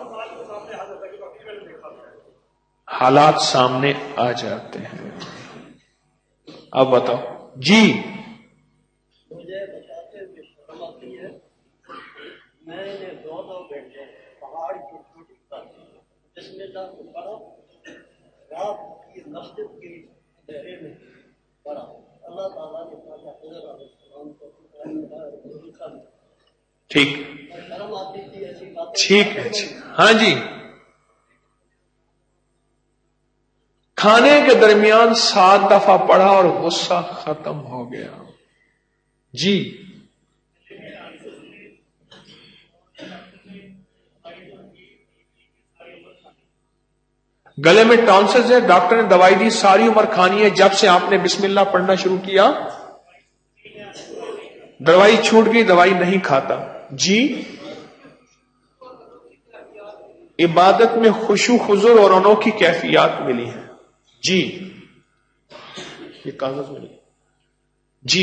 حالات سامنے آ جاتے ہیں۔ اب بتاؤ جی۔ مجھے بتاتے ہوئے شرم آتی ہے، میں نے دو دو گھنٹے پہاڑ کی چوٹی پر بسم اللہ کو پڑھا، رات کی مسجد کی اندھیرے میں پڑھا۔ اللہ تعالیٰ نے کہا حضرت علیہ السلام کو ٹھیک شرم آتی تھی ایسی باتیں۔ ٹھیک ہے ہاں جی۔ کھانے کے درمیان سات دفعہ پڑھا اور غصہ ختم ہو گیا جی۔ گلے میں ٹانسلز ہے، ڈاکٹر نے دوائی دی، ساری عمر کھانی ہے، جب سے آپ نے بسم اللہ پڑھنا شروع کیا دوائی چھوٹ گئی، دوائی نہیں کھاتا جی۔ عبادت میں خشوع خضوع اور انوکھی کیفیات ملی ہیں جی۔ یہ کاغذ ملی جی۔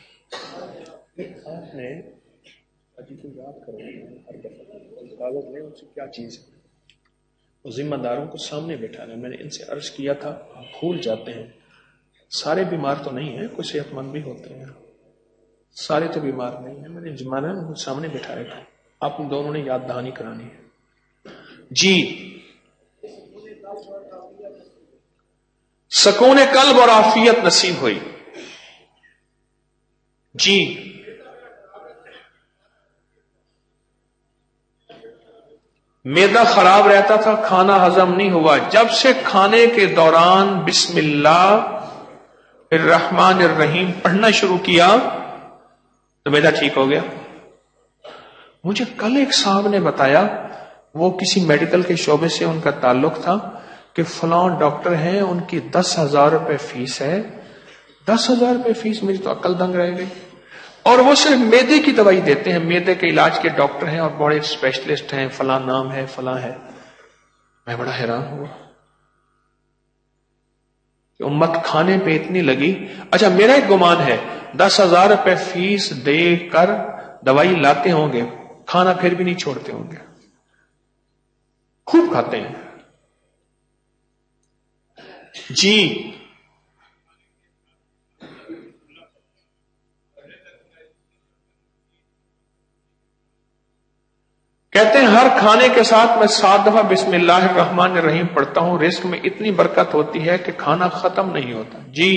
آپ نے کو یاد کرو کاغذ میں ان سے کیا چیز ہے، ذمہ داروں کو سامنے بٹھانا۔ میں نے ان سے عرض کیا تھا بھول جاتے ہیں، سارے بیمار تو نہیں ہیں، کچھ صحت مند بھی ہوتے ہیں، سارے تو بیمار نہیں ہیں۔ میں نے جمانا ان کو سامنے بٹھایا تھا، آپ دونوں نے یاد دہانی کرانی ہے جی۔ سکون قلب اور عافیت نصیب ہوئی جی۔ معدہ خراب رہتا تھا، کھانا ہضم نہیں ہوا، جب سے کھانے کے دوران بسم اللہ الرحمن الرحیم پڑھنا شروع کیا تو معدہ ٹھیک ہو گیا۔ مجھے کل ایک صاحب نے بتایا، وہ کسی میڈیکل کے شعبے سے ان کا تعلق تھا کہ فلاں ڈاکٹر ہیں، ان کی دس ہزار روپے فیس ہے۔ دس ہزار روپے فیس، میری تو عقل دنگ رہ گئی۔ اور وہ صرف معدے کی دوائی دیتے ہیں، معدے کے علاج کے ڈاکٹر ہیں اور بڑے اسپیشلسٹ ہیں، فلاں نام ہے فلاں ہے۔ میں بڑا حیران ہوا کہ امت کھانے پہ اتنی لگی۔ اچھا میرا ایک گمان ہے دس ہزار روپے فیس دے کر دوائی لاتے ہوں گے، کھانا پھر بھی نہیں چھوڑتے ہوں گے، خوب کھاتے ہیں جی۔ کہتے ہیں ہر کھانے کے ساتھ میں سات دفعہ بسم اللہ الرحمن الرحیم پڑھتا ہوں، رزق میں اتنی برکت ہوتی ہے کہ کھانا ختم نہیں ہوتا جی۔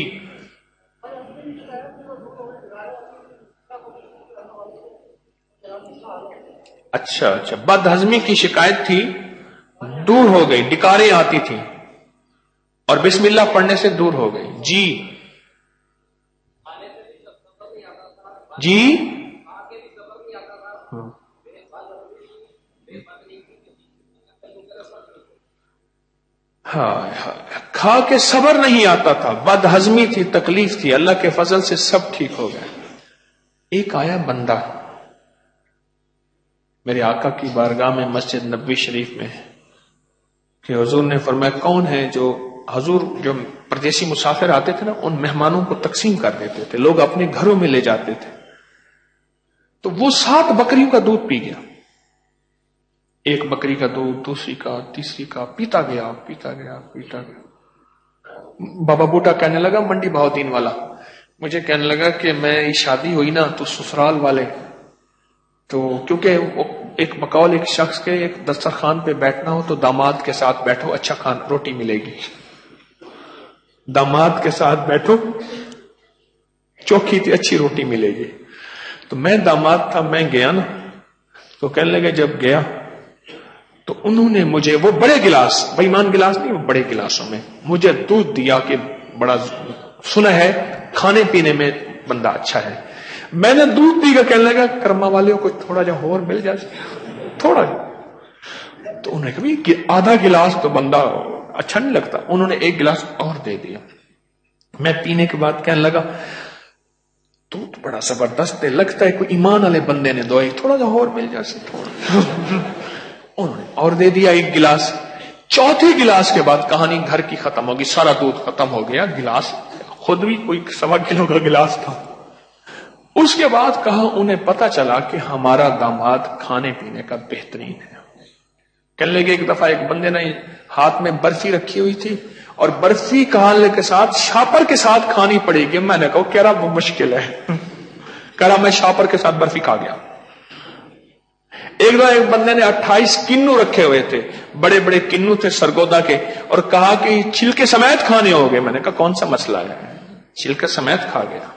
اچھا اچھا، بد ہضمی کی شکایت تھی دور ہو گئی، ڈکاریں آتی تھیں اور بسم اللہ پڑھنے سے دور ہو گئی. جی جی ہاں کھا کے صبر نہیں آتا تھا، بد ہضمی تھی، تکلیف تھی، اللہ کے فضل سے سب ٹھیک ہو گیا. ایک آیا بندہ میرے آقا کی بارگاہ میں مسجد نبوی شریف میں کہ حضور نے فرمایا کون ہے جو حضور جو پردیسی مسافر آتے تھے نا ان مہمانوں کو تقسیم کر دیتے تھے، لوگ اپنے گھروں میں لے جاتے تھے. تو وہ سات بکریوں کا دودھ پی گیا، ایک بکری کا دودھ، دوسری کا، تیسری کا، پیتا گیا پیتا گیا پیتا گیا. بابا بوٹا کہنے لگا منڈی بہاؤدین والا مجھے کہنے لگا کہ میں شادی ہوئی نا تو سسرال والے تو کیونکہ ایک بقول ایک شخص کے ایک دسترخوان پہ بیٹھنا ہو تو داماد کے ساتھ بیٹھو، اچھا کھان روٹی ملے گی. داماد کے ساتھ بیٹھو، چوکھی تھی، اچھی روٹی ملے گی. تو میں داماد تھا، میں گیا نا تو کہنے لگا جب گیا تو انہوں نے مجھے وہ بڑے گلاس، بے ایمان گلاس نہیں، وہ بڑے گلاسوں میں مجھے دودھ دیا کہ بڑا سنا ہے کھانے پینے میں بندہ اچھا ہے. میں نے دودھ پی کر کہنے لگا کرما والے کو تھوڑا جا اور مل جائے تھوڑا جا. تو انہوں نے کہا کہ آدھا گلاس تو بندہ اچھا نہیں لگتا. انہوں نے ایک گلاس اور دے دیا. میں پینے کے بعد کہنے لگا دودھ بڑا زبردست ہے، لگتا ہے کوئی ایمان والے بندے نے دو، تھوڑا جا اور مل جائے تھوڑا. انہوں نے اور دے دیا ایک گلاس. چوتھے گلاس کے بعد کہانی گھر کی ختم ہوگی، سارا دودھ ختم ہو گیا. گلاس خود بھی کوئی سوا کلو کا گلاس تھا. اس کے بعد کہا انہیں پتا چلا کہ ہمارا داماد کھانے پینے کا بہترین ہے. کہنے لگے ایک دفعہ ایک بندے نے ہاتھ میں برفی رکھی ہوئی تھی اور برفی کھانے کے ساتھ شاپر کے ساتھ کھانی پڑے گی. میں نے کہا کہہ رہا وہ مشکل ہے. کہہ رہا میں شاپر کے ساتھ برفی کھا گیا. ایک دفعہ ایک بندے نے اٹھائیس کنو رکھے ہوئے تھے، بڑے بڑے کنو تھے سرگودا کے، اور کہا کہ چھلکے سمیت کھانے ہو گئے. میں نے کہا کون سا مسئلہ ہے، چھلکے سمیت کھا گیا.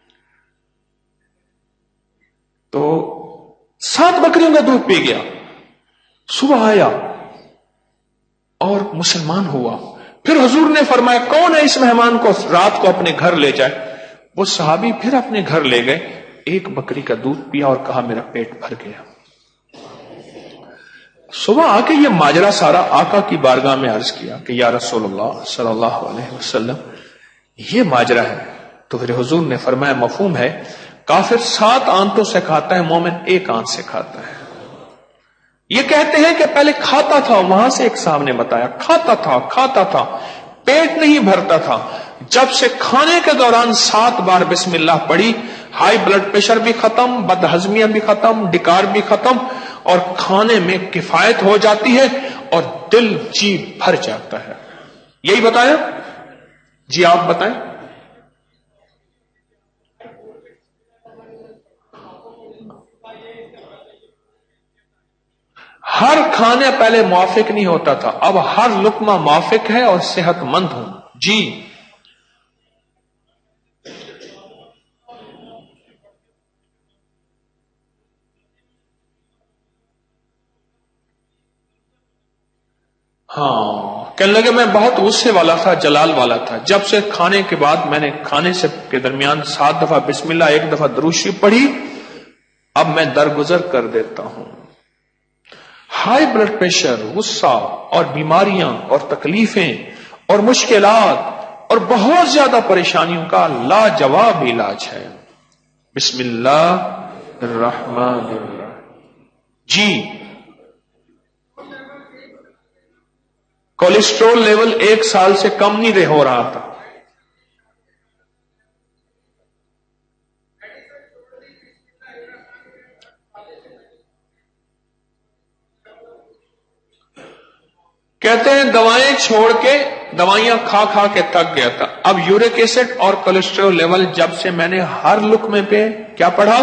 تو سات بکریوں کا دودھ پی گیا. صبح آیا اور مسلمان ہوا. پھر حضور نے فرمایا کون ہے اس مہمان کو رات کو اپنے گھر لے جائے. وہ صحابی پھر اپنے گھر لے گئے، ایک بکری کا دودھ پیا اور کہا میرا پیٹ بھر گیا. صبح آ کے یہ ماجرا سارا آقا کی بارگاہ میں عرض کیا کہ یا رسول اللہ صلی اللہ علیہ وسلم یہ ماجرا ہے. تو پھر حضور نے فرمایا مفہوم ہے، کافر سات آنتوں سے کھاتا ہے، مومن ایک آنت سے کھاتا ہے. یہ کہتے ہیں کہ پہلے کھاتا تھا، وہاں سے ایک صاحب نے بتایا کھاتا تھا کھاتا تھا پیٹ نہیں بھرتا تھا. جب سے کھانے کے دوران سات بار بسم اللہ پڑھی، ہائی بلڈ پریشر بھی ختم، بد ہضمیاں بھی ختم، ڈکار بھی ختم، اور کھانے میں کفایت ہو جاتی ہے اور دل جی بھر جاتا ہے. یہی بتایا. جی آپ بتائیں. ہر کھانے پہلے موافق نہیں ہوتا تھا، اب ہر لقمہ موافق ہے اور صحت مند ہوں. جی ہاں کہنے لگے میں بہت غصے والا تھا، جلال والا تھا. جب سے کھانے کے بعد میں نے کھانے سے کے درمیان سات دفعہ بسم اللہ، ایک دفعہ درود شریف پڑھی، اب میں درگزر کر دیتا ہوں. ہائی بلڈ پریشر، غصہ اور بیماریاں اور تکلیفیں اور مشکلات اور بہت زیادہ پریشانیوں کا لاجواب علاج ہے. بسم اللہ الرحمن الرحیم. جی کولیسٹرول لیول ایک سال سے کم نہیں رہ ہو رہا تھا. کہتے ہیں دوائیں چھوڑ کے دوائیاں کھا کھا کے تک گیا تھا. اب یورک ایسڈ اور کولیسٹرول لیول جب سے میں نے ہر لقمے پہ کیا پڑھا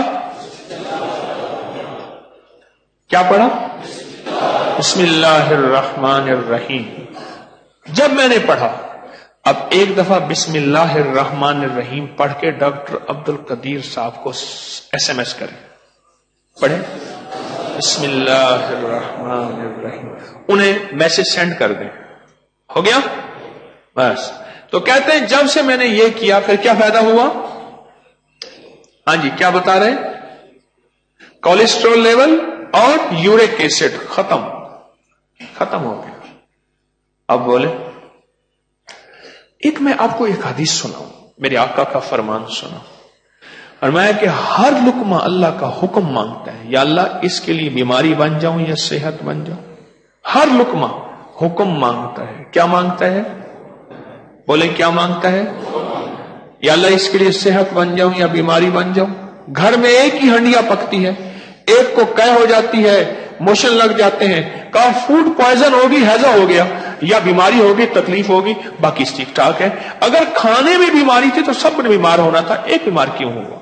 کیا پڑھا بسم اللہ الرحمن الرحیم، جب میں نے پڑھا، اب ایک دفعہ بسم اللہ الرحمن الرحیم پڑھ کے ڈاکٹر عبد القدیر صاحب کو ایس ایم ایس کریں، پڑھیں بسم اللہ الرحمن الرحیم. انہیں میسج سینڈ کر دیں. ہو گیا بس. تو کہتے ہیں جب سے میں نے یہ کیا پھر کیا فائدہ ہوا؟ ہاں جی کیا بتا رہے ہیں؟ کولیسٹرول لیول اور یورک ایسڈ ختم ختم ہو گیا. اب بولے. ایک میں آپ کو ایک حدیث سناؤں, میرے آقا کا فرمان سنا. فرمایا کہ ہر لقمہ اللہ کا حکم مانگتا ہے, یا اللہ اس کے لیے بیماری بن جاؤں یا صحت بن جاؤں. ہر لقمہ حکم مانگتا ہے. کیا مانگتا ہے؟ بولے کیا مانگتا ہے؟ یا اللہ اس کے لیے صحت بن جاؤں یا بیماری بن جاؤں. گھر میں ایک ہی ہنڈیا پکتی ہے, ایک کو قے ہو جاتی ہے, موشن لگ جاتے ہیں, کہا فوڈ پوائزن ہوگی, ہیضہ ہو گیا, یا بیماری ہوگی, تکلیف ہوگی, باقی ٹھیک ٹھاک ہے. اگر کھانے میں بیماری تھی تو سب نے بیمار ہونا تھا, ایک بیمار کیوں ہوا؟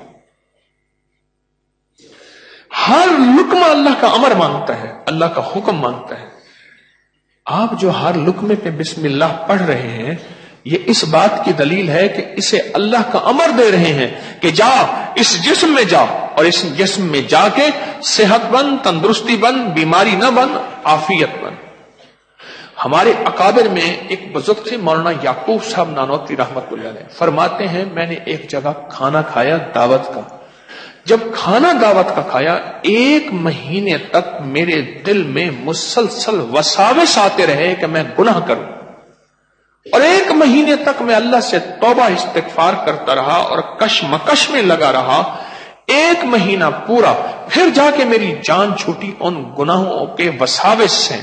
ہر لقمہ اللہ کا امر مانگتا ہے, اللہ کا حکم مانگتا ہے. آپ جو ہر لقمے پہ بسم اللہ پڑھ رہے ہیں, یہ اس بات کی دلیل ہے کہ اسے اللہ کا امر دے رہے ہیں کہ جا اس جسم میں جا, اور اس جسم میں جا کے صحت بن, تندرستی بن, بیماری نہ بن, عافیت بن. ہمارے اکابر میں ایک بزرگ تھے مولانا یعقوب صاحب نانوتوی رحمت اللہ علیہ, فرماتے ہیں میں نے ایک جگہ کھانا کھایا دعوت کا. جب کھانا دعوت کا کھایا, ایک مہینے تک میرے دل میں مسلسل وساوس آتے رہے کہ میں گناہ کروں, اور ایک مہینے تک میں اللہ سے توبہ استغفار کرتا رہا اور کشمکش میں لگا رہا. ایک مہینہ پورا, پھر جا کے میری جان چھوٹی ان گناہوں کے وساوس سے.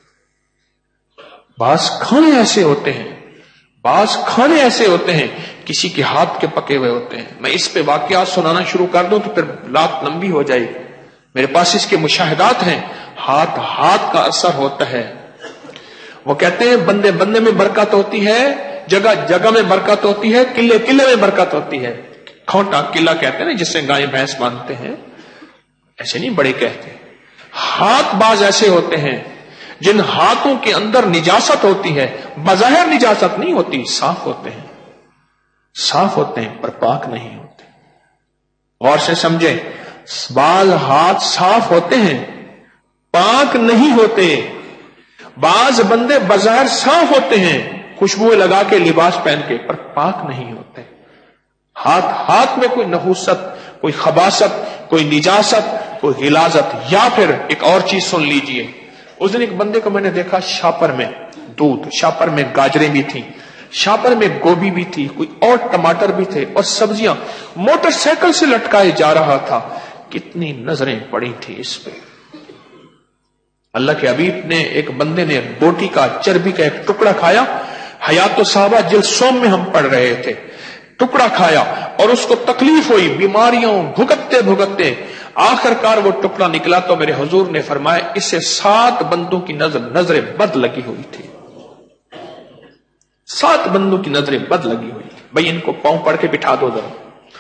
بعض کھانے ایسے ہوتے ہیں, بعض کھانے ایسے ہوتے ہیں کسی کے ہاتھ کے پکے ہوئے ہوتے ہیں. میں اس پہ واقعات سنانا شروع کر دوں تو پھر رات لمبی ہو جائے گی. میرے پاس اس کے مشاہدات ہیں. ہاتھ ہاتھ کا اثر ہوتا ہے. وہ کہتے ہیں بندے بندے میں برکت ہوتی ہے, جگہ جگہ میں برکت ہوتی ہے, قلعے قلعے میں برکت ہوتی ہے. کھوٹا قلعہ کہتے ہیں نا جس سے گائے بھینس باندھتے ہیں, ایسے نہیں بڑے کہتے. ہاتھ باز ایسے ہوتے ہیں جن ہاتھوں کے اندر نجاست ہوتی ہے, بظاہر نجاست نہیں ہوتی, صاف ہوتے ہیں, صاف ہوتے ہیں پر پاک نہیں ہوتے. غور سے سمجھے, بعض ہاتھ صاف ہوتے ہیں پاک نہیں ہوتے. بعض بندے بظاہر صاف ہوتے ہیں خوشبوئیں لگا کے لباس پہن کے, پر پاک نہیں ہوتے. ہاتھ ہاتھ میں کوئی نحوست, کوئی خباثت, کوئی نجاست, کوئی غلاظت, یا پھر ایک اور چیز سن لیجئے. اس دن ایک بندے کو میں نے دیکھا شاپر میں دودھ, شاپر میں گاجریں بھی تھیں, شاپر میں گوبھی بھی تھی, کوئی اور ٹماٹر بھی تھے, اور سبزیاں موٹر سائیکل سے لٹکائے جا رہا تھا. کتنی نظریں پڑی تھی اس پہ. اللہ کے حبیب نے, ایک بندے نے بوٹی کا, چربی کا ایک ٹکڑا کھایا. حیات الصحابہ جلد سوم میں ہم پڑھ رہے تھے. ٹکڑا کھایا اور اس کو تکلیف ہوئی, بیماریوں بھگتتے بھگتتے آخر کار وہ ٹکڑا نکلا. تو میرے حضور نے فرمایا اس سے سات بندوں کی نظر نظر بد لگی ہوئی تھی. سات بندوں کی نظریں بد لگی ہوئی تھی. بھائی ان کو پاؤں پڑھ کے بٹھا دو ذرا,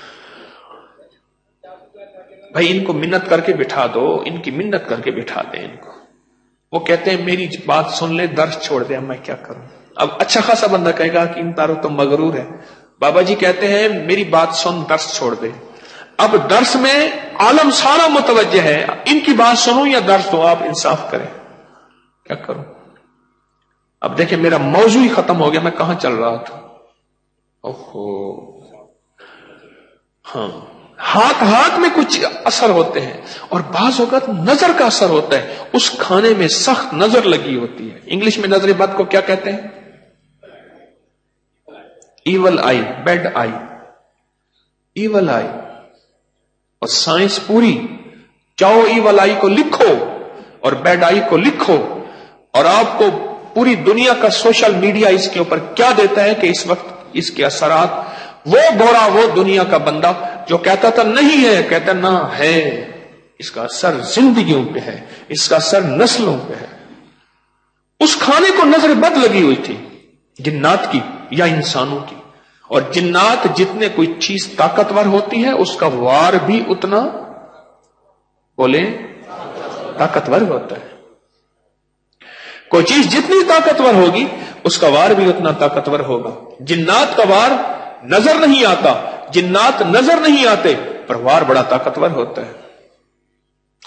بھائی ان کو منت کر کے بٹھا دو, ان کی منت کر کے بٹھا دیں ان کو. وہ کہتے ہیں میری بات سن لے, درس چھوڑ دے, اب میں کیا کروں. اب اچھا خاصا بندہ کہے گا کہ ان تاروں تو مغرور ہے. بابا جی کہتے ہیں میری بات سن, درس چھوڑ دے. اب درس میں عالم سارا متوجہ ہے, ان کی بات سنوں یا درس دو, آپ انصاف کریں, کیا کروں. اب دیکھیں میرا موضوع ہی ختم ہو گیا, میں کہاں چل رہا تھا. اوہو, ہاں, ہاتھ ہاتھ میں کچھ اثر ہوتے ہیں, اور بعض اوقات نظر کا اثر ہوتا ہے. اس کھانے میں سخت نظر لگی ہوتی ہے. انگلش میں نظر بد کو کیا کہتے ہیں؟ Evil eye, bad eye, evil eye. اور سائنس پوری, چاہو ایول آئی کو لکھو اور بیڈ آئی کو لکھو, اور آپ کو پوری دنیا کا سوشل میڈیا اس کے اوپر کیا دیتا ہے کہ اس وقت اس کے اثرات. وہ گورا, وہ دنیا کا بندہ جو کہتا تھا نہیں ہے, کہتا نہ ہے. اس کا اثر زندگیوں پہ ہے, اس کا اثر نسلوں پہ ہے. اس کھانے کو نظر بد لگی ہوئی تھی, جنات کی یا انسانوں کی. اور جنات جتنے کوئی چیز طاقتور ہوتی ہے اس کا وار بھی اتنا, بولے, طاقتور ہوتا ہے. کوئی چیز جتنی طاقتور ہوگی اس کا وار بھی اتنا طاقتور ہوگا. جنات کا وار نظر نہیں آتا, جنات نظر نہیں آتے, پر وار بڑا طاقتور ہوتا ہے.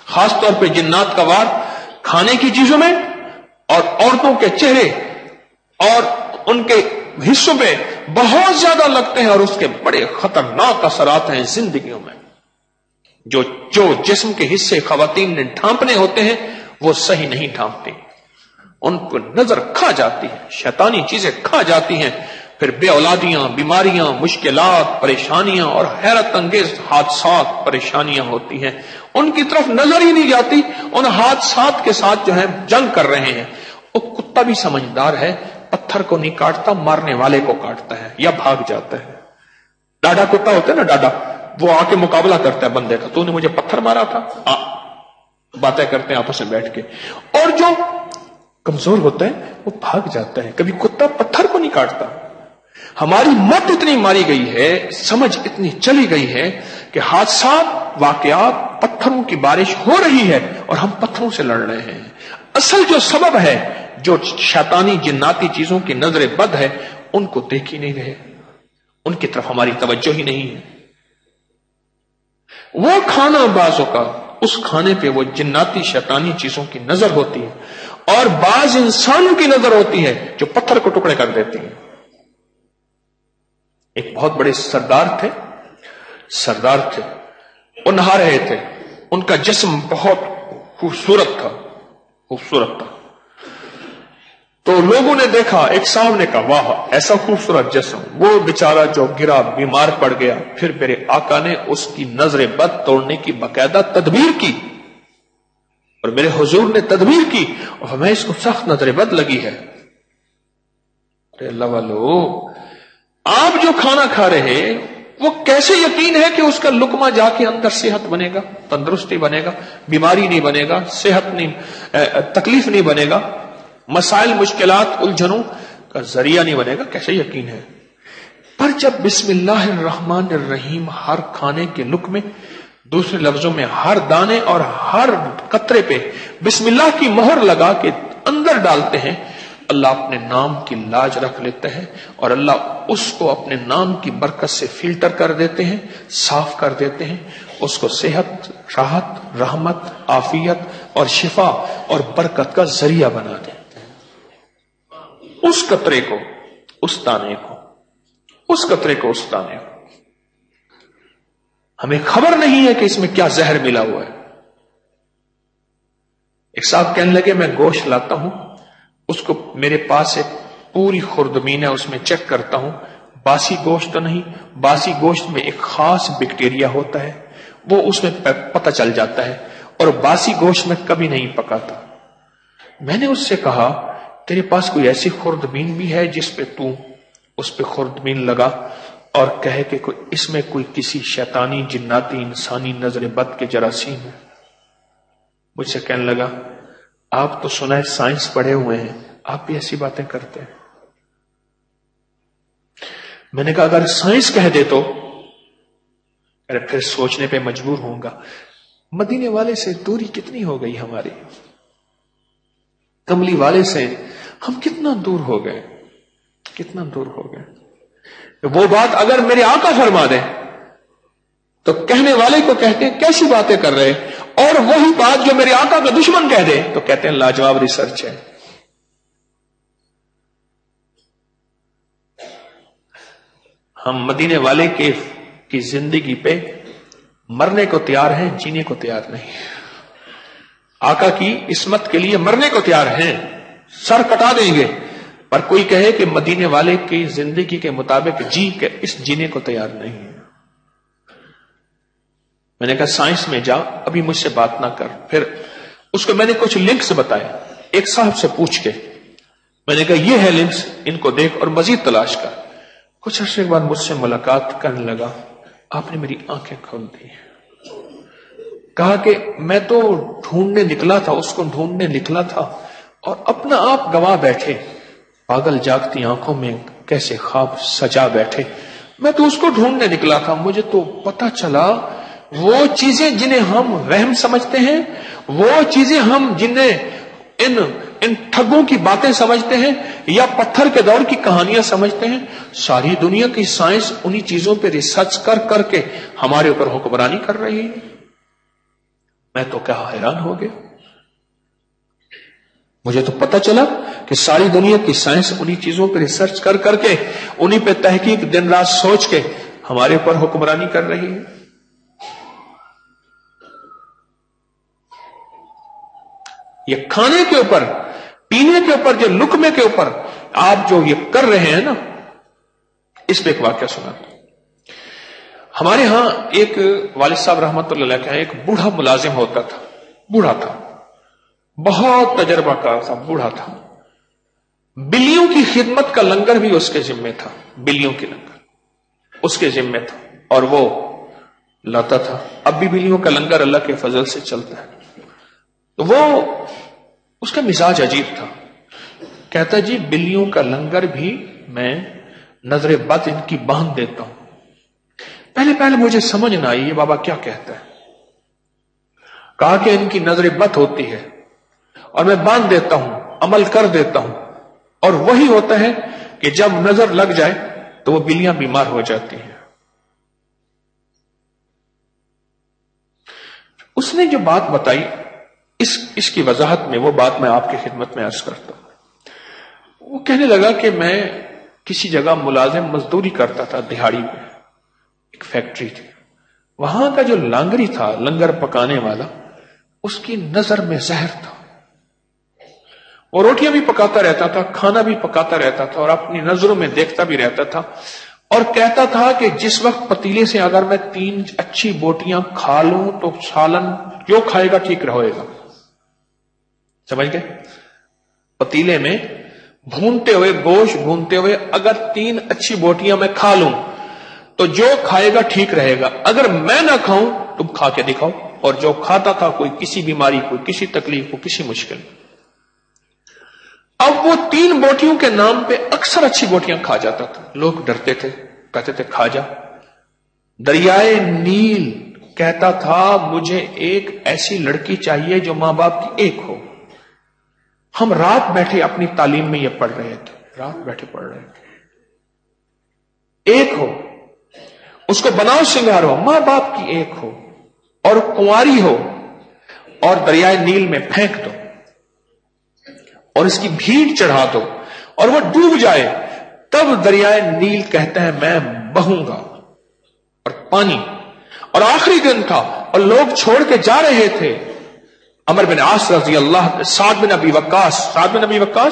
خاص طور پہ جنات کا وار کھانے کی چیزوں میں اور عورتوں کے چہرے اور ان کے حصوں پہ بہت زیادہ لگتے ہیں، اور اس کے بڑے خطرناک اثرات ہیں زندگیوں میں. جو جو جسم کے حصے خواتین نے ڈھانپنے ہوتے ہیں وہ صحیح نہیں ڈھانپتے، ان کو نظر کھا جاتی ہے، شیطانی چیزیں کھا جاتی ہیں، پھر بے اولادیاں، بیماریاں، مشکلات، پریشانیاں اور حیرت انگیز حادثات پریشانیاں ہوتی ہیں. ان کی طرف نظر ہی نہیں جاتی، ان حادثات کے ساتھ جو ہے جنگ کر رہے ہیں. وہ کتا بھی سمجھدار ہے، پتھر کو نہیں کاٹتا، مارنے والے کو کاٹتا ہے یا بھاگ جاتا ہے. ڈاڈا کتا ہوتا ہے نا، ڈاڈا، وہ آ کے مقابلہ کرتا ہے بندے کا، تو نے مجھے پتھر مارا تھا، آ باتیں کرتے ہیں آپس میں بیٹھ کے. اور جو کمزور ہوتا ہے وہ بھاگ جاتا ہے. کبھی کتا پتھر کو نہیں کاٹتا. ہماری مت اتنی ماری گئی ہے، سمجھ اتنی چلی گئی ہے کہ حادثات، واقعات، پتھروں کی بارش ہو رہی ہے اور ہم پتھروں سے لڑ رہے ہیں. اصل جو سبب ہے، جو شیطانی جناتی چیزوں کی نظر بد ہے، ان کو دیکھ ہی نہیں رہے، ان کی طرف ہماری توجہ ہی نہیں ہے. وہ کھانا بعضوں کا، اس کھانے پہ وہ جناتی شیطانی چیزوں کی نظر ہوتی ہے، اور بعض انسانوں کی نظر ہوتی ہے جو پتھر کو ٹکڑے کر دیتی ہیں. ایک بہت بڑے سردار تھے، سردار تھے وہ نہا رہے تھے. ان کا جسم بہت خوبصورت تھا، خوبصورت تھا. تو لوگوں نے دیکھا، ایک صاحب نے کہا واہ ایسا خوبصورت جسم. وہ بیچارہ جو گرا بیمار پڑ گیا. پھر میرے آقا نے اس کی نظر بد توڑنے کی باقاعدہ تدبیر کی، اور میرے حضور نے تدبیر کی، اور ہمیں اس کو سخت نظر بد لگی ہے. ارے اللہ والو، آپ جو کھانا کھا رہے وہ کیسے یقین ہے کہ اس کا لقمہ جا کے اندر صحت بنے گا، تندرستی بنے گا، بیماری نہیں بنے گا، صحت نہیں، تکلیف نہیں بنے گا، مسائل، مشکلات، الجھنوں کا ذریعہ نہیں بنے گا، کیسے یقین ہے؟ پر جب بسم اللہ الرحمن الرحیم ہر کھانے کے لقمے، دوسرے لفظوں میں ہر دانے اور ہر قطرے پہ بسم اللہ کی مہر لگا کے اندر ڈالتے ہیں، اللہ اپنے نام کی لاج رکھ لیتا ہے، اور اللہ اس کو اپنے نام کی برکت سے فلٹر کر دیتے ہیں، صاف کر دیتے ہیں، اس کو صحت، راحت، رحمت، عافیت اور شفا اور برکت کا ذریعہ بنا دیتے ہیں. اس قطرے کو، اس دانے کو، اس قطرے کو، اس دانے کو ہمیں خبر نہیں ہے کہ اس میں کیا زہر ملا ہوا ہے. ایک صاحب کہنے لگے میں گوشت لاتا ہوں، اس کو میرے پاس ایک پوری خوردبین ہے، اس میں چیک کرتا ہوں، باسی گوشت تو نہیں. باسی گوشت میں ایک خاص بیکٹیریا ہوتا ہے، وہ اس میں پتہ چل جاتا ہے، اور باسی گوشت میں کبھی نہیں پکاتا. میں نے اس سے کہا تیرے پاس کوئی ایسی خوردبین بھی ہے جس پہ تو اس پہ خوردبین لگا اور کہے کہ کوئی اس میں کوئی کسی شیطانی، جناتی، انسانی نظر بد کے جراثیم ہے؟ مجھ سے کہنے لگا آپ تو سنا ہے سائنس پڑھے ہوئے ہیں، آپ بھی ایسی باتیں کرتے ہیں. میں نے کہا اگر سائنس کہہ دے تو ارے پھر سوچنے پہ مجبور ہوں گا، مدینے والے سے دوری کتنی ہو گئی ہماری، کملی والے سے ہم کتنا دور ہو گئے، کتنا دور ہو گئے. وہ بات اگر میرے آقا فرما دے تو کہنے والے کو کہتے ہیں کیسی باتیں کر رہے، اور وہی بات جو میرے آقا کا دشمن کہہ دے تو کہتے ہیں لاجواب ریسرچ ہے. ہم مدینے والے کے کی زندگی پہ مرنے کو تیار ہیں، جینے کو تیار نہیں. آقا کی عصمت کے لیے مرنے کو تیار ہیں، سر کٹا دیں گے، پر کوئی کہے کہ مدینے والے کی زندگی کے مطابق جی کے اس جینے کو تیار نہیں ہے. میں نے کہا سائنس میں جا، ابھی مجھ سے بات نہ کر. پھر اس کو میں نے کچھ لنکس بتائے، ایک صاحب سے پوچھ کے میں نے کہا یہ ہے لنکس، ان کو دیکھ اور مزید تلاش کر. کچھ عرصے کے بعد مجھ سے ملاقات کرنے لگا، آپ نے میری آنکھیں کھول دی. کہا کہ میں تو ڈھونڈنے نکلا تھا، اس کو ڈھونڈنے نکلا تھا، اور اپنا آپ گوا بیٹھے، پاگل جاگتی آنکھوں میں کیسے خواب سجا بیٹھے. میں تو اس کو ڈھونڈنے نکلا تھا، مجھے تو پتا چلا وہ چیزیں جنہیں ہم وہم سمجھتے ہیں، وہ چیزیں ہم جنہیں ان ان ٹھگوں کی باتیں سمجھتے ہیں یا پتھر کے دور کی کہانیاں سمجھتے ہیں، ساری دنیا کی سائنس انہی چیزوں پہ ریسرچ کر کر کے ہمارے اوپر حکمرانی کر رہی ہے. میں تو کیا حیران ہو گیا. مجھے تو پتہ چلا کہ ساری دنیا کی سائنس انہی چیزوں پہ ریسرچ کر کر کے, انہی پہ تحقیق دن رات سوچ کے ہمارے اوپر حکمرانی کر رہی ہے. یہ کھانے کے اوپر, پینے کے اوپر, جو لقمے کے اوپر آپ جو یہ کر رہے ہیں نا, اس پہ ایک واقعہ سنا. ہمارے ہاں ایک والد صاحب رحمت اللہ علیہ کا ایک بوڑھا ملازم ہوتا تھا. بوڑھا تھا, بہت تجربہ کار تھا, بوڑھا تھا. بلیوں کی خدمت کا لنگر بھی اس کے ذمے تھا. بلیوں کی لنگر اس کے ذمے تھا اور وہ لاتا تھا. اب بھی بلیوں کا لنگر اللہ کے فضل سے چلتا ہے. تو وہ اس کا مزاج عجیب تھا. کہتا جی بلیوں کا لنگر بھی میں نظر بد ان کی باندھ دیتا ہوں. پہلے پہلے مجھے سمجھ نہ آئی یہ بابا کیا کہتا ہے. کہا کہ ان کی نظر بد ہوتی ہے اور میں باندھ دیتا ہوں, عمل کر دیتا ہوں, اور وہی ہوتا ہے کہ جب نظر لگ جائے تو وہ بلیاں بیمار ہو جاتی ہیں. اس نے جو بات بتائی اس اس کی وضاحت میں وہ بات میں آپ کی خدمت میں عرض کرتا ہوں. وہ کہنے لگا کہ میں کسی جگہ ملازم مزدوری کرتا تھا دہاڑی میں, ایک فیکٹری تھی. وہاں کا جو لانگری تھا, لنگر پکانے والا, اس کی نظر میں زہر تھا. وہ روٹیاں بھی پکاتا رہتا تھا, کھانا بھی پکاتا رہتا تھا, اور اپنی نظروں میں دیکھتا بھی رہتا تھا, اور کہتا تھا کہ جس وقت پتیلے سے اگر میں تین اچھی بوٹیاں کھا لوں تو سالن جو کھائے گا ٹھیک رہے گا. سمجھ گئے؟ پتیلے میں بھونتے ہوئے, گوشت بھونتے ہوئے اگر تین اچھی بوٹیاں میں کھا لوں تو جو کھائے گا ٹھیک رہے گا. اگر میں نہ کھاؤں تم کھا کے دکھاؤ. اور جو کھاتا تھا کوئی کسی بیماری, کوئی کسی تکلیف, کوئی کسی مشکل. اب وہ تین بوٹیوں کے نام پہ اکثر اچھی بوٹیاں کھا جاتا تھا. لوگ ڈرتے تھے, کہتے تھے کھا جا. دریائے نیل کہتا تھا مجھے ایک ایسی لڑکی چاہیے جو ماں باپ کی ایک ہو. ہم رات بیٹھے اپنی تعلیم میں یہ پڑھ رہے تھے, رات بیٹھے پڑھ رہے تھے. ایک ہو, اس کو بناؤ سنگار ہو, ماں باپ کی ایک ہو, اور کنواری ہو, اور دریائے نیل میں پھینک دو, اور اس کی بھیڑ چڑھا دو, اور وہ ڈوب جائے. تب دریائے نیل کہتا ہے میں بہوں گا. اور پانی, اور آخری دن تھا اور لوگ چھوڑ کے جا رہے تھے. عمر بن عاص رضی اللہ, سعد بن ابی وقاص, سعد بن ابی وقاص,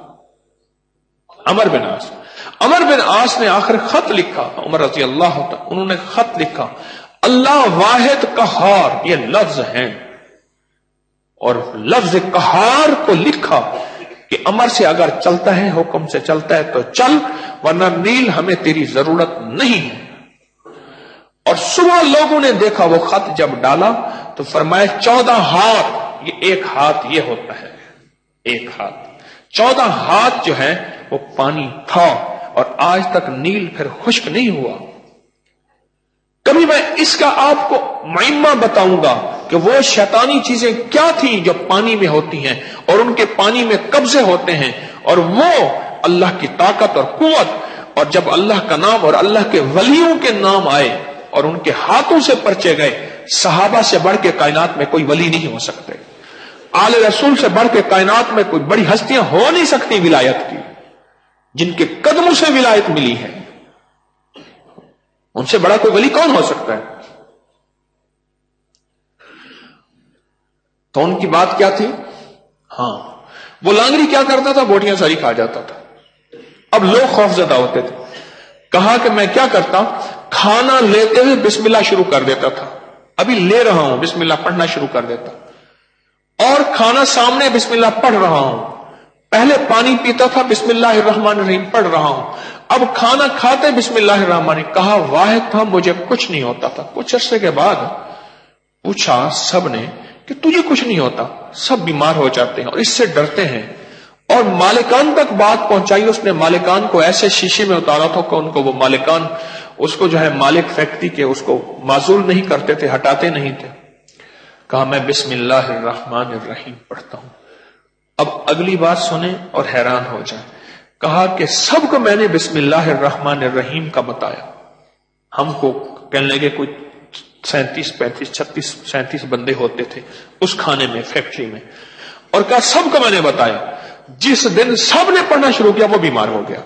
عمر بن عاص, عمر بن عاص نے آخر خط لکھا. عمر رضی اللہ عنہ انہوں نے خط لکھا, اللہ واحد قہار, یہ لفظ ہیں, اور لفظ قہار کو لکھا کہ عمر سے اگر چلتا ہے, حکم سے چلتا ہے تو چل, ورنہ نیل ہمیں تیری ضرورت نہیں ہے. اور صبح لوگوں نے دیکھا وہ خط جب ڈالا تو فرمایا چودہ ہاتھ, یہ ایک ہاتھ یہ ہوتا ہے, ایک ہاتھ, چودہ ہاتھ جو ہے وہ پانی تھا, اور آج تک نیل پھر خشک نہیں ہوا. کبھی میں اس کا آپ کو معمہ بتاؤں گا کہ وہ شیطانی چیزیں کیا تھیں جو پانی میں ہوتی ہیں, اور ان کے پانی میں قبضے ہوتے ہیں, اور وہ اللہ کی طاقت اور قوت. اور جب اللہ کا نام اور اللہ کے ولیوں کے نام آئے اور ان کے ہاتھوں سے پرچے گئے, صحابہ سے بڑھ کے کائنات میں کوئی ولی نہیں ہو سکتے, آل رسول سے بڑھ کے کائنات میں کوئی بڑی ہستیاں ہو نہیں سکتی ولایت کی, جن کے قدموں سے ولایت ملی ہے. ان سے بڑا کوئی ولی کون ہو سکتا ہے؟ تو ان کی بات کیا تھی؟ ہاں, وہ لانگری کیا کرتا تھا, بوٹیاں ساری کھا جاتا تھا. اب لوگ خوف زدہ ہوتے تھے. کہا کہ میں کیا کرتا, کھانا لیتے ہوئے بسم اللہ شروع کر دیتا تھا. ابھی لے رہا ہوں بسم اللہ پڑھنا شروع کر دیتا, اور کھانا سامنے بسم اللہ پڑھ رہا ہوں. پہلے پانی پیتا تھا بسم اللہ الرحمن الرحیم پڑھ رہا ہوں, اب کھانا کھاتے بسم اللہ الرحمن الرحیم. کہا واحد تھا, مجھے کچھ نہیں ہوتا تھا. کچھ عرصے کے بعد پوچھا سب نے کہ تجھے کچھ نہیں ہوتا, سب بیمار ہو جاتے ہیں اور اس سے ڈرتے ہیں. اور مالکان تک بات پہنچائی. اس نے مالکان کو ایسے شیشے میں اتارا تھا کہ ان کو وہ مالکان اس کو جو ہے مالک فیکٹری کے اس کو معزول نہیں کرتے تھے, ہٹاتے نہیں تھے. کہا میں بسم اللہ الرحمن الرحیم پڑھتا ہوں. اب اگلی بات سنیں اور حیران ہو جائیں. کہا کہ سب کو میں نے بسم اللہ الرحمن الرحیم کا بتایا. ہم کو کہنے لگے کوئی سینتیس پینتیس چھتیس سینتیس بندے ہوتے تھے اس کھانے میں، فیکٹری میں، اور کہا سب کو میں نے بتایا. جس دن سب نے پڑھنا شروع کیا وہ بیمار ہو گیا،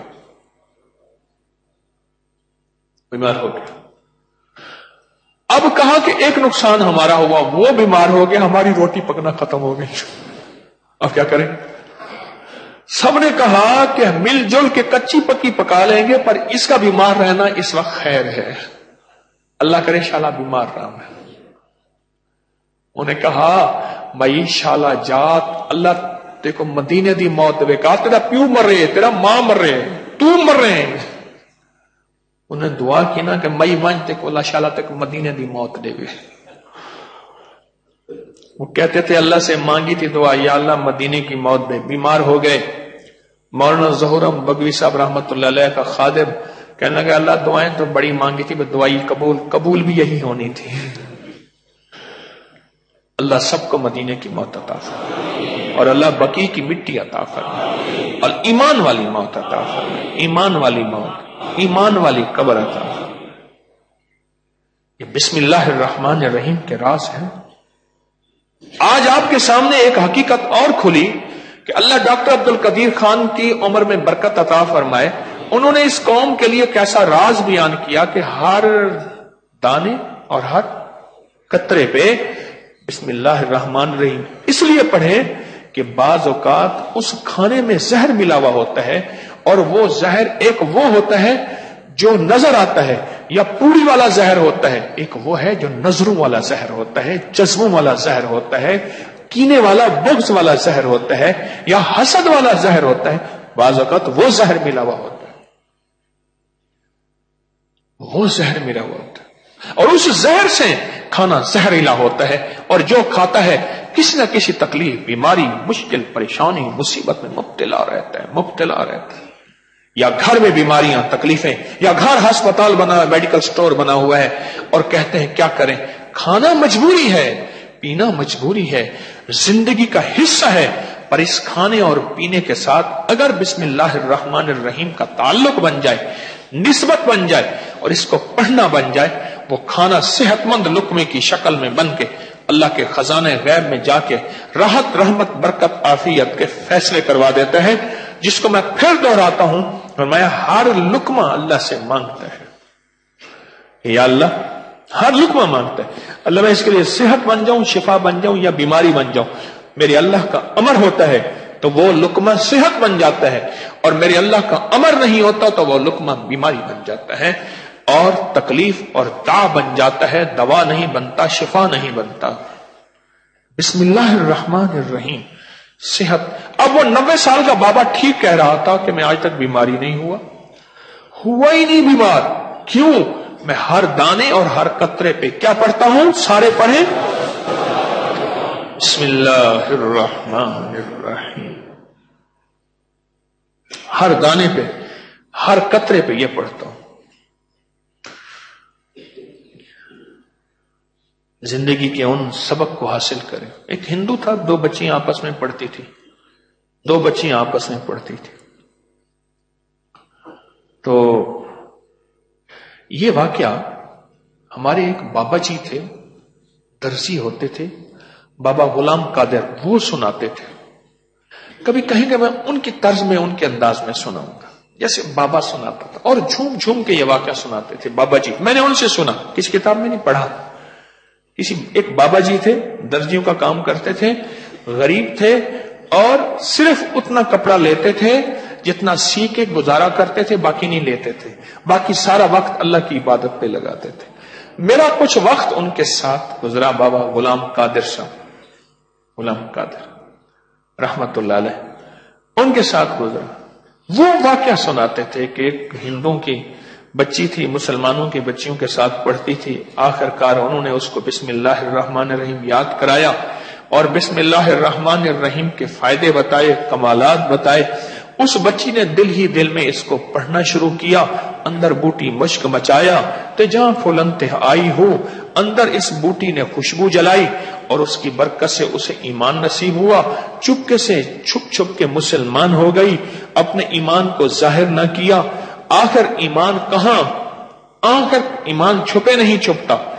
بیمار ہو گیا. اب کہا کہ ایک نقصان ہمارا ہوا، وہ بیمار ہو گیا، ہماری روٹی پکنا ختم ہو گئی. اب کیا کریں؟ سب نے کہا کہ مل جل کے کچی پکی پکا لیں گے، پر اس کا بیمار رہنا اس وقت خیر ہے، اللہ کرے شالا بیمار رہا میں. انہیں کہا مئی شالا جات اللہ تے کو مدینے دی موت دے، کہا تیرا پیو مر رہے، تیرا ماں مر رہے، تو مر رہے. انہیں دعا کی نا کہ مئی ون تے کو اللہ شالا تے کو مدینے دی موت دے. وہ کہتے تھے اللہ سے مانگی تھی دعا، یا اللہ مدینے کی موت دے. بیمار ہو گئے. مولانا ظہورم بگوی صاحب رحمت اللہ علیہ کا خادم کہنے لگا اللہ دعائیں تو بڑی مانگی تھی، بس دعائی قبول قبول بھی یہی ہونی تھی. اللہ سب کو مدینے کی موت عطا فرمائے، اور اللہ بقی کی مٹی عطا فرمائے، اور ایمان والی موت عطا فرمائے، ایمان والی موت، ایمان والی قبر عطا فرمائے. یہ بسم اللہ الرحمن الرحیم کے راز ہیں. آج آپ کے سامنے ایک حقیقت اور کھلی کہ اللہ ڈاکٹر عبد القدیر خان کی عمر میں برکت عطا فرمائے. انہوں نے اس قوم کے لیے کیسا راز بیان کیا کہ ہر دانے اور ہر قطرے پہ بسم اللہ الرحمن الرحیم اس لیے پڑھیں کہ بعض اوقات اس کھانے میں زہر ملا ہوا ہوتا ہے، اور وہ زہر ایک وہ ہوتا ہے جو نظر آتا ہے، یا پوری والا زہر ہوتا ہے، ایک وہ ہے جو نظروں والا زہر ہوتا ہے، جذبوں والا زہر ہوتا ہے، کینے والا بغض والا زہر ہوتا ہے، یا حسد والا زہر ہوتا ہے. بعض اوقات وہ زہر ملا ہوا ہوتا ہے، وہ زہر ملا ہوا ہوتا ہے، اور اس زہر سے کھانا زہریلا ہوتا ہے، اور جو کھاتا ہے کسی نہ کسی تکلیف، بیماری، مشکل، پریشانی، مصیبت میں مبتلا رہتا ہے مبتلا رہتا ہے. یا گھر میں بیماریاں، تکلیفیں، یا گھر ہسپتال بنا، میڈیکل سٹور بنا ہوا ہے، اور کہتے ہیں کیا کریں، کھانا مجبوری ہے، پینا مجبوری ہے، زندگی کا حصہ ہے، پر اس کھانے اور پینے کے ساتھ اگر بسم اللہ الرحمن الرحیم کا تعلق بن جائے، نسبت بن جائے، اور اس کو پڑھنا بن جائے، وہ کھانا صحت مند لقمے کی شکل میں بن کے اللہ کے خزانے غیب میں جا کے راحت، رحمت، برکت، عافیت کے فیصلے کروا دیتا ہے، جس کو میں پھر دہراتا ہوں، میں ہر لقمہ اللہ سے مانگتا ہے. یا اللہ ہر لقمہ مانگتا ہے، اللہ میں اس کے لیے صحت بن جاؤں، شفا بن جاؤں، یا بیماری بن جاؤں. میرے اللہ کا امر ہوتا ہے تو وہ لقمہ صحت بن جاتا ہے، اور میرے اللہ کا امر نہیں ہوتا تو وہ لقمہ بیماری بن جاتا ہے، اور تکلیف اور داع بن جاتا ہے، دوا نہیں بنتا، شفا نہیں بنتا. بسم اللہ الرحمن الرحیم صحت. اب وہ نوے سال کا بابا ٹھیک کہہ رہا تھا کہ میں آج تک بیماری نہیں ہوا، ہوا ہی نہیں بیمار. کیوں؟ میں ہر دانے اور ہر قطرے پہ کیا پڑھتا ہوں؟ سارے پڑھیں بسم اللہ الرحمن الرحیم. ہر دانے پہ، ہر قطرے پہ یہ پڑھتا ہوں. زندگی کے ان سبق کو حاصل کریں. ایک ہندو تھا، دو بچیاں آپس میں پڑھتی تھی، دو بچیاں آپس میں پڑھتی تھی. تو یہ واقعہ ہمارے ایک بابا جی تھے، درزی ہوتے تھے، بابا غلام قادر، وہ سناتے تھے. کبھی کہیں گے میں ان کی طرز میں، ان کے انداز میں سناؤں گا جیسے بابا سناتا تھا، اور جھوم جھوم کے یہ واقعہ سناتے تھے بابا جی. میں نے ان سے سنا، کسی کتاب میں نہیں پڑھا. کسی ایک بابا جی تھے، درزیوں کا کام کرتے تھے، غریب تھے، اور صرف اتنا کپڑا لیتے تھے جتنا سی کے گزارا کرتے تھے، باقی نہیں لیتے تھے. باقی سارا وقت اللہ کی عبادت پہ لگاتے تھے. میرا کچھ وقت ان کے ساتھ گزرا. بابا غلام قادر صاحب، غلام قادر رحمت اللہ علیہ، ان کے ساتھ گزرا. وہ واقعہ سناتے تھے کہ ایک ہندوؤں کی بچی تھی، مسلمانوں کی بچیوں کے ساتھ پڑھتی تھی. آخر کار انہوں نے اس کو بسم اللہ الرحمن الرحیم یاد کرایا، اور بسم اللہ الرحمن الرحیم کے فائدے بتائے، کمالات بتائے. اس بچی نے دل ہی دل میں اس کو پڑھنا شروع کیا. اندر بوٹی مشک مچایا تے جہاں فلنتے آئی ہو، اندر اس بوٹی نے خوشبو جلائی، اور اس کی برکت سے اسے ایمان نصیب ہوا. چپکے سے چھپ چھپ کے مسلمان ہو گئی، اپنے ایمان کو ظاہر نہ کیا. آخر ایمان کہاں؟ آخر ایمان چھپے نہیں چھپتا.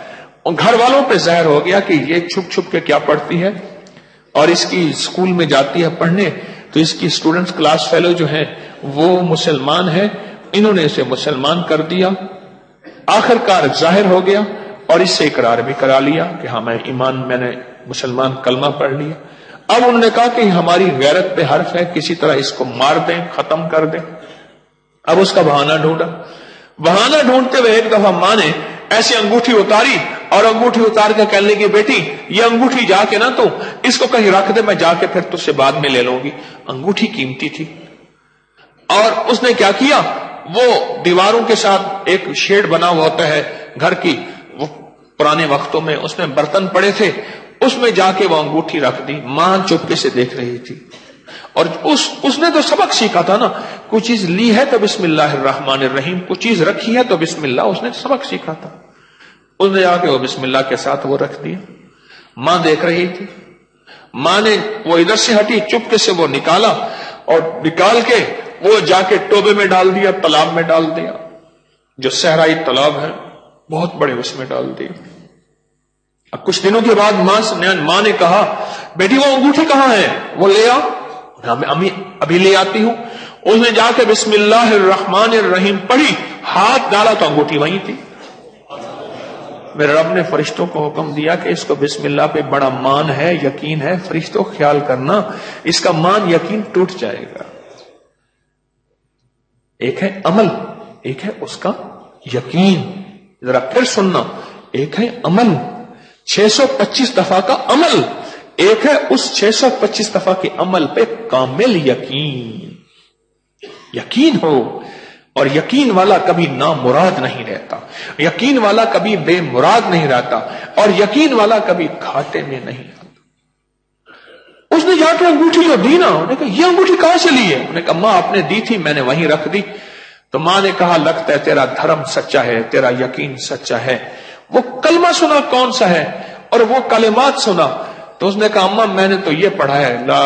اور گھر والوں پہ ظاہر ہو گیا کہ یہ چھپ چھپ کے کیا پڑھتی ہے، اور اس کی اسکول میں جاتی ہے پڑھنے تو اس کی اسٹوڈنٹس کلاس فیلو جو ہیں وہ مسلمان ہیں، انہوں نے اسے مسلمان کر دیا۔ آخر کار ظاہر ہو گیا اور اس سے اقرار بھی کرا لیا کہ ہاں میں ایمان میں نے مسلمان کلمہ پڑھ لیا۔ اب انہوں نے کہا کہ ہماری غیرت پہ حرف ہے، کسی طرح اس کو مار دیں، ختم کر دیں۔ اب اس کا بہانہ ڈھونڈا، بہانہ ڈھونڈتے ہوئے ایک دفعہ ماں نے ایسی انگوٹھی اتاری اور انگوٹھی اتار کے کہنے لگی بیٹی یہ انگوٹھی جا کے نا تو اس کو کہیں رکھ دے، میں جا کے پھر تجھ سے بعد میں لے لوں گی۔ انگوٹھی قیمتی تھی، اور اس نے کیا کیا، وہ دیواروں کے ساتھ ایک شیڈ بنا ہوا ہوتا ہے گھر کی، وہ پرانے وقتوں میں اس میں برتن پڑے تھے، اس میں جا کے وہ انگوٹھی رکھ دی۔ ماں چپکے سے دیکھ رہی تھی، اور اس اس نے تو سبق سیکھا تھا نا، کوئی چیز لی ہے تو بسم اللہ الرحمن الرحیم، کوئی چیز رکھی ہے تو بسم اللہ، اس نے سبق سیکھا تھا۔ اس نے جا کے وہ بسم اللہ کے ساتھ وہ رکھ دیا۔ ماں دیکھ رہی تھی، ماں نے وہ ادھر سے ہٹی، چپکے سے وہ نکالا اور نکال کے وہ جا کے ٹوبے میں ڈال دیا، تالاب میں ڈال دیا، جو صحرائی تالاب ہے بہت بڑے، اس میں ڈال دیا۔ اب کچھ دنوں کے بعد ماں ماں نے کہا بیٹی وہ انگوٹھی کہاں ہے، وہ لے آ۔ امی ابھی لے آتی ہوں۔ اس نے جا کے بسم اللہ الرحمن الرحیم پڑھی، ہاتھ ڈالا تو انگوٹھی وہیں تھی۔ میرے رب نے فرشتوں کو حکم دیا کہ اس کو بسم اللہ پہ بڑا مان ہے، یقین ہے، فرشتوں خیال کرنا اس کا مان یقین ٹوٹ جائے گا۔ ایک ہے عمل، ایک ہے اس کا یقین۔ ذرا پھر سننا، ایک ہے عمل، چھ سو پچیس دفعہ کا عمل، ایک ہے اس چھ سو پچیس دفعہ کے عمل پہ کامل یقین۔ یقین ہو، اور یقین والا کبھی نامراد نہیں رہتا، یقین والا کبھی بے مراد نہیں رہتا، اور یقین والا کبھی گھاٹے میں نہیں آتا۔ اس نے جا کے انگوٹھی جو دی نا، انہوں نے کہا یہ انگوٹھی کہاں سے لی ہے؟ انہوں نے کہا ماں آپ نے دی تھی، میں نے وہیں رکھ دی۔ تو ماں نے کہا لگتا ہے تیرا دھرم سچا ہے، تیرا یقین سچا ہے۔ وہ کلمہ سنا کون سا ہے، اور وہ کلمات سنا تو اس نے کہا اماں میں نے تو یہ پڑھا ہے لا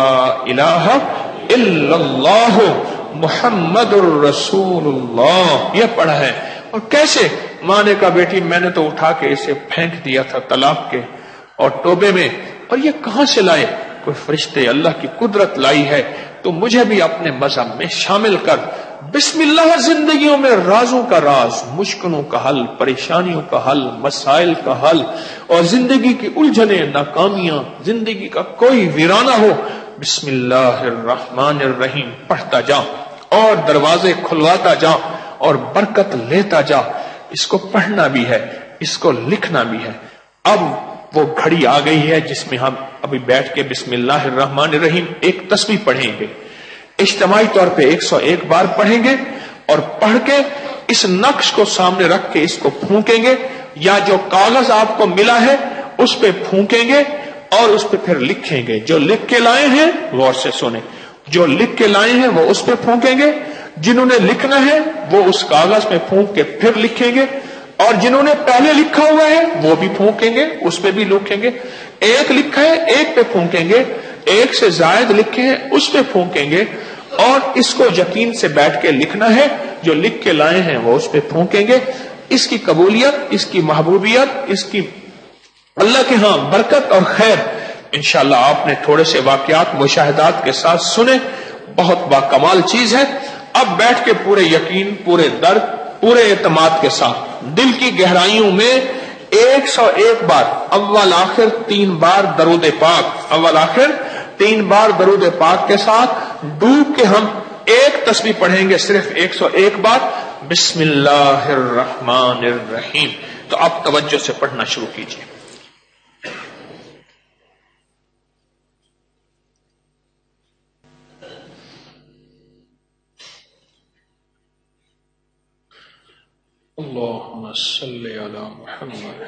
الہ الا اللہ محمد الرسول اللہ، یہ پڑھا ہے۔ اور کیسے؟ ماں نے کہا بیٹی میں نے تو اٹھا کے اسے پھینک دیا تھا تالاب کے اور ٹوبے میں، اور یہ کہاں سے لائے؟ کوئی فرشتے اللہ کی قدرت لائی ہے، تو مجھے بھی اپنے مذہب میں شامل کر۔ بسم اللہ زندگیوں میں رازوں کا راز، مشکلوں کا حل، پریشانیوں کا حل، مسائل کا حل، اور زندگی کی الجھنیں، ناکامیاں، زندگی کا کوئی ویرانہ ہو، بسم اللہ الرحمن الرحیم پڑھتا جا اور دروازے کھلواتا جا اور برکت لیتا جا۔ اس کو پڑھنا بھی ہے، اس کو لکھنا بھی ہے۔ اب وہ گھڑی آ گئی ہے جس میں ہم ابھی بیٹھ کے بسم اللہ الرحمن الرحیم ایک تسبیح پڑھیں گے، اجتماعی طور پہ ایک سو ایک بار پڑھیں گے، اور پڑھ کے اس نقش کو سامنے رکھ کے اس کو پھونکیں گے، یا جو کاغذ آپ کو ملا ہے اس پہ پھونکیں گے اور اس پہ پھر لکھیں گے۔ جو لکھ کے لائے ہیں غور سے سنیں، جو لکھ کے لائے ہیں وہ اس پہ پھونکیں گے، جنہوں نے لکھنا ہے وہ اس کاغذ پہ پھونک کے پھر لکھیں گے، اور جنہوں نے پہلے لکھا ہوا ہے وہ بھی پھونکیں گے، اس پہ بھی لکھیں گے۔ ایک لکھا ہے ایک پہ پھونکیں گے، ایک سے زائد لکھے ہیں اس پہ پھونکیں گے، اور اس کو یقین سے بیٹھ کے لکھنا ہے، جو لکھ کے لائے ہیں وہ اس پہ پھونکیں گے۔ اس کی قبولیت، اس کی محبوبیت، اس کی اللہ کے ہاں برکت اور خیر انشاءاللہ آپ نے تھوڑے سے واقعات مشاہدات کے ساتھ سنے، بہت باکمال چیز ہے۔ اب بیٹھ کے پورے یقین، پورے درد، پورے اعتماد کے ساتھ دل کی گہرائیوں میں ایک سو ایک بار اول آخر تین بار درود پاک، اول آخر تین بار درود پاک کے ساتھ ڈوب کے ہم ایک تسبیح پڑھیں گے، صرف ایک سو ایک بار، بسم اللہ الرحمن الرحیم۔ تو آپ توجہ سے پڑھنا شروع کیجیے۔ اللہم صلی علی محمد۔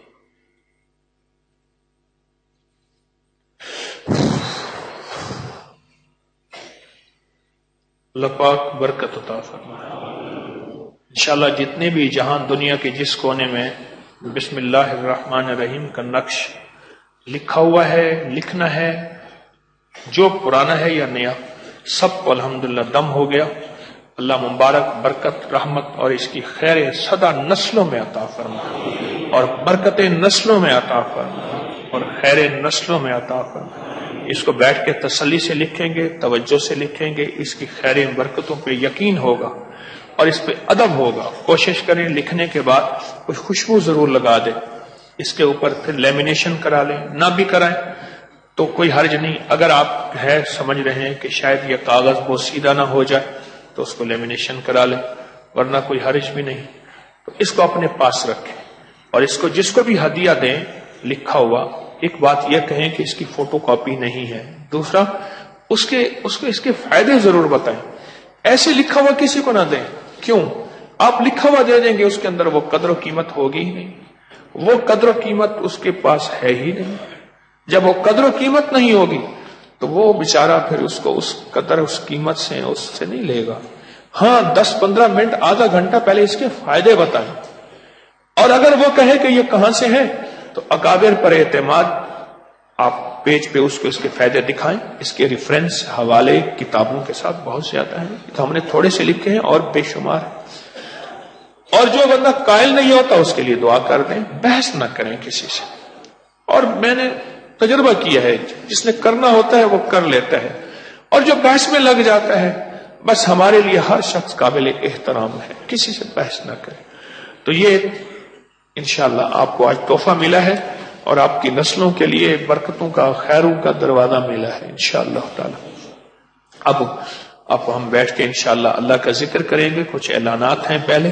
اللہ پاک برکت عطا فرمائے۔ انشاءاللہ جتنے بھی جہاں دنیا کے جس کونے میں بسم اللہ الرحمن الرحیم کا نقش لکھا ہوا ہے، لکھنا ہے، جو پرانا ہے یا نیا، سب کو الحمدللہ دم ہو گیا۔ اللہ مبارک برکت، رحمت اور اس کی خیر سدا نسلوں میں عطا فرمائے۔ اور برکتیں نسلوں میں عطا فرما اور خیر نسلوں میں عطا فرما۔ اس کو بیٹھ کے تسلی سے لکھیں گے، توجہ سے لکھیں گے، اس کی خیر برکتوں پہ یقین ہوگا اور اس پہ ادب ہوگا۔ کوشش کریں لکھنے کے بعد کچھ خوشبو ضرور لگا دیں، اس کے اوپر پھر لیمینیشن کرا لیں، نہ بھی کرائیں تو کوئی حرج نہیں۔ اگر آپ ہے سمجھ رہے ہیں کہ شاید یہ کاغذ بہت سیدھا نہ ہو جائے تو اس کو لیمینیشن کرا لیں، ورنہ کوئی حرج بھی نہیں۔ تو اس کو اپنے پاس رکھیں اور اس کو جس کو بھی ہدیہ دیں لکھا ہوا، ایک بات یہ کہیں کہ اس کی فوٹو کاپی نہیں ہے، دوسرا اس کے اس کو اس کے فائدے ضرور بتائیں۔ ایسے لکھا ہوا کسی کو نہ دیں، کیوں؟ آپ لکھا ہوا دے دیں گے اس کے اندر وہ قدر و قیمت ہوگی ہی نہیں، وہ قدر و قیمت اس کے پاس ہے ہی نہیں۔ جب وہ قدر و قیمت نہیں ہوگی تو وہ بیچارہ پھر اس کو اس قدر اس قیمت سے اس سے نہیں لے گا۔ ہاں دس پندرہ منٹ آدھا گھنٹہ پہلے اس کے فائدے بتائیں، اور اگر وہ کہے کہ یہ کہاں سے ہے تو اکابر پر اعتماد، آپ پیج پہ اس کو اس کے فائدے دکھائیں۔ اس کے ریفرنس حوالے کتابوں کے ساتھ بہت زیادہ ہیں، تو ہم نے تھوڑے سے لکھے ہیں اور بے شمار ہیں۔ اور جو بندہ قائل نہیں ہوتا اس کے لیے دعا کر دیں، بحث نہ کریں کسی سے۔ اور میں نے تجربہ کیا ہے، جس نے کرنا ہوتا ہے وہ کر لیتا ہے، اور جو بحث میں لگ جاتا ہے بس ہمارے لیے ہر شخص قابل احترام ہے، کسی سے بحث نہ کریں۔ تو یہ انشاءاللہ آپ کو آج تحفہ ملا ہے اور آپ کی نسلوں کے لیے برکتوں کا خیروں کا دروازہ ملا ہے انشاءاللہ تعالی۔ اب اب ہم بیٹھ کے انشاءاللہ اللہ کا ذکر کریں گے۔ کچھ اعلانات ہیں پہلے۔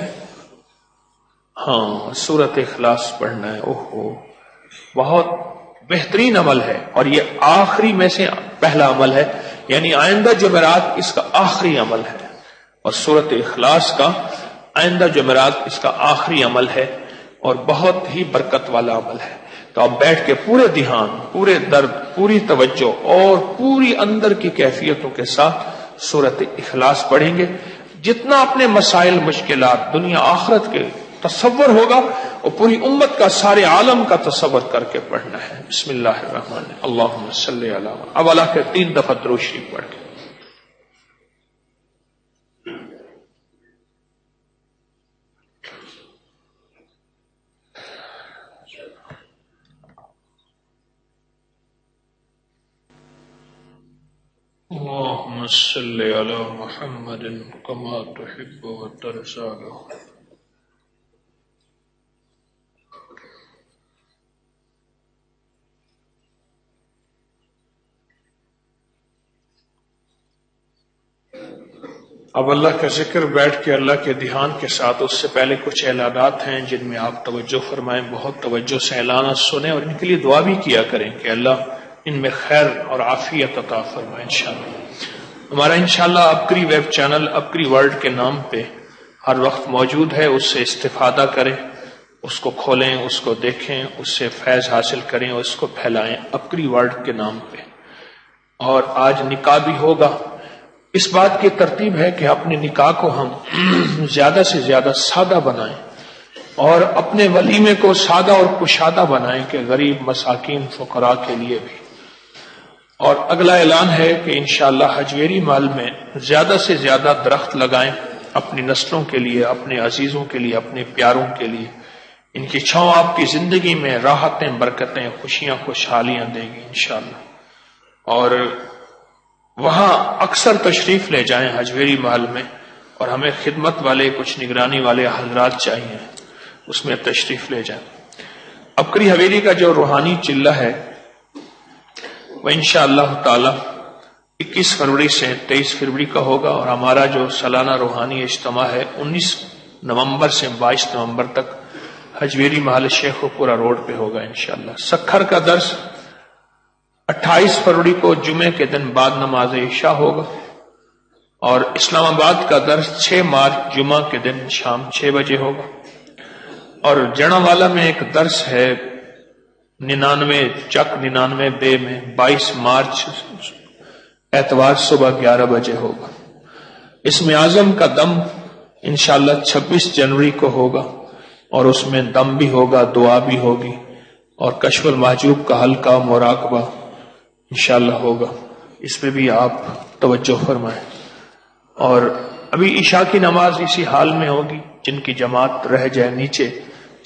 ہاں سورۃ اخلاص پڑھنا ہے، اوہو بہت بہترین عمل ہے، اور یہ آخری میں سے پہلا عمل ہے، یعنی آئندہ جمعرات اس کا آخری عمل ہے، اور سورۃ اخلاص کا آئندہ جمعرات اس کا آخری عمل ہے اور بہت ہی برکت والا عمل ہے۔ تو آپ بیٹھ کے پورے دھیان، پورے درد، پوری توجہ اور پوری اندر کی کیفیتوں کے ساتھ سورۃ اخلاص پڑھیں گے۔ جتنا اپنے مسائل مشکلات دنیا آخرت کے تصور ہوگا اور پوری امت کا سارے عالم کا تصور کر کے پڑھنا ہے۔ بسم اللہ الرحمن الرحیم، اللہم صلی علی محمد۔ اب اللہ کے تین دفعہ درود شریف پڑھ کے اللهم صل على محمد كما تحب وترضى۔ اب اللہ کا ذکر بیٹھ کے اللہ کے دھیان کے ساتھ، اس سے پہلے کچھ اعلانات ہیں جن میں آپ توجہ فرمائیں، بہت توجہ سے اعلانات سنیں اور ان کے لیے دعا بھی کیا کریں کہ اللہ ان میں خیر اور عافیت عطا فرمائے انشاءاللہ۔ ہمارا انشاءاللہ Abkari web channel Abkari world کے نام پہ ہر وقت موجود ہے، اس سے استفادہ کریں، اس کو کھولیں، اس کو دیکھیں، اس سے فیض حاصل کریں اور اس کو پھیلائیں ابکری ورلڈ کے نام پہ۔ اور آج نکاح بھی ہوگا۔ اس بات کی ترتیب ہے کہ اپنے نکاح کو ہم زیادہ سے زیادہ سادہ بنائیں اور اپنے ولیمے کو سادہ اور کشادہ بنائیں کہ غریب مساکین فقراء کے لیے بھی۔ اور اگلا اعلان ہے کہ انشاءاللہ حجویری محل میں زیادہ سے زیادہ درخت لگائیں اپنی نسلوں کے لیے، اپنے عزیزوں کے لیے، اپنے پیاروں کے لیے۔ ان کی چھاؤں آپ کی زندگی میں راحتیں، برکتیں، خوشیاں، خوشحالیاں دے گی انشاءاللہ۔ اور وہاں اکثر تشریف لے جائیں حجویری محل میں، اور ہمیں خدمت والے کچھ نگرانی والے حضرات چاہیے، اس میں تشریف لے جائیں۔ ابکری حویلی کا جو روحانی چلہ ہے وہ انشاءاللہ تعالی اکیس فروری سے تیئیس فروری کا ہوگا، اور ہمارا جو سالانہ روحانی اجتماع ہے انیس نومبر سے بائیس نومبر تک حجویری محل شیخ پورہ روڈ پہ ہوگا انشاءاللہ۔ سکھر کا درس اٹھائیس فروری کو جمعے کے دن بعد نماز عشاء ہوگا، اور اسلام آباد کا درس چھ مارچ جمعہ کے دن شام چھ بجے ہوگا، اور جڑا والا میں ایک درس ہے ننانوے چک ننانوے بے میں بائیس مارچ اتوار صبح گیارہ بجے ہوگا۔ اسم اعظم کا دم انشاءاللہ چھبیس جنوری کو ہوگا، اور اس میں دم بھی ہوگا، دعا بھی ہوگی، اور کشف المحجوب کا حلقہ مراقبہ انشاءاللہ ہوگا، اس پہ بھی آپ توجہ فرمائیں۔ اور ابھی عشاء کی نماز اسی حال میں ہوگی، جن کی جماعت رہ جائے نیچے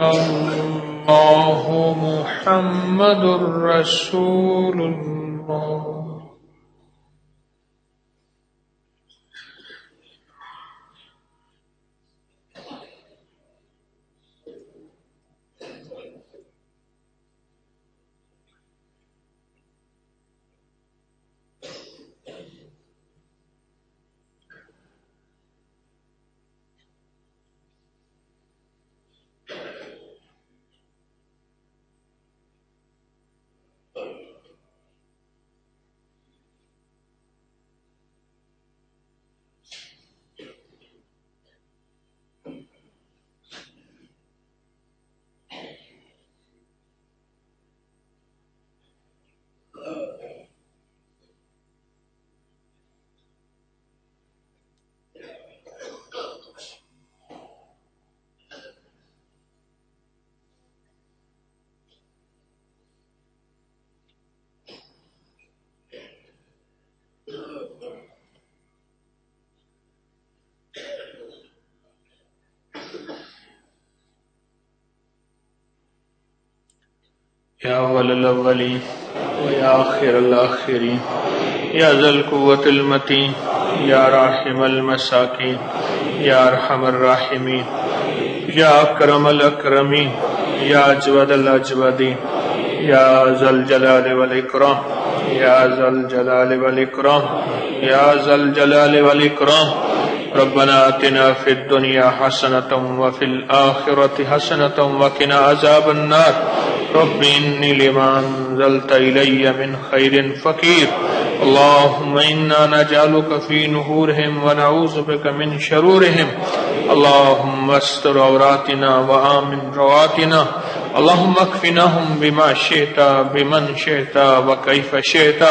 الله محمد رسول الله. يا أول الأولين ويا آخر الآخرين يا ذا القوة المتين يا راحم المساكين يا أرحم الراحمين يا أكرم الأكرمين يا أجود الأجودين يا ذا الجلال والإكرام يا ذا الجلال والإكرام يا ذا الجلال والإكرام. ربنا آتنا في الدنيا حسنة وفي الآخرة حسنة وقنا عذاب النار. رب إني لما أنزلت إلي من خير فقير. اللهم إنا نجعلك في نحورهم ونعوذ بك من شرورهم. اللهم استر عوراتنا وآمن رواتنا. اللهم اكفناهم بما شئت بمن شئت وكيف شئت.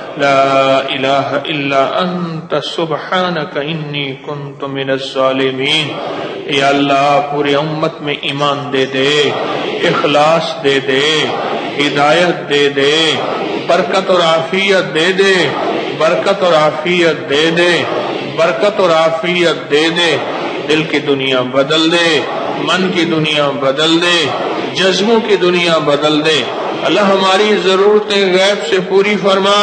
لا إله إلا أنت سبحانك إني كنت من الظالمين. یا اللہ پوری امت میں ایمان دے دے، اخلاص دے دے، ہدایت دے دے، برکت اور عافیت دے دے، برکت اور عافیت دے دے، برکت اور عافیت دے دے. دل کی دنیا بدل دے، من کی دنیا بدل دے، جذبوں کی دنیا بدل دے. اللہ ہماری ضرورتیں غیب سے پوری فرما،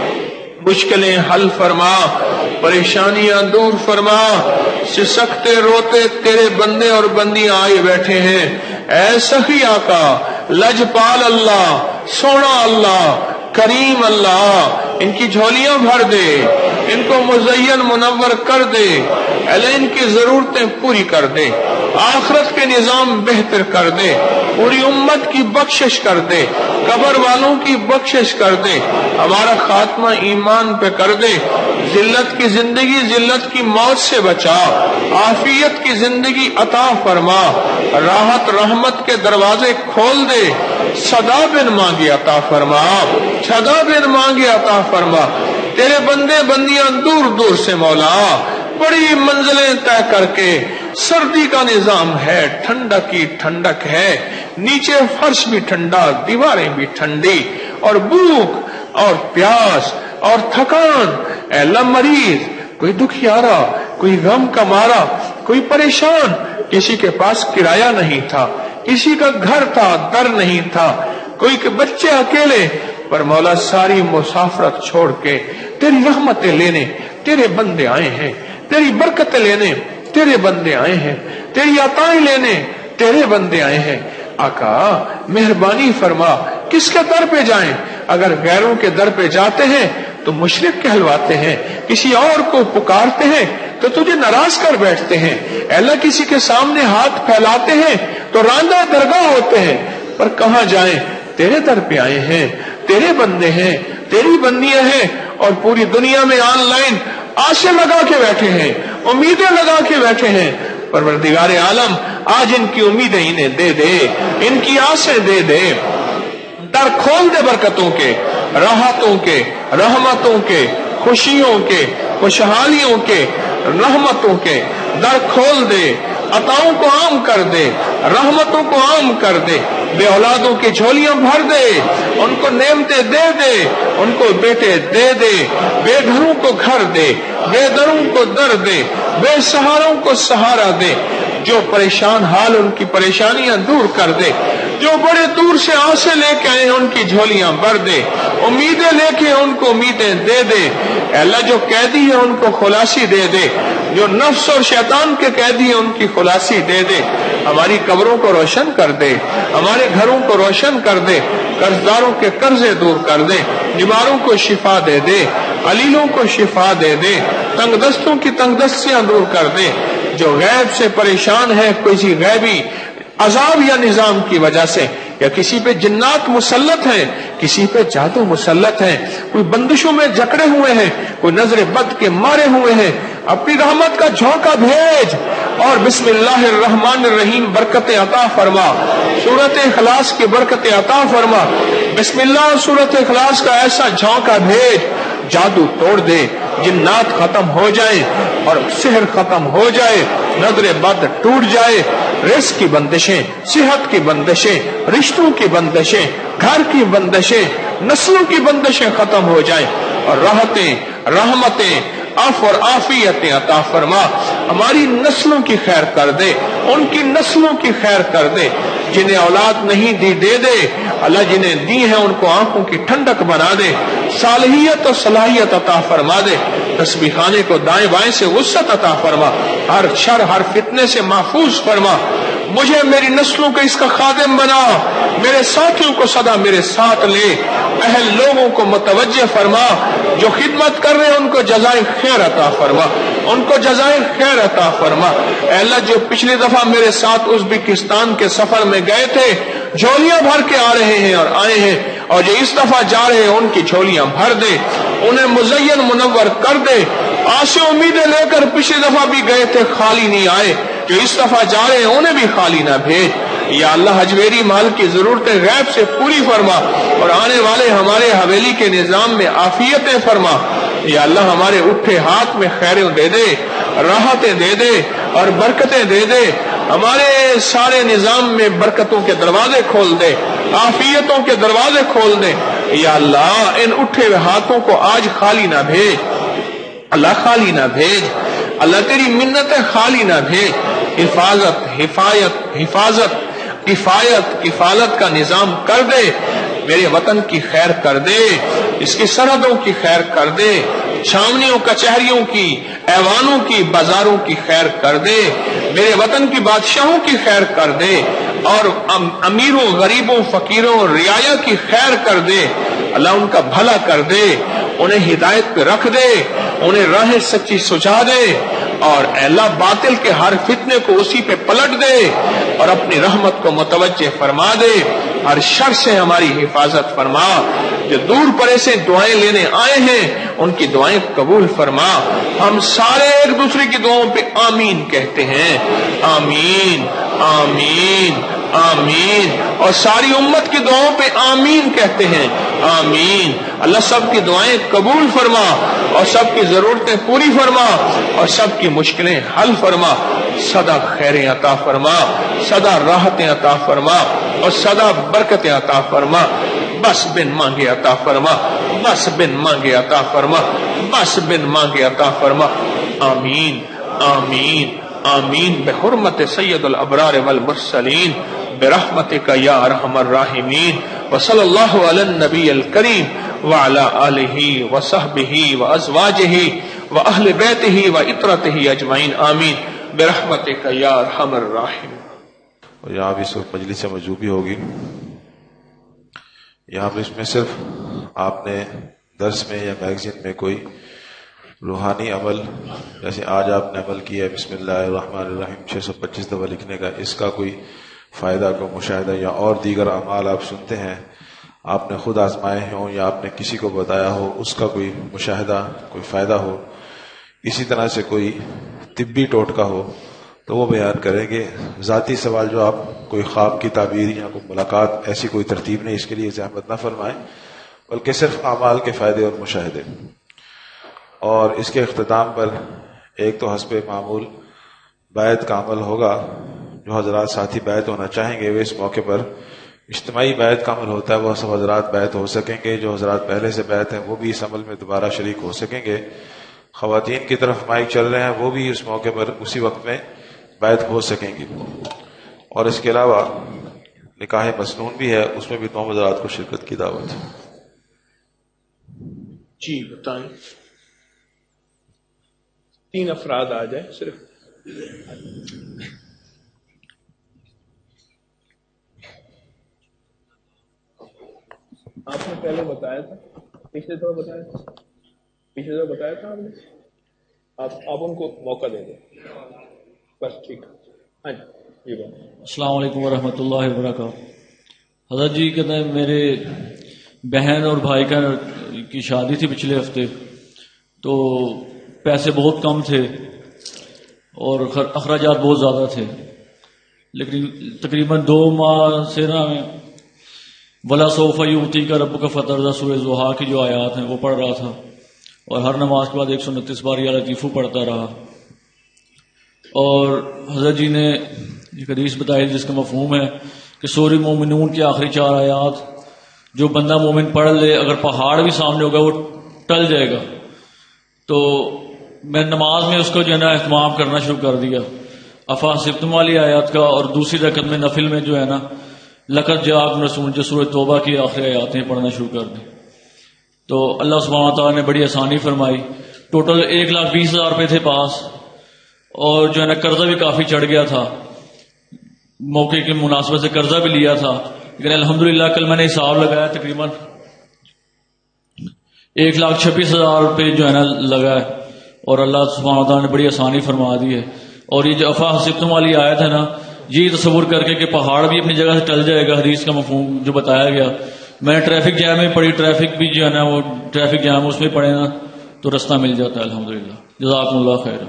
مشکلیں حل فرما، پریشانیاں دور فرما. سسکتے روتے تیرے بندے اور بندیاں آئے بیٹھے ہیں. اے سخی آقا، لجپال اللہ، سونا اللہ، کریم اللہ، ان کی جھولیاں بھر دے، ان کو مزین منور کر دے. اللہ ان کی ضرورتیں پوری کر دے، آخرت کے نظام بہتر کر دے، پوری امت کی بخشش کر دے، قبر والوں کی بخشش کر دے. ہمارا خاتمہ ایمان پہ کر دے. ذلت کی زندگی ذلت کی موت سے بچا، عافیت کی زندگی عطا فرما، راحت رحمت کے دروازے کھول دے. صدا بن مانگے عطا فرما، صدا بن مانگے عطا فرما. تیرے بندے بندیاں دور دور سے مولا بڑی منزلیں طے کر کے، سردی کا نظام ہے، ٹھنڈک کی ٹھنڈک ہے، نیچے فرش بھی ٹھنڈا، دیواریں بھی ٹھنڈی، اور بھوک اور پیاس اور تھکان. اے اللہ مریض، کوئی دکھیارا، کوئی غم کا مارا، کوئی پریشان، کسی کے پاس کرایہ نہیں تھا، کسی کا گھر تھا در نہیں تھا، کوئی کے بچے اکیلے. پر مولا ساری مسافرت چھوڑ کے تیری رحمتیں لینے تیرے بندے آئے ہیں، تیری برکتیں لینے تیرے بندے آئے ہیں، تیری عطائیں لینے تیرے بندے آئے ہیں. آقا مہربانی فرما، کس کے در پہ جائیں؟ اگر غیروں کے در پہ جاتے ہیں تو مشرک کہلواتے ہیں، کسی اور کو پکارتے ہیں تو تجھے ناراض کر بیٹھتے ہیں. اللہ کسی کے سامنے ہاتھ پھیلاتے ہیں تو راندہ درگاہ ہوتے ہیں. پر کہاں جائیں؟ تیرے در پہ آئے ہیں، تیرے بندے ہیں، تیری بندیاں ہیں، اور پوری دنیا میں آن لائن آشے لگا کے بیٹھے ہیں، امیدیں لگا کے بیٹھے ہیں. پروردگار عالم آج ان کی امیدیں انہیں دے دے، ان کی آسیں دے دے. در کھول دے برکتوں کے، راحتوں کے، رحمتوں کے، خوشیوں کے، خوشحالیوں کے، رحمتوں کے. در کھول دے، عطاؤں کو عام کر دے، رحمتوں کو عام کر دے. بے اولادوں کی جھولیاں بھر دے، ان کو نعمتیں دے دے، ان کو بیٹے دے دے. بے گھروں کو گھر دے، بے دروں کو در دے، بے سہاروں کو سہارا دے. جو پریشان حال ان کی پریشانیاں دور کر دے، جو بڑے دور سے آسے لے کے آئے ان کی جھولیاں بھر دے، امیدیں لے کے ان کو امیدیں دے دے۔ اے اللہ جو قیدی ہے ان کو خلاصی دے دے، جو نفس اور شیطان کے قیدی ہیں ان کی خلاصی دے دے، ہماری قبروں کو روشن کر دے، ہمارے گھروں کو روشن کر دے، قرضداروں کے قرضے دور کر دے، بیماروں کو شفا دے دے، علیلوں کو شفا دے دے، تنگ دستوں کی تنگ دستیاں دور کر دے، جو غیب سے پریشان ہے کسی غیبی عذاب یا نظام کی وجہ سے، یا کسی پہ جنات مسلط ہیں، کسی پہ جادو مسلط ہیں، کوئی بندشوں میں جکڑے ہوئے ہیں، کوئی نظر بد کے مارے ہوئے ہیں، اپنی رحمت کا جھونکا بھیج اور بسم اللہ الرحمن الرحیم برکت عطا فرما، سورت اخلاص کی برکت عطا فرما، بسم اللہ اور سورت اخلاص کا ایسا جھونکا بھیج، جادو توڑ دے، جنات ختم ہو جائیں اور سحر ختم ہو جائے، نظر بد ٹوٹ جائے، رزق کی بندشیں، صحت کی بندشیں، رشتوں کی بندشیں، گھر کی بندشیں، نسلوں کی بندشیں ختم ہو جائیں، اور راحتیں، رحمتیں، عفو اور عافیتیں عطا فرما، ہماری نسلوں کی خیر کر دے، ان کی نسلوں کی خیر کر دے، جنہیں اولاد نہیں دی دے دے، اللہ جنہیں دی ہیں ان کو آنکھوں کی ٹھنڈک بنا دے، صالحیت اور صلاحیت عطا فرما دے، تسبیح خانے کو دائیں بائیں سے وسعت عطا فرما، ہر شر ہر فتنے سے محفوظ فرما، مجھے میری نسلوں کو اس کا خادم بنا، میرے ساتھیوں کو سدا میرے ساتھ لے، اہل لوگوں کو متوجہ فرما، جو خدمت کر رہے ہیں ان کو جزائے خیر عطا فرما، ان کو جزائے خیر عطا فرما۔ اے اللہ جو پچھلی دفعہ میرے ساتھ ازبکستان کے سفر میں گئے تھے، جھولیاں بھر کے آ رہے ہیں اور آئے ہیں، اور جو اس دفعہ جا رہے ہیں ان کی جھولیاں بھر دے، انہیں مزین منور کر دے، آسے امیدیں لے کر پچھلی دفعہ بھی گئے تھے خالی نہیں آئے، جو اس دفعہ جا رہے ہیں انہیں بھی خالی نہ بھیج۔ یا اللہ حجویری مال کی ضرورتیں غیب سے پوری فرما، اور آنے والے ہمارے حویلی کے نظام میں عافیتیں فرما۔ یا اللہ ہمارے اٹھے ہاتھ میں خیریں دے دے، راحتیں دے دے اور برکتیں دے دے، ہمارے سارے نظام میں برکتوں کے دروازے کھول دے، عافیتوں کے دروازے کھول دے۔ یا اللہ ان اٹھے ہوئے ہاتھوں کو آج خالی نہ بھیج، اللہ خالی نہ بھیج، اللہ تیری منت خالی نہ بھیج، حفاظت حفاظت حفاظت کفایت کفالت کا نظام کر دے، میرے وطن کی خیر کر دے، اس کی سرحدوں کی خیر کر دے، چھاونیوں کچہریوں کی، ایوانوں کی، بازاروں کی خیر کر دے، میرے وطن کی بادشاہوں کی خیر کر دے، اور امیروں غریبوں فقیروں رعایا کی خیر کر دے، اللہ ان کا بھلا کر دے، انہیں ہدایت پہ رکھ دے، انہیں راہ سچی سجا دے، اور اے اللہ باطل کے ہر فتنے کو اسی پہ پلٹ دے، اور اپنی رحمت کو متوجہ فرما دے، ہر شر سے ہماری حفاظت فرما، جو دور پرے سے دعائیں لینے آئے ہیں ان کی دعائیں قبول فرما۔ ہم سارے ایک دوسرے کی دعاؤں پہ آمین کہتے ہیں، آمین آمین آمین، اور ساری امت کی دعاؤں پہ آمین کہتے ہیں، آمین۔ اللہ سب کی دعائیں قبول فرما، اور سب کی ضرورتیں پوری فرما، اور سب کی مشکلیں حل فرما، سدا خیریں عطا فرما، سدا راحتیں عطا فرما، اور سدا برکتیں عطا فرما، بس بن مانگے عطا فرما، بس بن مانگے عطا فرما، بس بن مانگے عطا فرما، آمین آمین آمین، بحرمت سید الابرار والمرسلین، برحمتک یا ارحم الراحمین، وصلی اللہ علی النبی الکریم وعلی آلہ وصحبہ وازواجہ واہل بیتہ وعطرتہ اجمعین، آمین، برحمتک یا ارحم الراحمین۔ اور یہاں بھی صرف مجلس مجوبی ہوگی، یہاں پر اس میں صرف آپ نے درس میں یا میگزین میں کوئی روحانی عمل، جیسے آج آپ نے عمل کیا ہے بسم اللہ الرحمن الرحیم چھ سو پچیس دفعہ لکھنے کا، اس کا کوئی فائدہ کو مشاہدہ یا اور دیگر اعمال آپ سنتے ہیں، آپ نے خود آزمائے ہوں یا آپ نے کسی کو بتایا ہو، اس کا کوئی مشاہدہ کوئی فائدہ ہو، اسی طرح سے کوئی طبی ٹوٹکا ہو تو وہ بیان کریں گے۔ ذاتی سوال جو آپ کوئی خواب کی تعبیر یا کوئی ملاقات، ایسی کوئی ترتیب نہیں، اس کے لیے زحمت نہ فرمائیں، بلکہ صرف اعمال کے فائدے اور مشاہدے۔ اور اس کے اختتام پر ایک تو حسب معمول بیعت کا عمل ہوگا، جو حضرات ساتھی بیعت ہونا چاہیں گے وہ اس موقع پر اجتماعی بیعت کا عمل ہوتا ہے، وہ سب حضرات بیعت ہو سکیں گے، جو حضرات پہلے سے بیعت ہیں وہ بھی اس عمل میں دوبارہ شریک ہو سکیں گے۔ خواتین کی طرف مائک چل رہے ہیں، وہ بھی اس موقع پر اسی وقت میں بیعت ہو سکیں گی. اور اس کے علاوہ نکاح مسنون بھی ہے, اس میں بھی تمام حضرات کو شرکت کی دعوت ہے. جی بتائیں. تین افراد آ جائیں صرف. آپ نے پہلے بتایا تھا, پچھلے دفعہ بتایا تھا پچھلے دفعہ بتایا تھا آپ نے. آپ آپ ان کو موقع دے دیں بس. ٹھیک ہے. ہاں جی جی. السلام علیکم ورحمۃ اللہ وبرکاتہ. حضرت جی کہتے ہیں میرے بہن اور بھائی کا کی شادی تھی پچھلے ہفتے, تو پیسے بہت کم تھے اور اخراجات بہت زیادہ تھے, لیکن تقریباً دو ماہ سے نا ولا سوف یؤتی کا رب کا فتح سورہ ضحیٰ کی جو آیات ہیں وہ پڑھ رہا تھا, اور ہر نماز کے بعد ایک سو انتیس بار یا لطیفو پڑھتا رہا. اور حضرت جی نے ایک حدیث بتائی جس کا مفہوم ہے کہ سورہ مومنون کی آخری چار آیات جو بندہ مومن پڑھ لے, اگر پہاڑ بھی سامنے ہوگا وہ ٹل جائے گا. تو میں نماز میں اس کو جو ہے نا اہتمام کرنا شروع کر دیا. افا سبتم والی آیات کا, اور دوسری رکعت میں نفل میں جو ہے نا لقد جاءکم رسول جو سورہ توبہ کی آخری آیاتیں پڑھنا شروع کر دی. تو اللہ سبحانہ تعالیٰ نے بڑی آسانی فرمائی. ٹوٹل ایک لاکھ بیس ہزار روپے تھے پاس, اور جو ہے نا قرضہ بھی کافی چڑھ گیا تھا, موقع کی مناسبت سے قرضہ بھی لیا تھا, لیکن الحمدللہ کل میں نے حساب لگایا تقریباً ایک لاکھ چھبیس ہزار روپے جو ہے نا لگا ہے, اور اللہ سبحانہ تعالیٰ نے بڑی آسانی فرما دی ہے. اور یہ جو افا حسبتم والی آیت ہے نا, یہ تصور کر کے کہ پہاڑ بھی اپنی جگہ سے ٹل جائے گا, حدیث کا مفہوم جو بتایا گیا. میں نے ٹریفک جام میں پڑھی, ٹریفک بھی جو ہے نا وہ ٹریفک جام اس میں پڑھے نا تو رستہ مل جاتا ہے الحمدللہ. جزاکم اللہ خیر.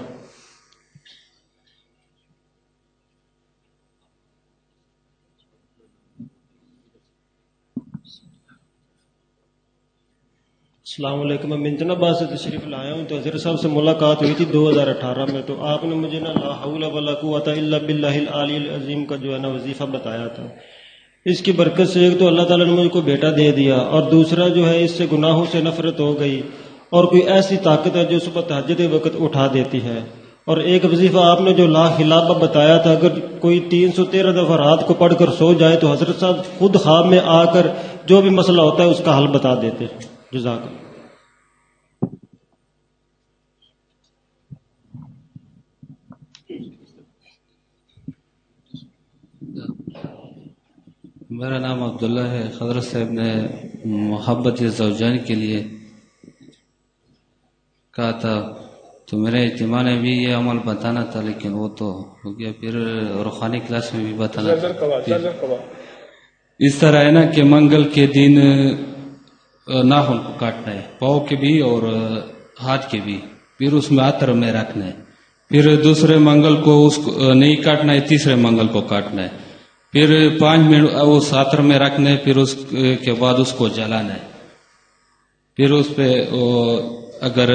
السلام علیکم. میں منتن آباد سے تشریف لایا ہوں. تو حضرت صاحب سے ملاقات ہوئی تھی دو ہزار اٹھارہ میں, تو آپ نے مجھے نا لا حول ولا قوت الا باللہ العلی العظیم کا جو ہے نا وظیفہ بتایا تھا. اس کی برکت سے ایک تو اللہ تعالیٰ نے مجھے کو بیٹا دے دیا, اور دوسرا جو ہے اس سے گناہوں سے نفرت ہو گئی, اور کوئی ایسی طاقت ہے جو صبح تہجد کے وقت اٹھا دیتی ہے. اور ایک وظیفہ آپ نے جو لا خلافہ بتایا تھا, اگر کوئی تین سو تیرہ دفعہ رات کو پڑھ کر سو جائے تو حضرت صاحب خود خواب میں آ کر جو بھی مسئلہ ہوتا ہے اس کا حل بتا دیتے. جزاک اللہ. میرا نام عبداللہ ہے. حضرت صاحب نے محبت زوجین کے لیے کہا تھا, تو میرے اجتماع نے بھی یہ عمل بتانا تھا, لیکن وہ تو ہو گیا. پھر روحانی کلاس میں بھی بتانا تھا. اس طرح ہے نا کہ منگل کے دن ناخن کو کاٹنا ہے, پاؤں کے بھی اور ہاتھ کے بھی, پھر اس میں عطر میں رکھنا ہے. پھر دوسرے منگل کو اس کو نہیں کاٹنا ہے, تیسرے منگل کو کاٹنا ہے. پھر پانچ منٹ اس عطر میں رکھنا ہے, پھر اس کے بعد اس کو جلانا ہے. پھر اس پہ اگر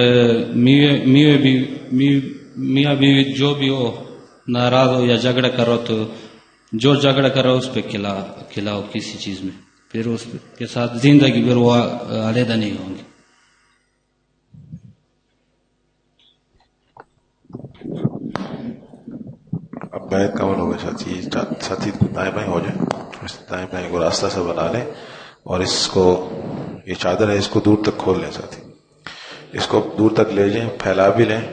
میاں بیوی جو بھی ہو ناراض ہو یا جھگڑا کرو, تو جو جھگڑا کرو اس پہ کھلا کھلاؤ کسی چیز میں, پھر اس کے ساتھ زندگی پھر وہ علیحدہ نہیں ہوں گے. اب بیعت کا عمل ہوگا ساتھی ساتھی دائیں بائیں ہو جائیں, دائیں بائیں کو راستہ سے بنا لیں, اور اس کو یہ چادر ہے اس کو دور تک کھول لیں ساتھی, اس کو دور تک لے جائیں, پھیلا بھی لیں.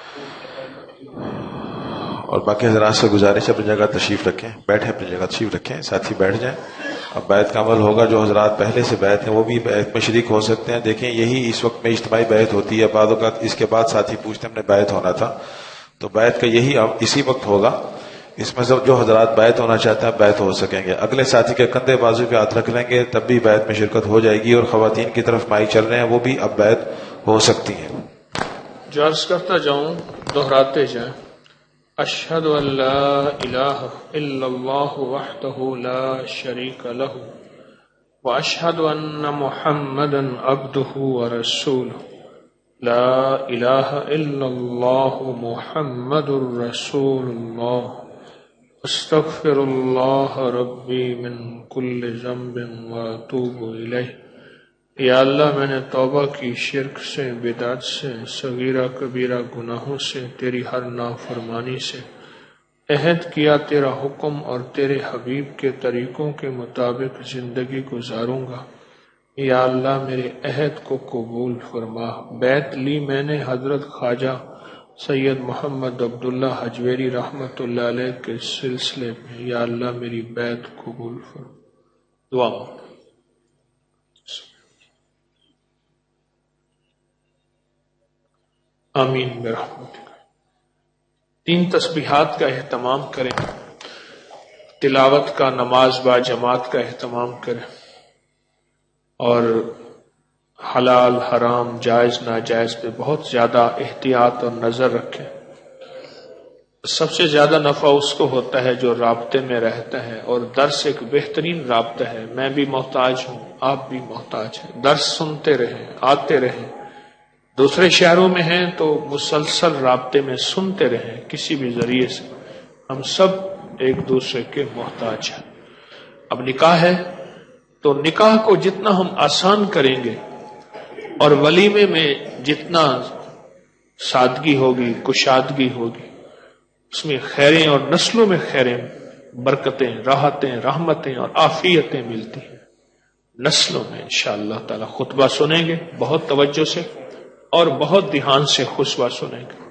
اور باقی حضرات سے گزارش اپنی جگہ تشریف رکھیں, بیٹھیں اپنی جگہ تشریف رکھیں, ساتھی بیٹھ جائیں. اب بیعت کا عمل ہوگا. جو حضرات پہلے سے بیعت ہیں وہ بھی بیعت میں شریک ہو سکتے ہیں. دیکھیں یہی اس وقت میں اجتماعی بیعت ہوتی ہے. بعد اوقات اس کے بعد ساتھی پوچھتے ہیں ہم نے بیعت ہونا تھا, تو بیعت کا یہی اسی وقت ہوگا. اس میں سب جو حضرات بیعت ہونا چاہتے ہیں بیعت ہو سکیں گے. اگلے ساتھی کے کندھے بازو پہ ہاتھ رکھ لیں گے تب بھی بیعت میں شرکت ہو جائے گی. اور خواتین کی طرف مائی چل رہے ہیں وہ بھی اب بیعت ہو سکتی ہیں. جو عرض کرتا جاؤں دہراتے جائیں. اشہد ان لا الہ الا اللہ وحدہ لا شریک لہ واشہد ان محمدا عبدہ ورسولہ. لا الہ الا اللہ محمد رسول اللہ. استغفر اللہ ربی من کل ذنب واتوب الیہ. یا اللہ میں نے توبہ کی شرک سے, بدعت سے, صغیرہ کبیرہ گناہوں سے, تیری ہر نافرمانی سے. عہد کیا تیرا حکم اور تیرے حبیب کے طریقوں کے مطابق زندگی گزاروں گا، یا اللہ میرے عہد کو قبول فرما۔ بیعت لی میں نے حضرت خواجہ سید محمد عبداللہ حجویری رحمۃ اللہ علیہ کے سلسلے میں، یا اللہ میری بیعت قبول فرما۔ دعا آمین برحمتک۔ تین تسبیحات کا اہتمام کریں، تلاوت کا، نماز با جماعت کا اہتمام کریں، اور حلال حرام جائز ناجائز پہ بہت زیادہ احتیاط اور نظر رکھیں۔ سب سے زیادہ نفع اس کو ہوتا ہے جو رابطے میں رہتا ہے، اور درس ایک بہترین رابطہ ہے۔ میں بھی محتاج ہوں، آپ بھی محتاج ہیں، درس سنتے رہیں، آتے رہیں۔ دوسرے شہروں میں ہیں تو مسلسل رابطے میں سنتے رہیں کسی بھی ذریعے سے۔ ہم سب ایک دوسرے کے محتاج ہیں۔ اب نکاح ہے تو نکاح کو جتنا ہم آسان کریں گے اور ولیمے میں جتنا سادگی ہوگی، کشادگی ہوگی، اس میں خیریں اور نسلوں میں خیریں، برکتیں، راحتیں، رحمتیں اور عافیتیں ملتی ہیں نسلوں میں۔ انشاءاللہ تعالی خطبہ سنیں گے بہت توجہ سے اور بہت دھیان سے خطبہ سنیں گے۔